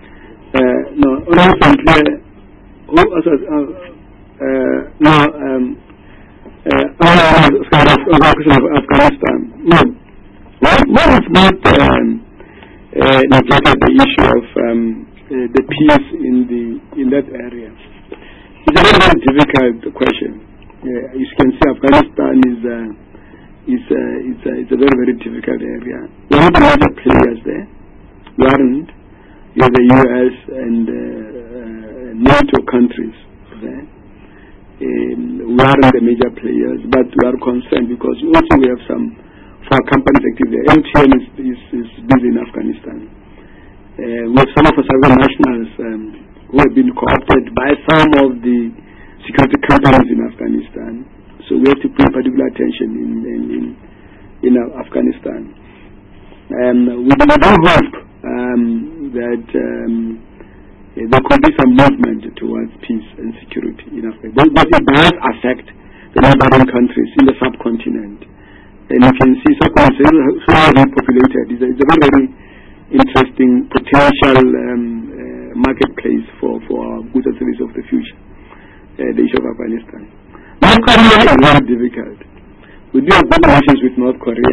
Afghanistan. No, one is not neglected the issue of the peace in that area. It's a very, very difficult question. As you can see, Afghanistan is a very, very difficult area. We are not the major players there. We aren't. You have the US and NATO countries there. We aren't the major players, but we are concerned because also we have some for our companies active there. MTN is busy in Afghanistan. We have some of our Southern nationals who have been co-opted by some of the security companies in Afghanistan. So we have to pay particular attention in Afghanistan. We do hope that there could be some movement towards peace and security in Africa. But it does affect the neighboring countries in the subcontinent. And you can see subcontinent is so highly populated. It's a very, very interesting potential marketplace for goods and services of the future. The issue of Afghanistan. North Korea is very difficult. We do have good relations with North Korea.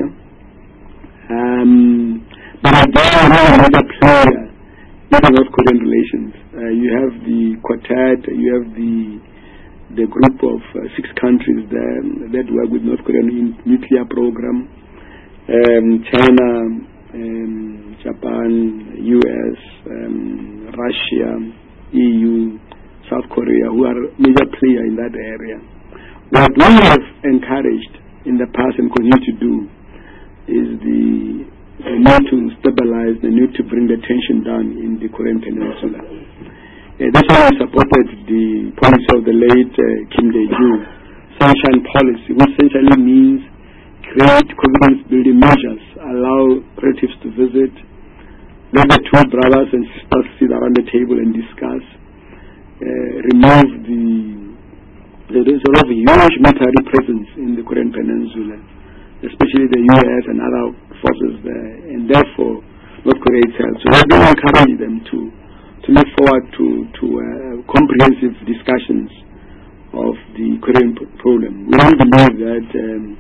But I don't know another player in the North Korean relations. You have the Quartet, you have the group of 6 countries there that work with North Korean nuclear program. China, Japan, US, Russia, EU, South Korea, who are major players in that area. What we have encouraged in the past and continue to do is the need to stabilize, the need to bring the tension down in the Korean Peninsula. That's why we supported the policy of the late Kim Dae-jung, Sunshine Policy, which essentially means create confidence-building measures, allow relatives to visit, let the two brothers and sisters sit around the table and discuss, remove the sort of huge military presence in the Korean Peninsula, especially the US and other forces there, and therefore North Korea itself. So we do encourage them to look forward to comprehensive discussions of the Korean problem. We don't believe that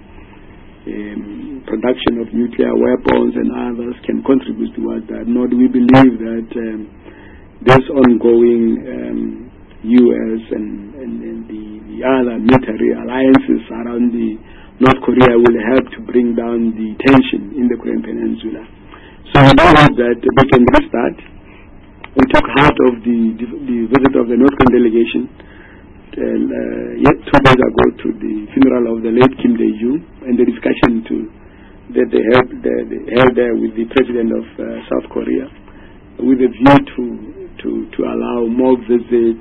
production of nuclear weapons and others can contribute towards that, nor do we believe that this ongoing US and the other military alliances around the North Korea will help to bring down the tension in the Korean Peninsula. So we do hope that we can restart. We took heart of the visit of the North Korean delegation 2 days ago to the funeral of the late Kim Dae-jung and the discussion that they held there with the president of South Korea, with a view to allow more visits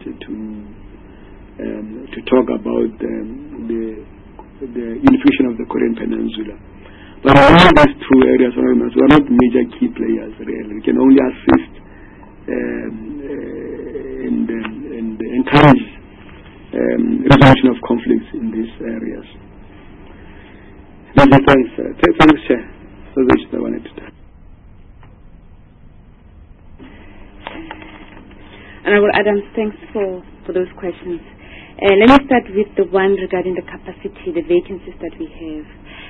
to talk about the unification of the Korean Peninsula. But in all these 2 areas, we are not major key players really. We can only assist and encourage resolution of conflicts in these areas. Thanks, Chair. So this is the one to talk. Honorable Adams, thanks for those questions. Let me start with the one regarding the capacity, the vacancies that we have.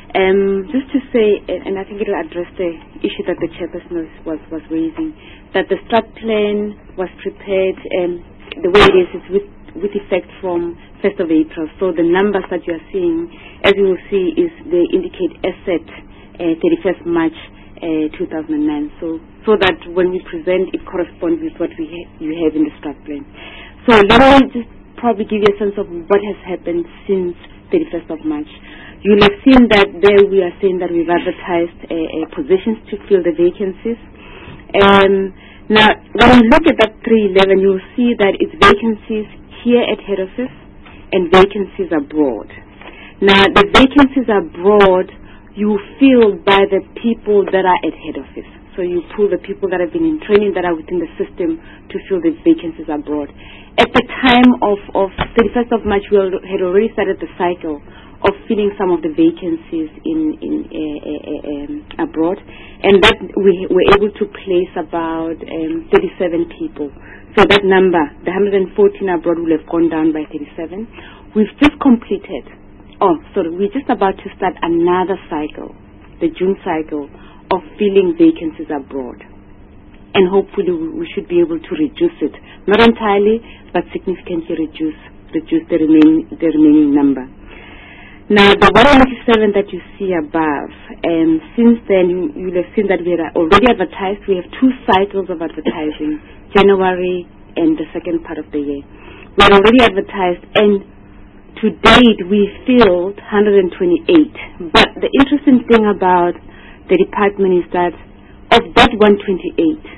Just to say, and I think it will address the issue that the chairperson was raising, that the strat plan was prepared, the way it is with effect from 1st of April. So the numbers that you are seeing, as you will see, they indicate asset 31st March 2009. So that when we present, it corresponds with what you have in the strat plan. So let me just probably give you a sense of what has happened since 31st of March. You'll have seen that there we are saying that we've advertised positions to fill the vacancies. Now, when you look at that 311, you'll see that it's vacancies here at head office and vacancies abroad. Now, the vacancies abroad, you fill by the people that are at head office. So you pull the people that have been in training that are within the system to fill the vacancies abroad. At the time of 31st of March, we had already started the cycle of filling some of the vacancies in abroad, and that we were able to place about 37 people. So that number, the 114 abroad, will have gone down by 37. We've just completed, we're just about to start another cycle, the June cycle, of filling vacancies abroad. And hopefully we should be able to reduce it, not entirely, but significantly reduce the remaining number. Now, the 197 that you see above, since then you'll have seen that we are already advertised. We have 2 cycles of advertising, January and the second part of the year. We are already advertised, and to date we filled 128. But the interesting thing about the department is that of that 128,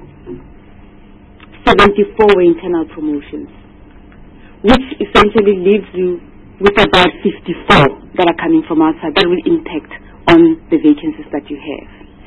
74 were internal promotions, which essentially leaves you with about 54 that are coming from outside. That will impact on the vacancies that you have.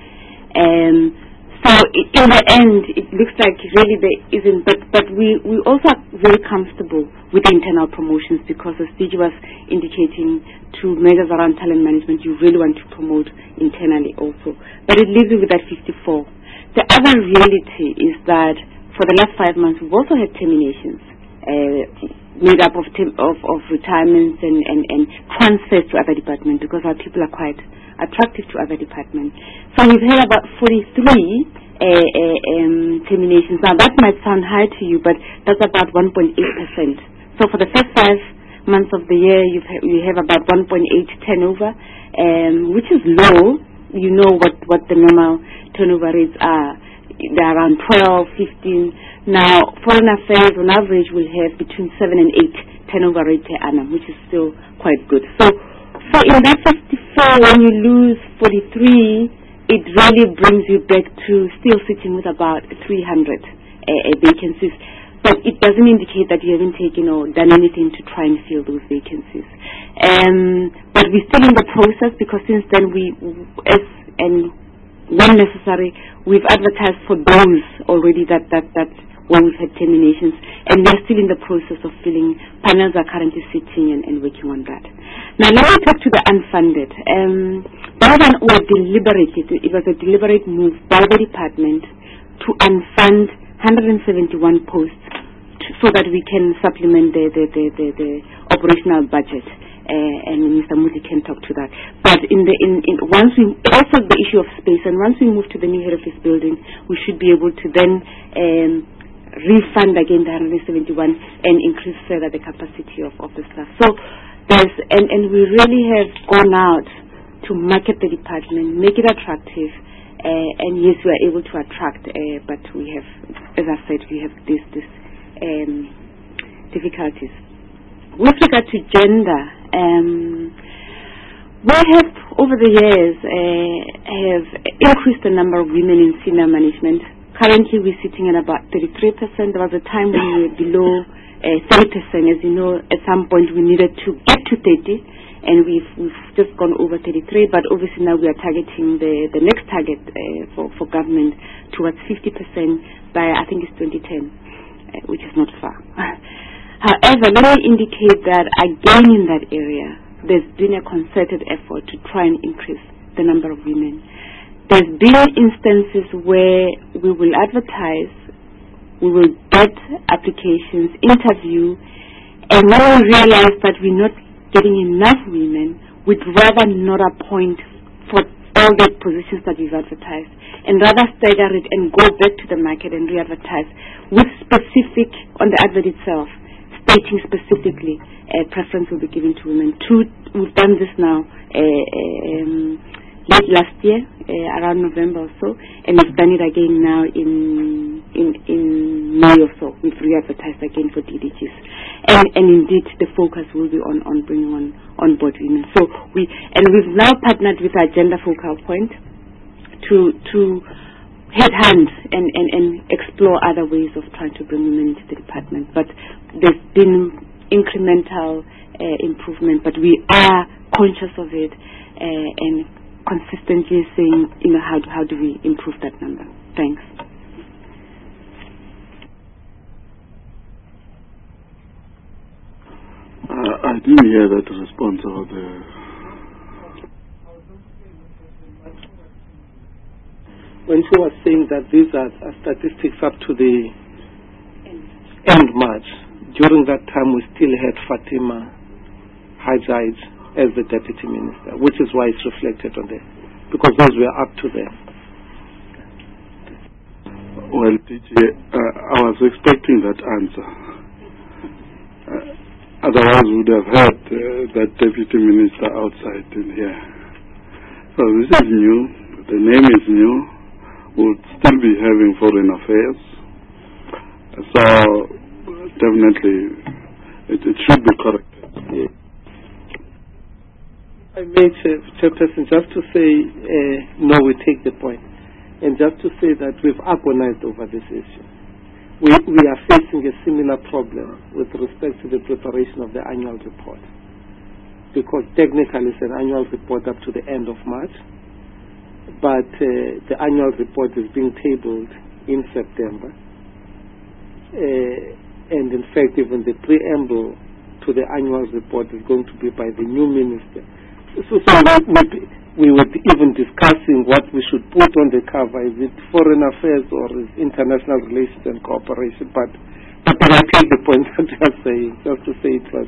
So in the end, it looks like really there isn't, but we also are very comfortable with the internal promotions, because as DG was indicating, to measures around talent management, you really want to promote internally also. But it leaves you with that 54. The other reality is that for the last 5 months, we've also had terminations, made up of retirements and transfers to other departments, because our people are quite attractive to other departments. So we've had about 43 terminations. Now that might sound high to you, but that's about 1.8%. So for the first 5 months of the year, you have about 1.8 turnover, which is low. You know what the normal turnover rates are. They're around 12, 15. Now, foreign affairs on average will have between 7 and 8 turnover rate per annum, which is still quite good. So in that 54, when you lose 43, it really brings you back to still sitting with about 300 vacancies. But it doesn't indicate that you haven't taken or done anything to try and fill those vacancies. But we're still in the process, because since then when necessary, we've advertised for those already that when we've had terminations, and we're still in the process of filling. Panels are currently sitting and working on that. Now let me talk to the unfunded. That one was deliberate. It was a deliberate move by the department to unfund 171 posts so that we can supplement the operational budget. And Mr. Moody can talk to that. But once we also the issue of space, and once we move to the new head office building, we should be able to then refund again the 171 and increase further the capacity of the staff. So and we really have gone out to market the department, make it attractive, and yes, we are able to attract, but we have, as I said, we have these difficulties. With regard to gender, we have over the years have increased the number of women in senior management. Currently, we're sitting at about 33%. There was a time when we were below 30%. As you know, at some point we needed to get to 30, and we've just gone over 33. But obviously now we are targeting the next target for government towards 50% by, I think it's 2010, which is not far. However, let me indicate that again in that area, there's been a concerted effort to try and increase the number of women. There's been instances where we will advertise, we will get applications, interview, and when we realize that we're not getting enough women, we'd rather not appoint for all the positions that we've advertised, and rather stagger it and go back to the market and re-advertise with specific, on the advert itself, stating specifically preference will be given to women. We've done this now late last year, around November or so, and we've done it again now in May or so. We've re-advertised again for DDGs, and indeed the focus will be on bringing on board women. So we've now partnered with our gender focal point to headhunt and explore other ways of trying to bring women into the department. But there's been incremental improvement, but we are conscious of it and consistently saying, how do we improve that number? Thanks. I didn't hear that response about the... When she was saying that these are statistics up to the end March, during that time we still had Fatima Hajjaj as the Deputy Minister, which is why it's reflected on there, because those were up to them. Well, DJ, I was expecting that answer. Otherwise, we would have had that Deputy Minister outside in here. So this is new. The name is new. We'll still be having Foreign Affairs. So definitely, it should be corrected. I made Chairperson just to say, no, we take the point. And just to say that we've agonized over this issue. We are facing a similar problem with respect to the preparation of the annual report. Because technically it's an annual report up to the end of March. But the annual report is being tabled in September. And in fact, even the preamble to the annual report is going to be by the new minister. So we were even discussing what we should put on the cover. Is it foreign affairs or is international relations and cooperation? But I take the point that you are saying, just to say it was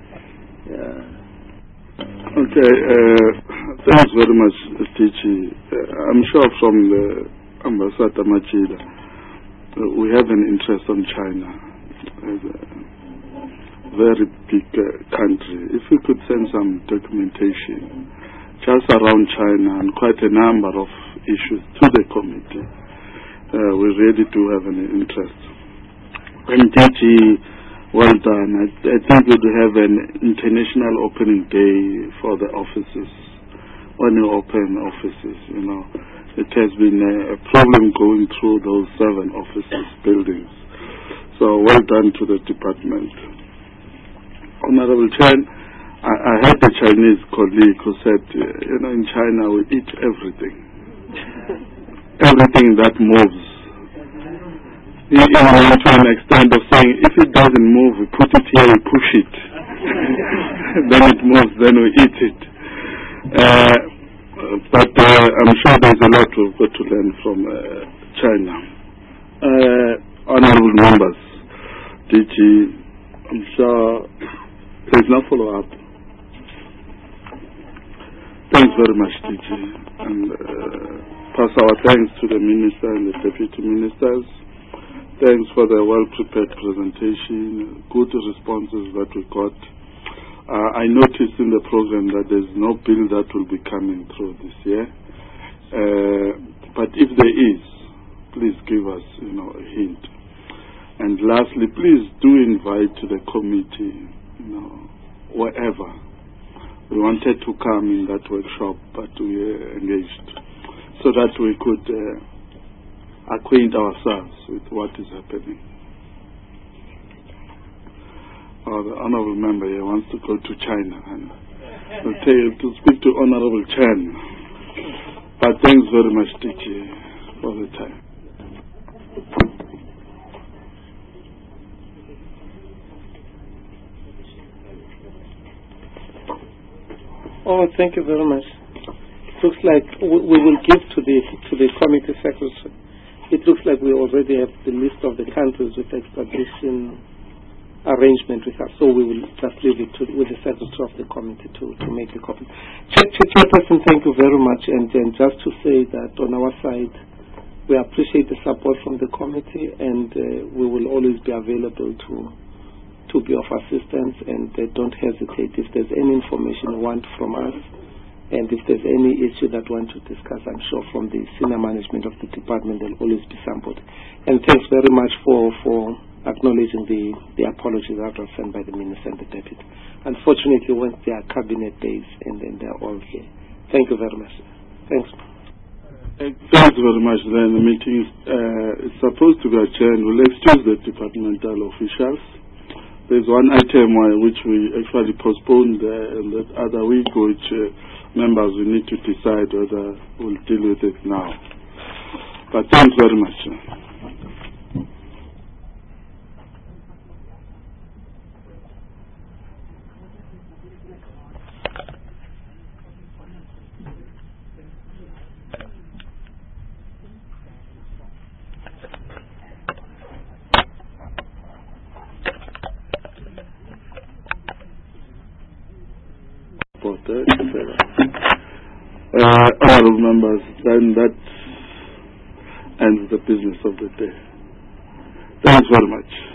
Okay, thanks very much, Tichi. I'm sure from the Ambassador Machida, we have an interest on China as a very big country. If we could send some documentation just around China and quite a number of issues to the committee, we really do have an interest. And Tichi, well done. I think we'll have an international opening day for the offices. When you open offices, it has been a problem going through those 7 offices, buildings. So well done to the department. Honorable Chair, I had a Chinese colleague who said, in China we eat everything. Everything that moves. He went to an extent of saying, if it doesn't move, we put it here, we push it. Then it moves, then we eat it. But I'm sure there's a lot we've got to learn from China. Honorable members, DG, I'm sure there's no follow-up. Thanks very much, DG. And pass our thanks to the Minister and the Deputy Ministers. Thanks for the well-prepared presentation, good responses that we got. I noticed in the program that there's no bill that will be coming through this year. But if there is, please give us, a hint. And lastly, please do invite to the committee, wherever. We wanted to come in that workshop, but we engaged so that we could acquaint ourselves with what is happening. The Honorable Member here wants to go to China and to speak to Honorable Chen. But thanks very much, DG, for the time. Oh, thank you very much. Looks like we will give to the committee secretary. It looks like we already have the list of the countries with extradition arrangement with us. So we will just leave it with the secretary of the committee to make the copy. Chairperson, thank you very much. And just to say that on our side, we appreciate the support from the committee, and we will always be available to be of assistance, and don't hesitate. If there's any information you want from us, and if there's any issue that you want to discuss, I'm sure from the senior management of the department there'll always be somebody. And thanks very much for acknowledging the apology that was sent by the minister and the deputy. Unfortunately, once they are cabinet days, and then they're all here. Thank you very much. Thanks. Thanks very much. Then the meeting is supposed to be adjourned. We'll excuse the departmental officials. There's one item which we actually postponed in that other week, which members will need to decide whether we'll deal with it now. But thanks very much. Honorable members, then that ends the business of the day. Thanks very much.